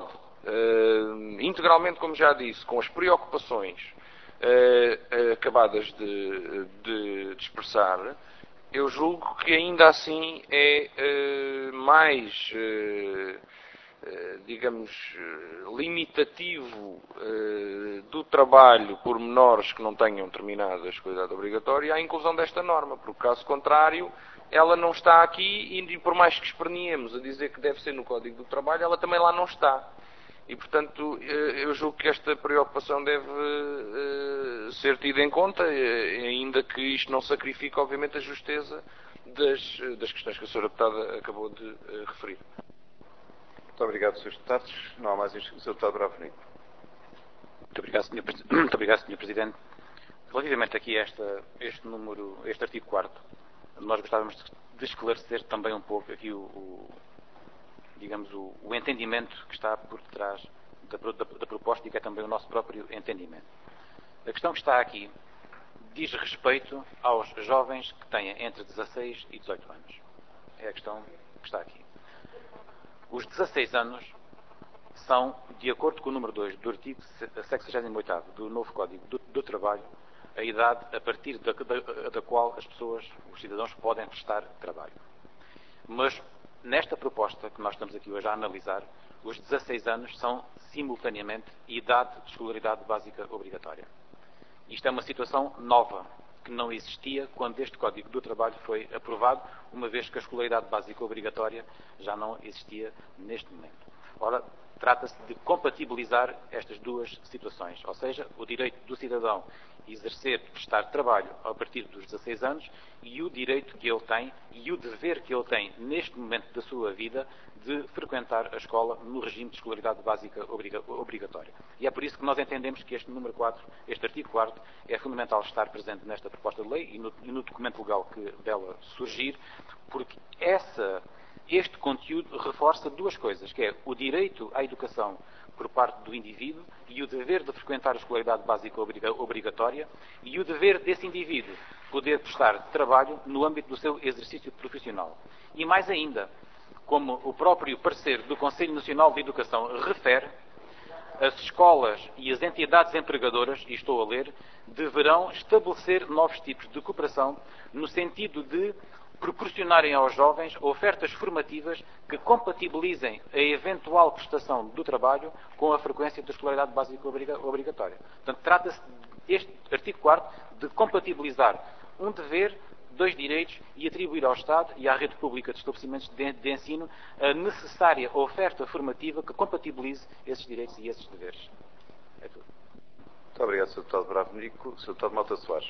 uh, integralmente, como já disse, com as preocupações uh, uh, acabadas de, de, de expressar, eu julgo que ainda assim é uh, mais, uh, uh, digamos, uh, limitativo uh, do trabalho por menores que não tenham terminado a escolaridade obrigatória a inclusão desta norma, porque caso contrário ela não está aqui e por mais que esperneemos a dizer que deve ser no Código do Trabalho, ela também lá não está. E, portanto, eu julgo que esta preocupação deve uh, ser tida em conta, ainda que isto não sacrifique, obviamente, a justeza das, das questões que a senhora Deputada acabou de uh, referir. Muito obrigado, senhores Deputados. Não há mais inscrições. senhor Deputado Bravo Nico. Muito obrigado, senhor Muito obrigado, senhor Presidente. Relativamente aqui a esta, este número, este artigo quarto, nós gostávamos de esclarecer também um pouco aqui o, o digamos, o, o entendimento que está por detrás da, da, da proposta e que é também o nosso próprio entendimento. A questão que está aqui diz respeito aos jovens que têm entre dezasseis e dezoito anos. É a questão que está aqui. Os dezasseis anos são, de acordo com o número dois do artigo sessagésimo oitavo do novo Código do, do Trabalho, a idade a partir da, da, da qual as pessoas, os cidadãos, podem prestar trabalho. Mas nesta proposta que nós estamos aqui hoje a analisar, os dezasseis anos são simultaneamente idade de escolaridade básica obrigatória. Isto é uma situação nova, que não existia quando este Código do Trabalho foi aprovado, uma vez que a escolaridade básica obrigatória já não existia neste momento. Ora, trata-se de compatibilizar estas duas situações, ou seja, o direito do cidadão exercer, prestar trabalho a partir dos dezasseis anos e o direito que ele tem e o dever que ele tem neste momento da sua vida de frequentar a escola no regime de escolaridade básica obrigatória. E é por isso que nós entendemos que este número quatro, este artigo quarto, é fundamental estar presente nesta proposta de lei e no, e no documento legal que dela surgir, porque essa, este conteúdo reforça duas coisas, que é o direito à educação por parte do indivíduo e o dever de frequentar a escolaridade básica obrigatória e o dever desse indivíduo poder prestar trabalho no âmbito do seu exercício profissional. E mais ainda, como o próprio parecer do Conselho Nacional de Educação refere, as escolas e as entidades empregadoras, e estou a ler, deverão estabelecer novos tipos de cooperação no sentido de proporcionarem aos jovens ofertas formativas que compatibilizem a eventual prestação do trabalho com a frequência da escolaridade básica obrigatória. Portanto, trata-se, este artigo quarto, de compatibilizar um dever, dois direitos e atribuir ao Estado e à rede pública de estabelecimentos de, de ensino a necessária oferta formativa que compatibilize esses direitos e esses deveres. É tudo. Muito obrigado, senhor Deputado Bravo Nico. senhor Deputado Mota Soares.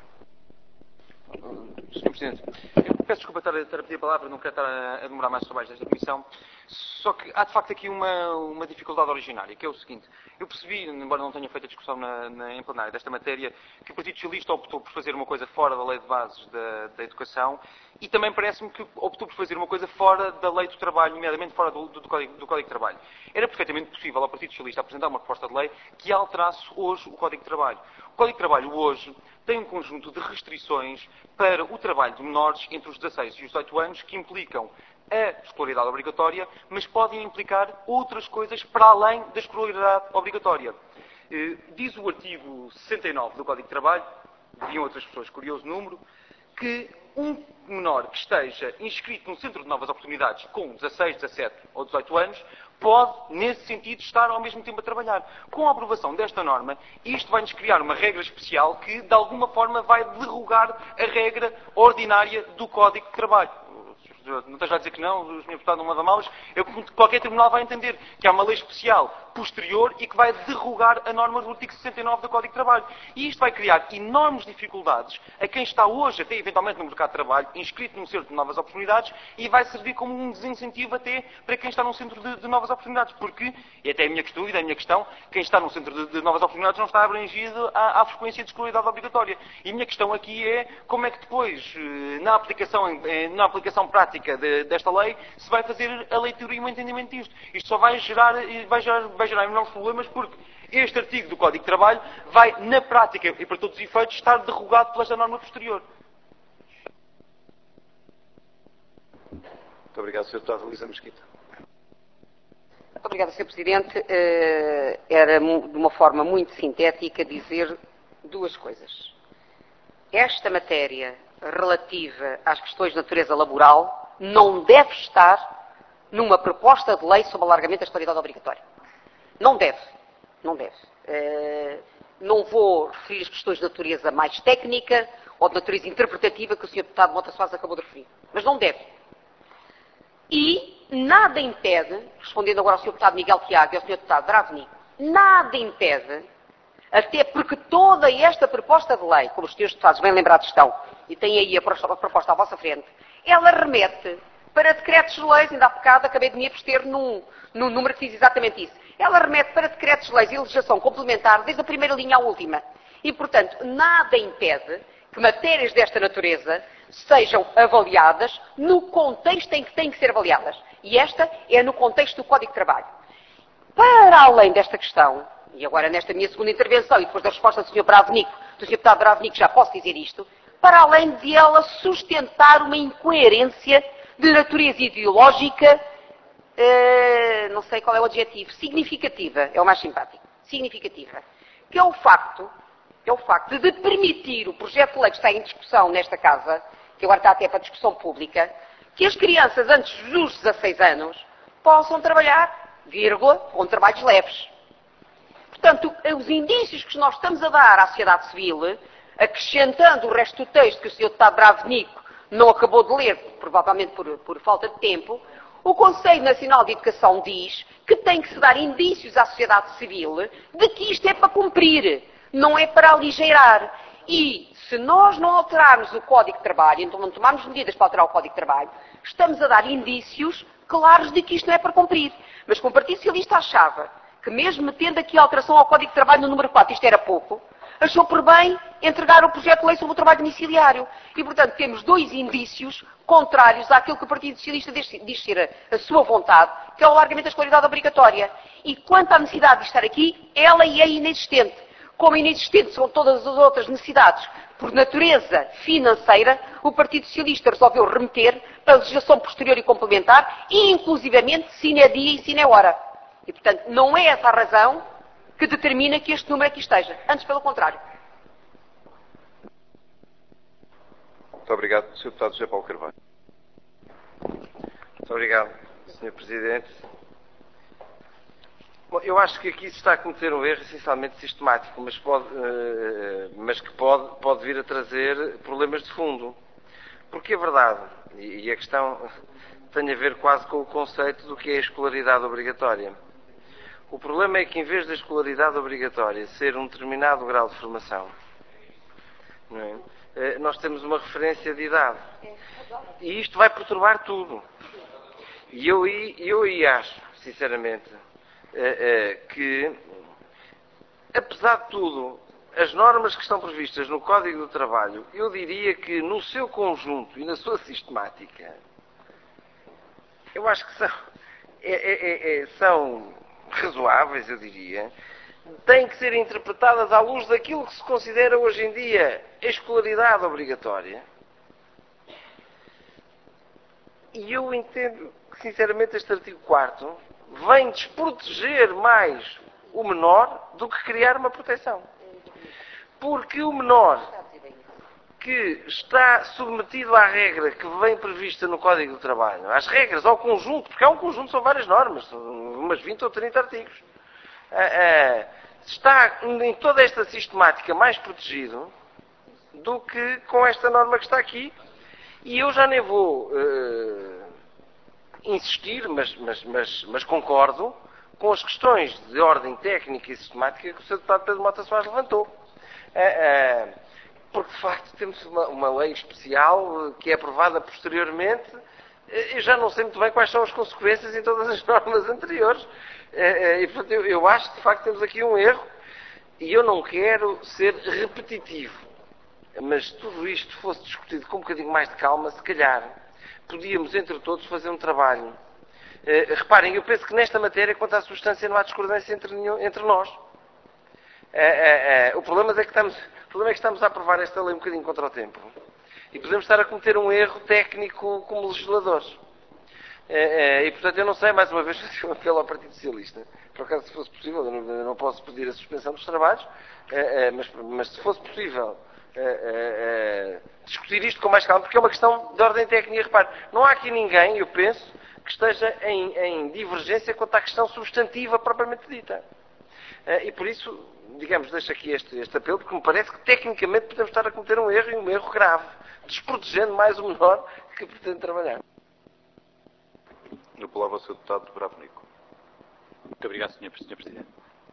senhor Presidente, eu peço desculpa estar a, estar a pedir a palavra, não quero estar a, a demorar mais os trabalhos desta Comissão, só que há de facto aqui uma, uma dificuldade originária, que é o seguinte: eu percebi, embora não tenha feito a discussão na, na, em plenário desta matéria, que o Partido Socialista optou por fazer uma coisa fora da Lei de Bases da, da Educação e também parece-me que optou por fazer uma coisa fora da Lei do Trabalho, nomeadamente fora do, do, do, Código, do Código de Trabalho. Era perfeitamente possível ao Partido Socialista apresentar uma proposta de lei que alterasse hoje o Código de Trabalho. O Código de Trabalho hoje tem um conjunto de restrições para o trabalho de menores entre os dezasseis e os dezoito anos que implicam a escolaridade obrigatória, mas podem implicar outras coisas para além da escolaridade obrigatória. Diz o artigo sessenta e nove do Código de Trabalho, diziam outras pessoas, curioso número, que um menor que esteja inscrito num centro de novas oportunidades com dezasseis, dezassete ou dezoito anos pode, nesse sentido, estar ao mesmo tempo a trabalhar. Com a aprovação desta norma, isto vai-nos criar uma regra especial que, de alguma forma, vai derrogar a regra ordinária do Código de Trabalho. Não esteja a dizer que não, o senhor Deputado não leva malas. Eu, qualquer tribunal vai entender que há uma lei especial posterior e que vai derrogar a norma do artigo sessenta e nove do Código de Trabalho. E isto vai criar enormes dificuldades a quem está hoje, até eventualmente no mercado de trabalho, inscrito num centro de novas oportunidades, e vai servir como um desincentivo até para quem está num centro de, de novas oportunidades, porque, e até a minha questão, e a minha questão, quem está num centro de, de novas oportunidades não está abrangido à, à frequência de escolaridade obrigatória. E a minha questão aqui é como é que depois, na aplicação, na aplicação prática de, desta lei, se vai fazer a leitura e o entendimento disto. Isto só vai gerar, vai gerar, vai gerar enormes problemas, porque este artigo do Código de Trabalho vai, na prática e para todos os efeitos, estar derrogado por esta norma posterior. Muito obrigado, senhor Deputado Luísa Mesquita. Muito obrigada, senhor Presidente. Era de uma forma muito sintética dizer duas coisas. Esta matéria relativa às questões de natureza laboral não deve estar numa proposta de lei sobre alargamento da escolaridade obrigatória. Não deve. Não deve. Uh, não vou referir as questões de natureza mais técnica ou de natureza interpretativa que o senhor Deputado Mota Soares acabou de referir. Mas não deve. E nada impede, respondendo agora ao senhor Deputado Miguel Tiago e ao senhor Deputado Bravni, nada impede, até porque toda esta proposta de lei, como os senhores deputados bem lembrados estão, e têm aí a proposta à vossa frente, ela remete para decretos-leis, ainda há bocado acabei de me abster num, num número que diz exatamente isso. Ela remete para decretos-leis e legislação complementar desde a primeira linha à última. E, portanto, nada impede que matérias desta natureza sejam avaliadas no contexto em que têm que ser avaliadas. E esta é no contexto do Código de Trabalho. Para além desta questão, e agora nesta minha segunda intervenção, e depois da resposta do senhor Bravnico, do senhor Deputado Bravnico, já posso dizer isto, para além de ela sustentar uma incoerência de natureza ideológica, eh, não sei qual é o adjetivo, significativa, é o mais simpático, significativa, que é o facto, é o facto de permitir o projeto de lei que está em discussão nesta casa, que agora está até para discussão pública, que as crianças antes dos dezasseis anos possam trabalhar, vírgula, com trabalhos leves. Portanto, os indícios que nós estamos a dar à sociedade civil, acrescentando o resto do texto que o senhor Deputado Bravnico não acabou de ler, provavelmente por, por falta de tempo, o Conselho Nacional de Educação diz que tem que se dar indícios à sociedade civil de que isto é para cumprir, não é para aligeirar. E se nós não alterarmos o Código de Trabalho, então não tomarmos medidas para alterar o Código de Trabalho, estamos a dar indícios claros de que isto não é para cumprir. Mas como o Partido Socialista achava que mesmo metendo aqui a alteração ao Código de Trabalho no número quatro, isto era pouco, achou por bem entregar o projeto de lei sobre o trabalho domiciliário. E, portanto, temos dois indícios contrários àquilo que o Partido Socialista diz ser a, a sua vontade, que é o alargamento da escolaridade obrigatória. E quanto à necessidade de estar aqui, ela é inexistente. Como inexistentes são todas as outras necessidades, por natureza financeira, o Partido Socialista resolveu remeter para a legislação posterior e complementar, e inclusivamente sine dia e sine hora. E, portanto, não é essa a razão que determina que este número aqui esteja. Antes, pelo contrário. Muito obrigado, senhor Deputado José Paulo Carvalho. Muito obrigado, senhor Presidente. Bom, eu acho que aqui se está a cometer um erro essencialmente sistemático, mas, pode, uh, mas que pode, pode vir a trazer problemas de fundo. Porque é verdade, e, e a questão tem a ver quase com o conceito do que é a escolaridade obrigatória. O problema é que, em vez da escolaridade obrigatória ser um determinado grau de formação, não é? Nós temos uma referência de idade. E isto vai perturbar tudo. E eu, eu aí acho, sinceramente, que, apesar de tudo, as normas que estão previstas no Código do Trabalho, eu diria que, no seu conjunto e na sua sistemática, eu acho que são... É, é, é, são razoáveis, eu diria, têm que ser interpretadas à luz daquilo que se considera hoje em dia a escolaridade obrigatória. E eu entendo que, sinceramente, este artigo quarto vem desproteger mais o menor do que criar uma proteção. Porque o menor que está submetido à regra que vem prevista no Código do Trabalho, às regras, ao conjunto, porque há um conjunto, são várias normas, são umas vinte ou trinta artigos, está em toda esta sistemática mais protegido do que com esta norma que está aqui. E eu já nem vou uh, insistir, mas, mas, mas, mas concordo com as questões de ordem técnica e sistemática que o senhor Deputado Pedro Mota Soares levantou. Porque, de facto, temos uma, uma lei especial que é aprovada posteriormente. Eu já não sei muito bem quais são as consequências em todas as normas anteriores. E, portanto, eu, eu acho que, de facto, temos aqui um erro. E eu não quero ser repetitivo. Mas se tudo isto fosse discutido com um bocadinho mais de calma, se calhar, podíamos, entre todos, fazer um trabalho. Uh, reparem, eu penso que nesta matéria, quanto à substância, não há discordância entre, entre nós. Uh, uh, uh, o, problema é que estamos, o problema é que estamos a aprovar esta lei um bocadinho contra o tempo. E podemos estar a cometer um erro técnico como legisladores. Uh, uh, e, portanto, eu não sei, mais uma vez, fazer um apelo ao Partido Socialista. Por acaso, se fosse possível, eu não, eu não posso pedir a suspensão dos trabalhos, uh, uh, mas, mas se fosse possível uh, uh, uh, discutir isto com mais calma, porque é uma questão de ordem técnica. Repare, não há aqui ninguém, eu penso, que esteja em, em divergência quanto à questão substantiva propriamente dita. Uh, e por isso, digamos, deixo aqui este, este apelo, porque me parece que tecnicamente podemos estar a cometer um erro, e um erro grave, desprotegendo mais o menor que pretende trabalhar. A palavra ao senhor Deputado Bravo Nico. Muito obrigado, senhor Presidente.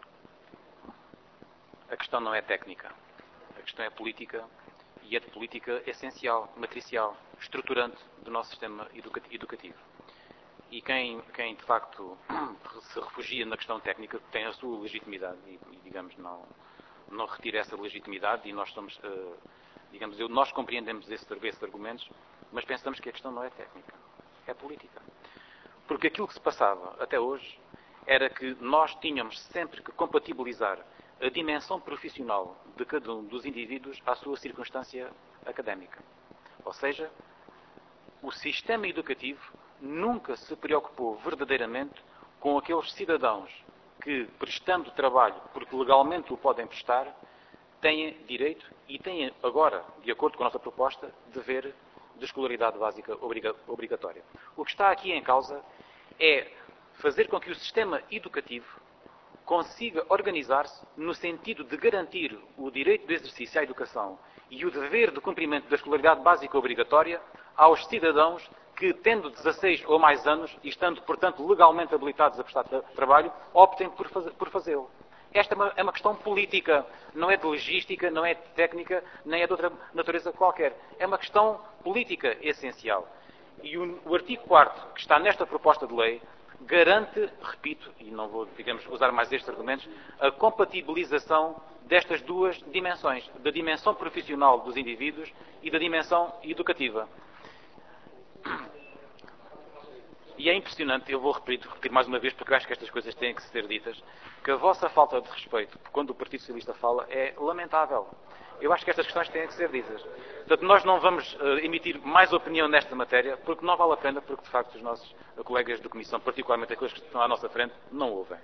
A questão não é técnica. A questão é política, e é de política essencial, matricial, estruturante do nosso sistema educativo. E quem, quem, de facto, se refugia na questão técnica tem a sua legitimidade e, digamos, não, não retira essa legitimidade, e nós somos, uh, digamos, eu, nós compreendemos esses, esses argumentos, mas pensamos que a questão não é técnica, é política. Porque aquilo que se passava até hoje era que nós tínhamos sempre que compatibilizar a dimensão profissional de cada um dos indivíduos à sua circunstância académica. Ou seja, o sistema educativo nunca se preocupou verdadeiramente com aqueles cidadãos que, prestando trabalho, porque legalmente o podem prestar, têm direito e têm agora, de acordo com a nossa proposta, dever de escolaridade básica obrigatória. O que está aqui em causa é fazer com que o sistema educativo consiga organizar-se no sentido de garantir o direito de exercício à educação e o dever de cumprimento da escolaridade básica obrigatória aos cidadãos que, tendo dezasseis ou mais anos e estando, portanto, legalmente habilitados a prestar tra trabalho, optem por, faz por fazê-lo. Esta é uma, é uma questão política, não é de logística, não é de técnica, nem é de outra natureza qualquer. É uma questão política essencial. E o, o artigo quarto, que está nesta proposta de lei, garante, repito, e não vou, digamos, usar mais estes argumentos, a compatibilização destas duas dimensões, da dimensão profissional dos indivíduos e da dimensão educativa. E é impressionante, eu vou repetir, repetir mais uma vez, porque eu acho que estas coisas têm que ser ditas, que a vossa falta de respeito, quando o Partido Socialista fala, é lamentável. Eu acho que estas questões têm que ser ditas. Portanto, nós não vamos uh, emitir mais opinião nesta matéria, porque não vale a pena, porque de facto os nossos uh, colegas da Comissão, particularmente aqueles que estão à nossa frente, não ouvem.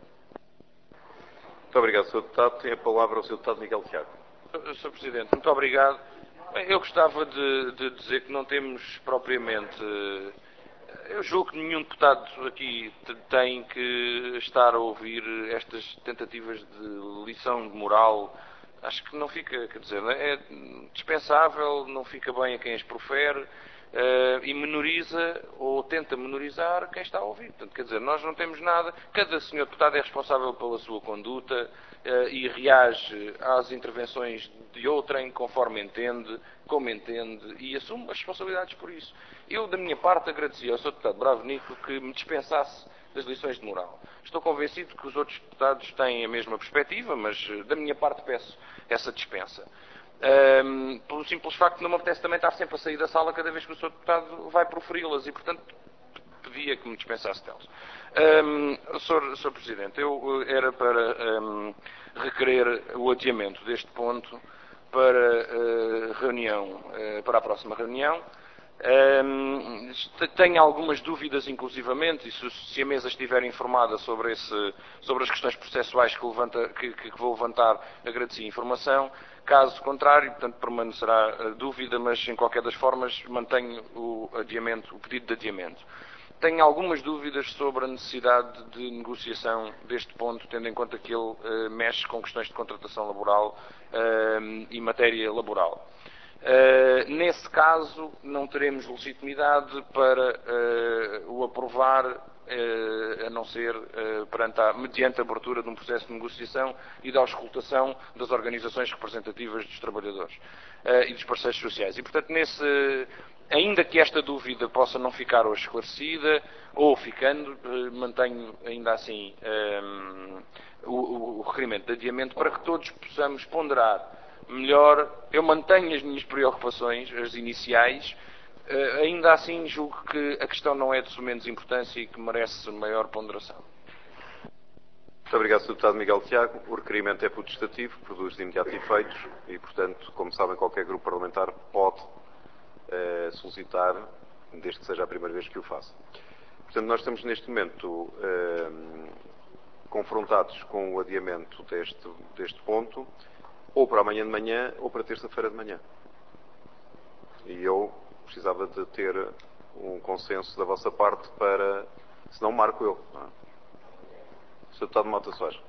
Muito obrigado, senhor Deputado. Tem a palavra o senhor Deputado Miguel Tiago. senhor Presidente, muito obrigado. Eu gostava de, de dizer que não temos propriamente... Eu julgo que nenhum deputado aqui tem que estar a ouvir estas tentativas de lição de moral. Acho que não fica, quer dizer, é dispensável, não fica bem a quem as profere, uh, e menoriza ou tenta menorizar quem está a ouvir. Portanto, quer dizer, nós não temos nada, cada senhor deputado é responsável pela sua conduta uh, e reage às intervenções de outrem conforme entende, como entende, e assume as responsabilidades por isso. Eu, da minha parte, agradecia ao senhor Deputado Bravo Nico que me dispensasse das lições de moral. Estou convencido que os outros deputados têm a mesma perspectiva, mas da minha parte peço essa dispensa. Um, pelo simples facto de não me apetece também estar sempre a sair da sala cada vez que o senhor Deputado vai proferi-las e, portanto, pedia que me dispensasse delas. Um, senhor, senhor Presidente, eu era para um, requerer o adiamento deste ponto para uh, reunião, uh, para a próxima reunião. Um, tenho algumas dúvidas, inclusivamente, e se, se a mesa estiver informada sobre, esse, sobre as questões processuais que, levanta, que, que vou levantar, agradeço a informação. Caso contrário, portanto, permanecerá a dúvida, mas, em qualquer das formas, mantenho o, adiamento, o pedido de adiamento. Tenho algumas dúvidas sobre a necessidade de negociação deste ponto, tendo em conta que ele uh, mexe com questões de contratação laboral uh, e matéria laboral. Uh, nesse caso, não teremos legitimidade para uh, o aprovar eh, a não ser eh, perante a, mediante a abertura de um processo de negociação e da auscultação das organizações representativas dos trabalhadores eh, e dos parceiros sociais. E, portanto, nesse, ainda que esta dúvida possa não ficar hoje esclarecida, ou ficando, eh, mantenho ainda assim eh, o, o requerimento de adiamento para que todos possamos ponderar melhor. Eu mantenho as minhas preocupações, as iniciais. Uh, ainda assim, julgo que a questão não é de sumenos importância e que merece maior ponderação. Muito obrigado, senhor Deputado Miguel Tiago. O requerimento é putestativo, produz de imediato efeitos e, portanto, como sabem, qualquer grupo parlamentar pode uh, solicitar, desde que seja a primeira vez que o faça. Portanto, nós estamos neste momento uh, confrontados com o adiamento deste, deste ponto, ou para amanhã de manhã ou para terça-feira de manhã. E eu precisava de ter um consenso da vossa parte para, senão marco eu. Não é? senhor Deputado Mota Soares.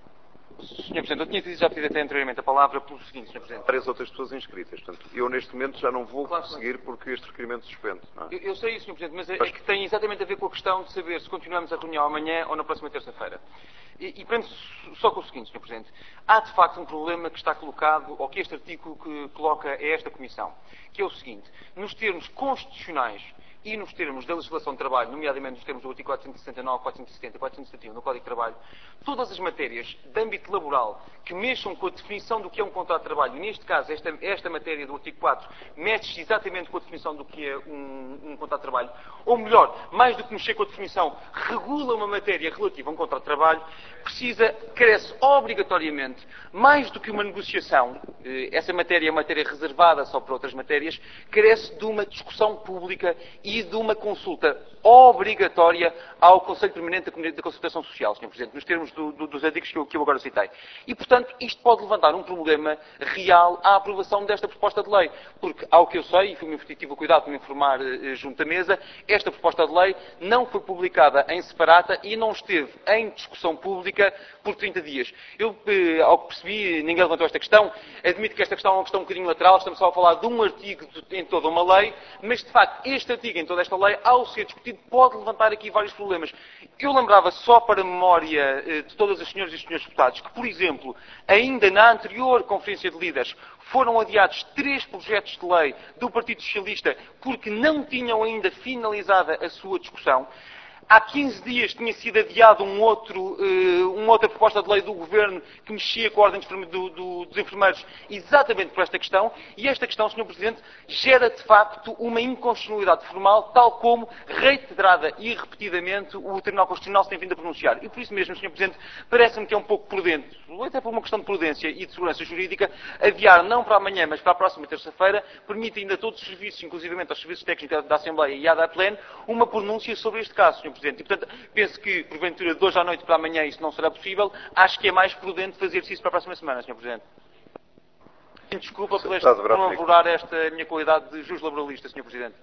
senhor Presidente, eu tinha pedido, já pedido até anteriormente a palavra pelo seguinte, senhor Presidente. Várias outras pessoas inscritas. Portanto, eu neste momento já não vou claro, seguir porque este requerimento suspende. Não é? eu, eu sei isso, senhor Presidente, mas é, é que tem exatamente a ver com a questão de saber se continuamos a reunião amanhã ou na próxima terça-feira. E, e prendo só com o seguinte, senhor Presidente. Há de facto um problema que está colocado, ou que este artigo que coloca a esta Comissão, que é o seguinte: nos termos constitucionais e nos termos da legislação de trabalho, nomeadamente nos termos do artigo quatrocentos e sessenta e nove, quatrocentos e setenta e quatrocentos e setenta e um do Código de Trabalho, todas as matérias de âmbito laboral que mexam com a definição do que é um contrato de trabalho, e neste caso esta, esta matéria do artigo quatro mexe exatamente com a definição do que é um, um contrato de trabalho, ou melhor, mais do que mexer com a definição, regula uma matéria relativa a um contrato de trabalho, precisa, carece obrigatoriamente, mais do que uma negociação, essa matéria é matéria reservada só para outras matérias, carece de uma discussão pública e de uma consulta obrigatória ao Conselho Permanente da Consultação Social, senhor Presidente, nos termos do, do, dos artigos que eu, que eu agora citei. E, portanto, isto pode levantar um problema real à aprovação desta proposta de lei, porque, ao que eu sei, e fui, tive o cuidado de me informar eh, junto à mesa, esta proposta de lei não foi publicada em separata e não esteve em discussão pública por trinta dias. Eu, eh, ao que percebi, ninguém levantou esta questão, admito que esta questão é uma questão um bocadinho lateral, estamos só a falar de um artigo de, em toda uma lei, mas, de facto, este artigo em toda esta lei, ao ser discutido, pode levantar aqui vários problemas. Eu lembrava, só para a memória eh, de todas as senhoras e senhores deputados, que, por exemplo, ainda na anterior Conferência de Líderes, foram adiados três projetos de lei do Partido Socialista porque não tinham ainda finalizada a sua discussão. Há quinze dias tinha sido adiado um outro, uh, uma outra proposta de lei do Governo que mexia com a ordem do, do, dos enfermeiros exatamente por esta questão, e esta questão, senhor Presidente, gera de facto uma inconstitucionalidade formal, tal como reiterada e repetidamente o Tribunal Constitucional se tem vindo a pronunciar. E por isso mesmo, senhor Presidente, parece-me que é um pouco prudente, até por uma questão de prudência e de segurança jurídica, adiar não para amanhã, mas para a próxima terça-feira, permite ainda a todos os serviços, inclusivamente aos serviços técnicos da Assembleia e à da Pleno, uma pronúncia sobre este caso, senhor Presidente. E, portanto, penso que, porventura, de hoje à noite para amanhã isso não será possível. Acho que é mais prudente fazer-se isso para a próxima semana, senhor Presidente. Desculpa por, este, por não avulgar esta minha qualidade de juiz laboralista, senhor Presidente.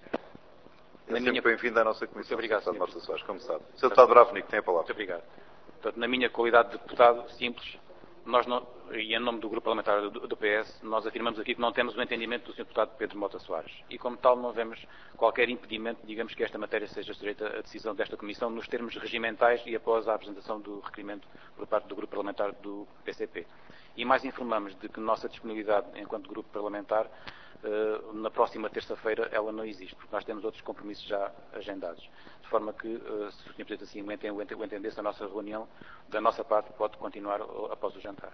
É sempre minha... bem-vindo à nossa Comissão. Muito obrigado, senhor Mota Soares, como sabe. senhor Deputado Bravnik, tem a palavra. Muito obrigado. Portanto, na minha qualidade de deputado simples, nós não, e em nome do Grupo Parlamentar do, do P S, nós afirmamos aqui que não temos o entendimento do senhor Deputado Pedro Mota Soares. E, como tal, não vemos qualquer impedimento, digamos, que esta matéria seja sujeita à decisão desta Comissão nos termos regimentais e após a apresentação do requerimento por parte do Grupo Parlamentar do P C P. E mais informamos de que nossa disponibilidade enquanto Grupo Parlamentar, Uh, na próxima terça-feira ela não existe, porque nós temos outros compromissos já agendados. De forma que, uh, se o senhor Presidente assim o entendesse, a nossa reunião, da nossa parte, pode continuar após o jantar.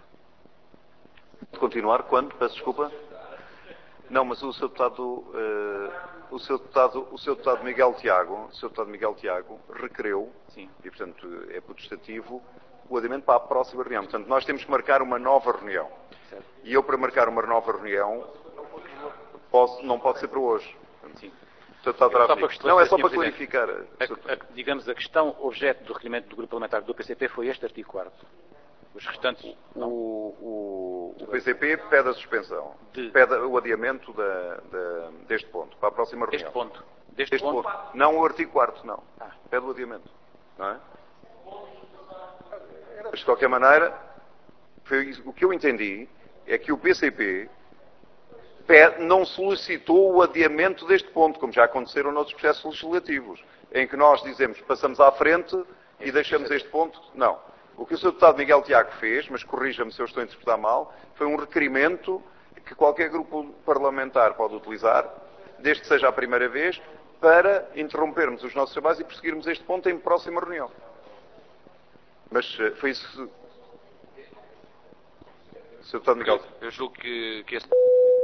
Continuar quando? Peço desculpa. Não, mas o seu deputado, uh, o seu deputado, o seu deputado Miguel Tiago, o seu deputado Miguel Tiago requereu, Sim. E portanto é potestativo, o adiamento para a próxima reunião. Portanto, nós temos que marcar uma nova reunião. Certo. E eu, para marcar uma nova reunião, Posso, não pode ser para hoje. Sim. Não, é só para clarificar. A, a, digamos, a questão objeto do requerimento do Grupo Parlamentar do P C P foi este artigo quarto. Os restantes... O, o, o P C P pede a suspensão. De... Pede o adiamento da, da, deste ponto, para a próxima reunião. Deste ponto? Deste, deste ponto? ponto? Não o artigo quarto, não. Ah. Pede o adiamento. Não é? Mas, de qualquer maneira, foi, o que eu entendi é que o P C P não solicitou o adiamento deste ponto, como já aconteceram noutros processos legislativos. em que nós dizemos passamos à frente e deixamos este ponto. Não. O que o senhor Deputado Miguel Tiago fez, mas corrija-me se eu estou a interpretar mal, foi um requerimento que qualquer grupo parlamentar pode utilizar, desde que seja a primeira vez, para interrompermos os nossos trabalhos e prosseguirmos este ponto em próxima reunião. Mas foi isso. senhor Deputado Miguel. Eu julgo que, que esse...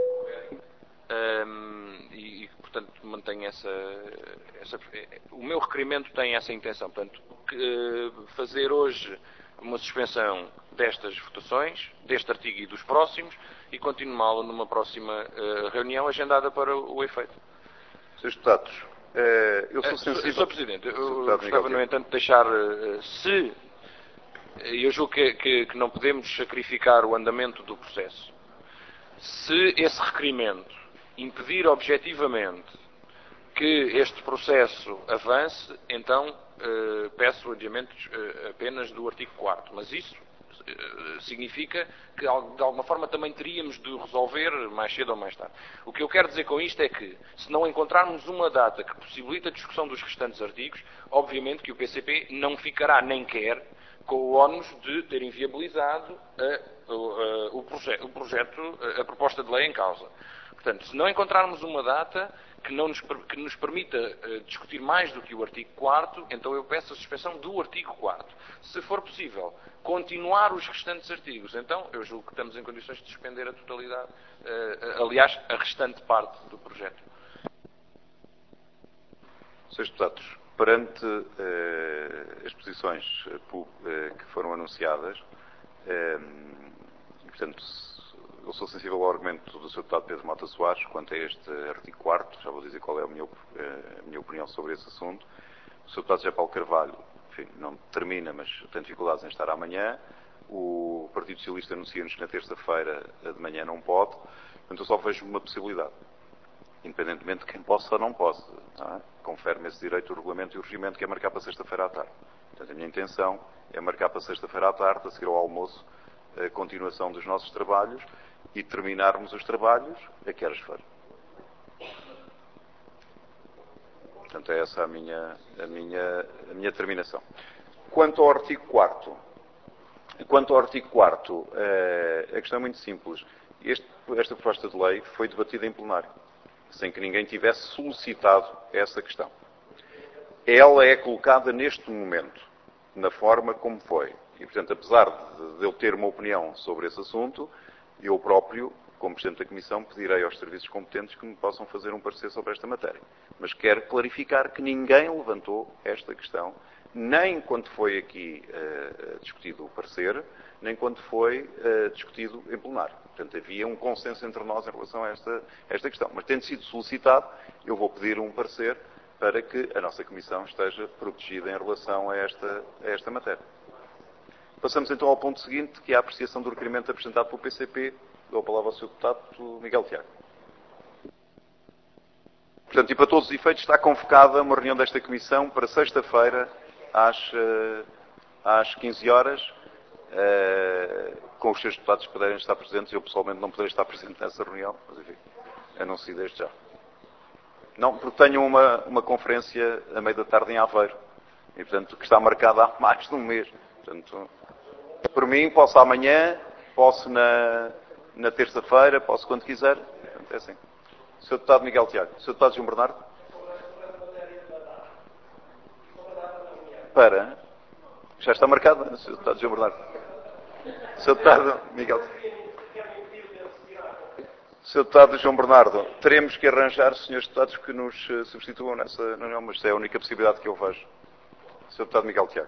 Um, e, e, portanto, mantenho essa, essa... O meu requerimento tem essa intenção. Portanto, que, fazer hoje uma suspensão destas votações, deste artigo e dos próximos, e continuá-lo numa próxima uh, reunião agendada para o efeito. senhores Deputados, uh, eu sou sensível... senhor Presidente, eu gostava, no entanto, de deixar, uh, se... Eu julgo que, que, que não podemos sacrificar o andamento do processo. Se esse requerimento impedir objetivamente que este processo avance, então uh, peço o adiamento uh, apenas do artigo quarto. Mas isso uh, significa que de alguma forma também teríamos de resolver mais cedo ou mais tarde. O que eu quero dizer com isto é que, se não encontrarmos uma data que possibilite a discussão dos restantes artigos, obviamente que o P C P não ficará nem quer com o ónus de ter inviabilizado a, a, o, proje o projeto, a, a proposta de lei em causa. Portanto, se não encontrarmos uma data que, não nos, que nos permita uh, discutir mais do que o artigo quarto, então eu peço a suspensão do artigo quarto. Se for possível continuar os restantes artigos, então eu julgo que estamos em condições de suspender a totalidade, uh, aliás, a restante parte do projeto. senhores Deputados, perante uh, as posições uh, uh, que foram anunciadas, uh, e, portanto, eu sou sensível ao argumento do senhor Deputado Pedro Mota Soares quanto a este artigo quarto, já vou dizer qual é a minha, uh, a minha opinião sobre esse assunto. O senhor Deputado José Paulo Carvalho, enfim, não termina, mas tem dificuldades em estar amanhã. O Partido Socialista anuncia-nos que na terça-feira de manhã não pode, portanto eu só vejo uma possibilidade. Independentemente de quem possa ou não possa. Não é? Confere-me esse direito, o regulamento e o regimento, que é marcar para sexta-feira à tarde. Portanto, a minha intenção é marcar para sexta-feira à tarde, a seguir ao almoço, a continuação dos nossos trabalhos e terminarmos os trabalhos a que horas for. Portanto, é essa a minha, a minha, a minha terminação. Quanto ao artigo quarto, quanto ao artigo quarto, a questão é muito simples. Este, esta proposta de lei foi debatida em plenário, sem que ninguém tivesse solicitado essa questão. Ela é colocada neste momento, na forma como foi. E, portanto, apesar de eu ter uma opinião sobre esse assunto, eu próprio, como Presidente da Comissão, pedirei aos serviços competentes que me possam fazer um parecer sobre esta matéria. Mas quero clarificar que ninguém levantou esta questão, nem quando foi aqui uh, discutido o parecer, nem quando foi uh, discutido em plenário. Portanto, havia um consenso entre nós em relação a esta, esta questão. Mas, tendo sido solicitado, eu vou pedir um parecer para que a nossa Comissão esteja protegida em relação a esta, a esta matéria. Passamos então ao ponto seguinte, que é a apreciação do requerimento apresentado pelo P C P. Dou a palavra ao senhor Deputado Miguel Tiago. Portanto, e para todos os efeitos, está convocada uma reunião desta Comissão para sexta-feira, às, às quinze horas, com os seus deputados que puderem estar presentes. Eu, pessoalmente, não poderei estar presente nessa reunião, mas, enfim, anuncio desde já. Não, porque tenho uma, uma conferência a meio da tarde em Aveiro, e, portanto, que está marcada há mais de um mês. Portanto, por mim, posso amanhã, posso na, na terça-feira, posso quando quiser. Portanto, é assim. senhor Deputado Miguel Tiago. senhor Deputado João Bernardo? Para? Já está marcada, senhor Deputado João Bernardo. senhor Deputado Miguel senhor Deputado João Bernardo, teremos que arranjar senhores deputados que nos substituam nessa reunião, mas é a única possibilidade que eu vejo. senhor Deputado Miguel Tiago.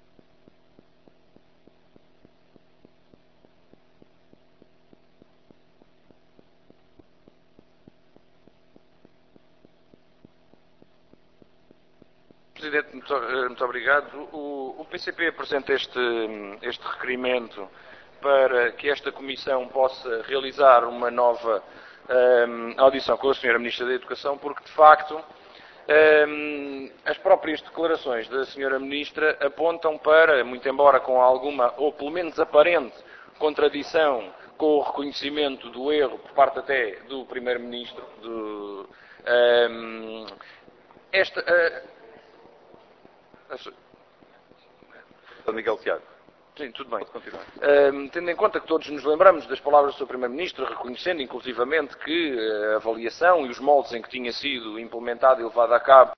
Presidente, muito, muito obrigado. O, o P C P apresenta este, este requerimento para que esta Comissão possa realizar uma nova um, audição com a senhora Ministra da Educação, porque, de facto, um, as próprias declarações da senhora Ministra apontam para, muito embora com alguma, ou pelo menos aparente, contradição com o reconhecimento do erro por parte até do Primeiro-Ministro, do, um, esta... Uh, Miguel Tiago. Sim, tudo bem. Pode continuar. Uh, tendo em conta que todos nos lembramos das palavras do seu Primeiro-Ministro, reconhecendo inclusivamente que a avaliação e os moldes em que tinha sido implementada e levada a cabo